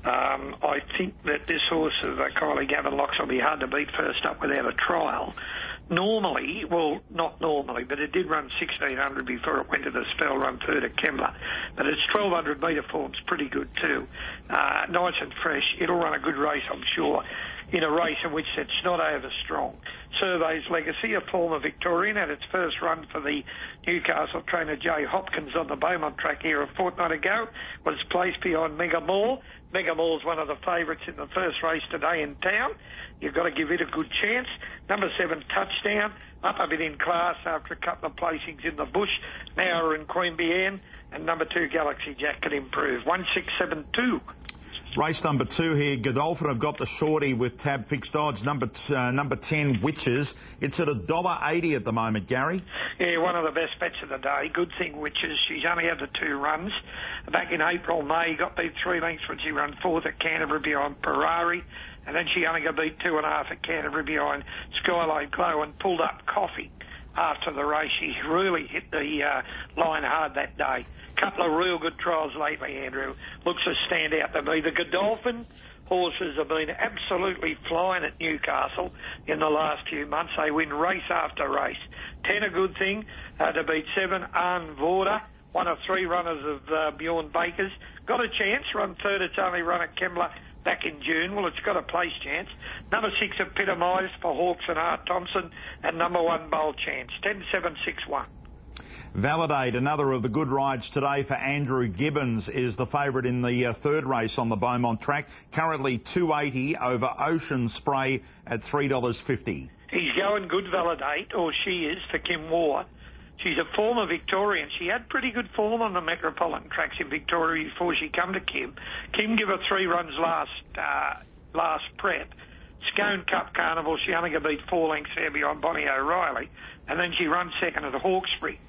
I think that this horse of Kylie Gavin Locks will be hard to beat first up without a trial. Normally, well, not normally, but it did run 1,600 before it went to the spell run third at Kembla. But its 1,200 metre form's pretty good too. Nice and fresh. It'll run a good race, I'm sure, in a race in which it's not over strong. Survey's Legacy, a former Victorian, had its first run for the Newcastle trainer Jay Hopkins on the Beaumont track here a fortnight ago, was placed behind Mega Mall. Mega Mall's one of the favourites in the first race today in town. You've got to give it a good chance. Number 7, Touchdown, up a bit in class after a couple of placings in the bush. Now in Queen Bienne. And number 2, Galaxy Jack can improve. 1672. Race number 2 here, Godolphin have got the shorty with Tab fixed odds. Number 10, Witches. It's at $1.80 at the moment, Gary. Yeah, one of the best bets of the day. Good thing, Witches. She's only had the 2 runs. Back in April, May, got beat 3 lengths when she ran 4th at Canterbury behind Ferrari. And then she only got beat 2.5 at Canterbury behind Skyline Glow and pulled up Coffee after the race. She really hit the line hard that day. Couple of real good trials lately, Andrew. Looks a standout to me. The Godolphin horses have been absolutely flying at Newcastle in the last few months. They win race after race. 10 a good thing to beat 7, Arn Vorder, one of 3 runners of Bjorn Baker's. Got a chance, run 3rd, it's only run at Kembla. back in June. Well, it's got a place chance. Number 6, Epitomised for Hawks and Art Thompson, and number 1, Bold Chance. 10-7-6-1. Validate, another of the good rides today for Andrew Gibbons, is the favourite in the third race on the Beaumont track. Currently $2.80 over Ocean Spray at $3.50. He's going good, Validate, or she is, for Kim Waugh. She's a former Victorian. She had pretty good form on the metropolitan tracks in Victoria before she come to Kim. Kim gave her 3 runs last prep. Scone Cup Carnival, she only got beat 4 lengths there behind Bonnie O'Reilly, and then she run second at the Hawkesbury.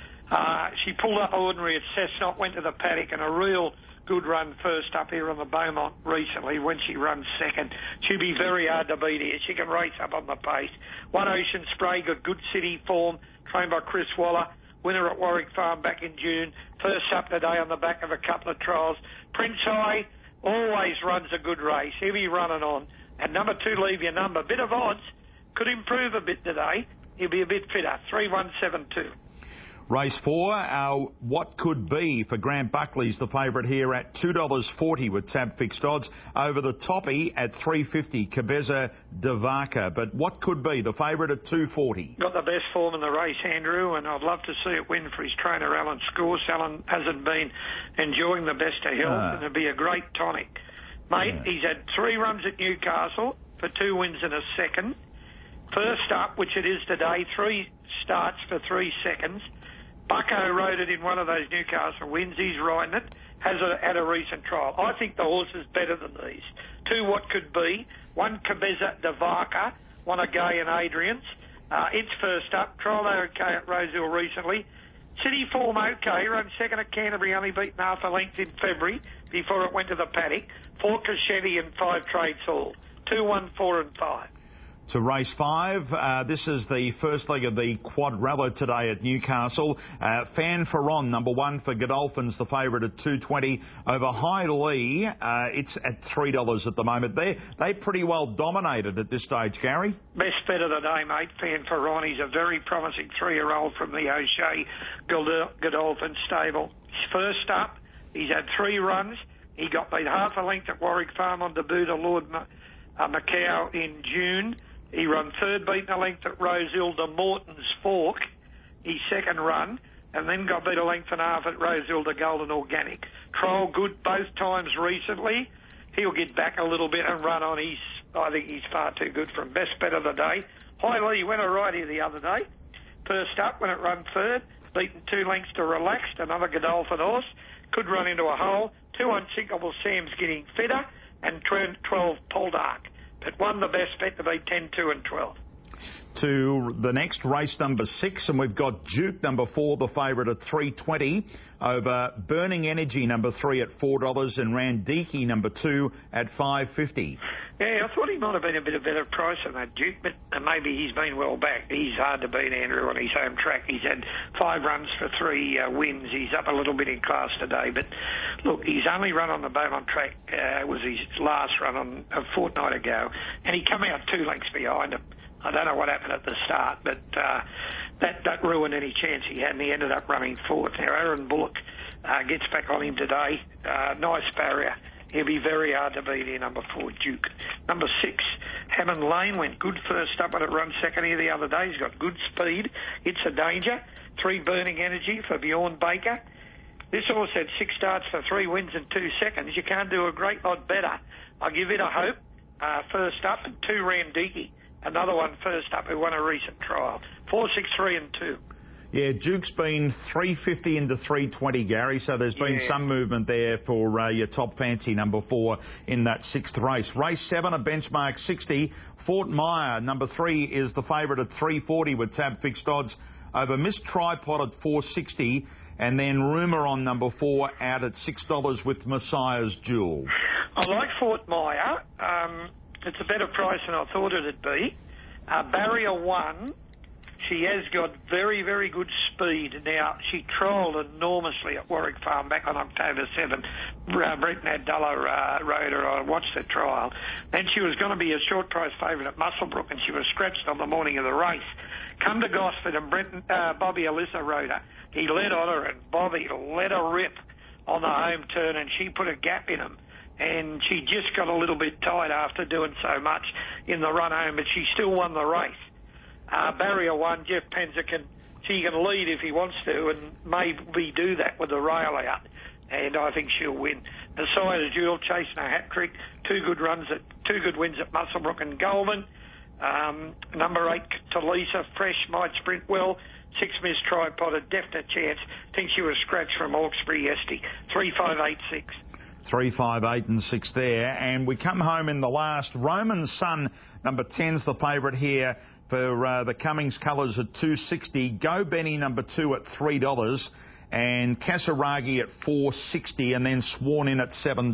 She pulled up ordinary at Cessnock, went to the paddock, and a real good run first up here on the Beaumont recently when she runs second. She'll be very hard to beat here. She can race up on the pace. 1 Ocean Spray got good city form, trained by Chris Waller, winner at Warwick Farm back in June. First up today on the back of a couple of trials. Prince High always runs a good race. He'll be running on. And number 2, Leave Your Number. Bit of odds. Could improve a bit today. He'll be a bit fitter. 3-1-7-2. Race 4, What Could Be for Grant Buckley's the favourite here at $2.40 with tab fixed odds. Over the toppy at $3.50, Cabeza de Vaca. But What Could Be, the favourite at $2.40. Got the best form in the race, Andrew, and I'd love to see it win for his trainer, Alan Scourse. Alan hasn't been enjoying the best of health, and it'd be a great tonic. Mate, he's had 3 runs at Newcastle for 2 wins and a second. First up, which it is today, 3 starts for 3 seconds. Bucko rode it in one of those Newcastle wins. He's riding it. Has had a recent trial. I think the horse is better than these. 2 What Could Be. 1 Cabeza de Vaca. 1 Gay and Adrian's. It's first up. Trial okay at Rosehill recently. City form okay. Run second at Canterbury. Only beaten half a length in February before it went to the paddock. 4 Cashetti and 5 Trades Hall. 2, 1, 4 and 5. To race 5, this is the first leg of the quadrella today at Newcastle. Fan Ferron, number 1 for Godolphins, the favourite at $2.20 over High Lee. It's at $3 at the moment. They pretty well dominated at this stage, Gary. Best bet of the day, mate. Fan Ferron. He's a very promising 3-year-old from the O'Shea Godolphin stable. First up, he's had 3 runs. He got beat half a length at Warwick Farm on debut to Lord Macau in June. He run 3rd, beaten a length at Rosehill to Morton's Fork, his second run, and then got beat a length and a half at Rosehill to Golden Organic. Trial good both times recently. He'll get back a little bit and run on. I think he's far too good for him. Best bet of the day. High Lee went a right here the other day. First up when it run 3rd, beaten 2 lengths to Relaxed, another Godolphin horse. Could run into a hole. 2 Unsinkable Sam's getting fitter, and 12 Poldark. But won the best bet to be 10, 2 and 12. To the next race, number 6, and we've got Duke, number 4, the favourite at $3.20 over Burning Energy, number 3 at $4, and Randiki, number 2 at $5.50. Yeah, I thought he might have been a bit of better price than that, Duke, but maybe he's been well back. He's hard to beat, Andrew, on his home track. He's had 5 runs for 3 wins. He's up a little bit in class today, but look, he's only run on the Beaumont track, was his last run on a fortnight ago, and he come out 2 lengths behind him. I don't know what happened at the start, but that ruined any chance he had, and he ended up running 4th. Now, Aaron Bullock gets back on him today. Nice barrier. He'll be very hard to beat here, number 4, Duke. Number 6, Hammond Lane went good first up when it run second here the other day. He's got good speed. It's a danger. 3 Burning Energy for Bjorn Baker. This horse had 6 starts for 3 wins and 2 seconds. You can't do a great lot better. I'll give it a hope. First up, and 2 Randiki. Another one first up who won a recent trial. 4, 6, 3 and 2. Yeah, Duke's been $3.50 into $3.20, Gary, so there's been some movement there for your top fancy number 4 in that 6th race. Race 7, a benchmark 60. Fort Myer, number 3, is the favourite at $3.40 with tab fixed odds over Miss Tripod at $4.60, and then Rumour on number 4 out at $6 with Messiah's Jewel. I like Fort Myer. It's a better price than I thought it'd be. Barrier 1, she has got very, very good speed. Now, she trialled enormously at Warwick Farm back on October 7. Brett Nadella rode her. I watched the trial. Then she was going to be a short price favourite at Muswellbrook, and she was scratched on the morning of the race. Come to Gosford, and Bobby Alyssa rode her. He led on her, and Bobby let her rip on the home turn, and she put a gap in him. and she just got a little bit tired after doing so much in the run home, but she still won the race. Barrier 1, Jeff Penzer can lead if he wants to, and maybe do that with the rail out, and I think she'll win. Messiah's Jewel chasing a hat trick, two good wins at Muswellbrook and Goulburn. Number 8, Talisa, fresh, might sprint well. 6, Miss Tripod, a definite chance. Think she was scratched from Hawkesbury yesterday. 3, 5, 8, 6. 3, 5, 8 and 6 there. And we come home in the last. Roman Sun, number 10's the favourite here for the Cummings colours at $2.60. Go Benny, number 2 at $3. And Kasaragi at $4.60, and then Sworn In at $7.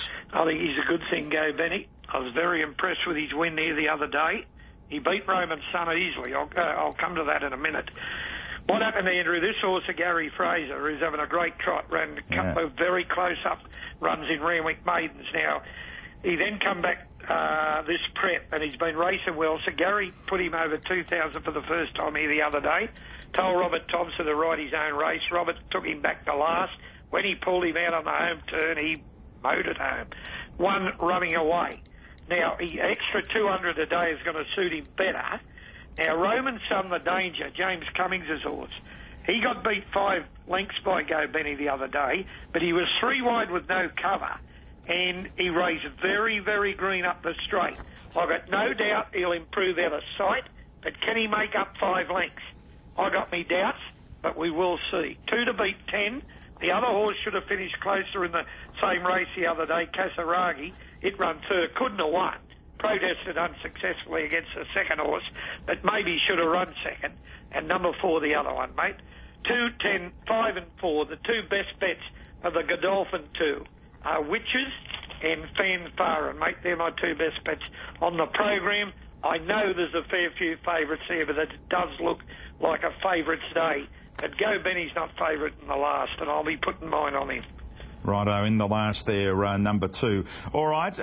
I think he's a good thing, Go Benny. I was very impressed with his win there the other day. He beat Roman Sun easily. I'll come to that in a minute. What happened, Andrew? This horse of Gary Fraser is having a great trot, ran a couple of very close-up runs in Randwick Maidens. Now, he then come back this prep, and he's been racing well. So Gary put him over 2,000 for the first time here the other day. Told Robert Thompson to ride his own race. Robert took him back to last. When he pulled him out on the home turn, he mowed it home. One running away. Now, extra 200 a day is going to suit him better. Now, Roman Sun, the danger, James Cummings' horse, he got beat 5 lengths by Go Benny the other day, but he was 3 wide with no cover, and he raced very, very green up the straight. I've got no doubt he'll improve out of sight, but can he make up 5 lengths? I got me doubts, but we will see. 2 to beat 10. The other horse should have finished closer in the same race the other day, Kasaragi. It run third, couldn't have won. Protested unsuccessfully against the second horse, but maybe should have run second. And number 4, the other one, mate. 2, 10, 5 and 4, the 2 best bets of the Godolphin 2 are Witches and Fanfare. Mate, they're my 2 best bets on the program. I know there's a fair few favourites there, but it does look like a favourites day. But Go Benny's not favourite in the last, and I'll be putting mine on him. Righto, in the last there, number 2. All right,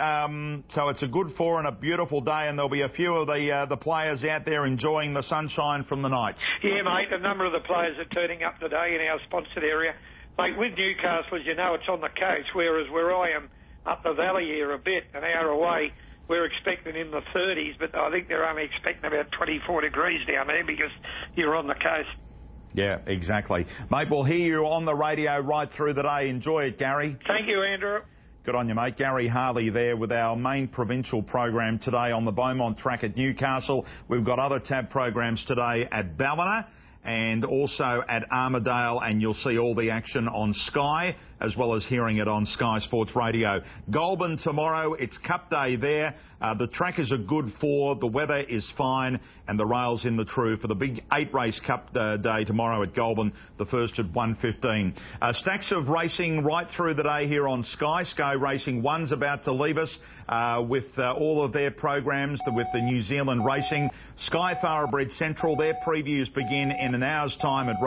so it's a good 4 and a beautiful day, and there'll be a few of the players out there enjoying the sunshine from the night. Yeah, mate, a number of the players are turning up today in our sponsored area. Mate, with Newcastle, as you know, it's on the coast, whereas where I am up the valley here a bit, an hour away, we're expecting in the 30s, but I think they're only expecting about 24 degrees down there because you're on the coast. Yeah, exactly. Mate, we'll hear you on the radio right through the day. Enjoy it, Gary. Thank you, Andrew. Good on you, mate. Gary Harley there with our main provincial program today on the Beaumont track at Newcastle. We've got other tab programs today at Ballina and also at Armidale, and you'll see all the action on Sky as well as hearing it on Sky Sports Radio. Goulburn tomorrow, it's Cup Day there. The track is a good 4, the weather is fine, and the rail's in the true for the big 8-race Cup Day tomorrow at Goulburn, the first at 1:15. Stacks of racing right through the day here on Sky. Sky Racing 1's about to leave us with all of their programs with the New Zealand racing. Sky Thoroughbred Central, their previews begin in an hour's time at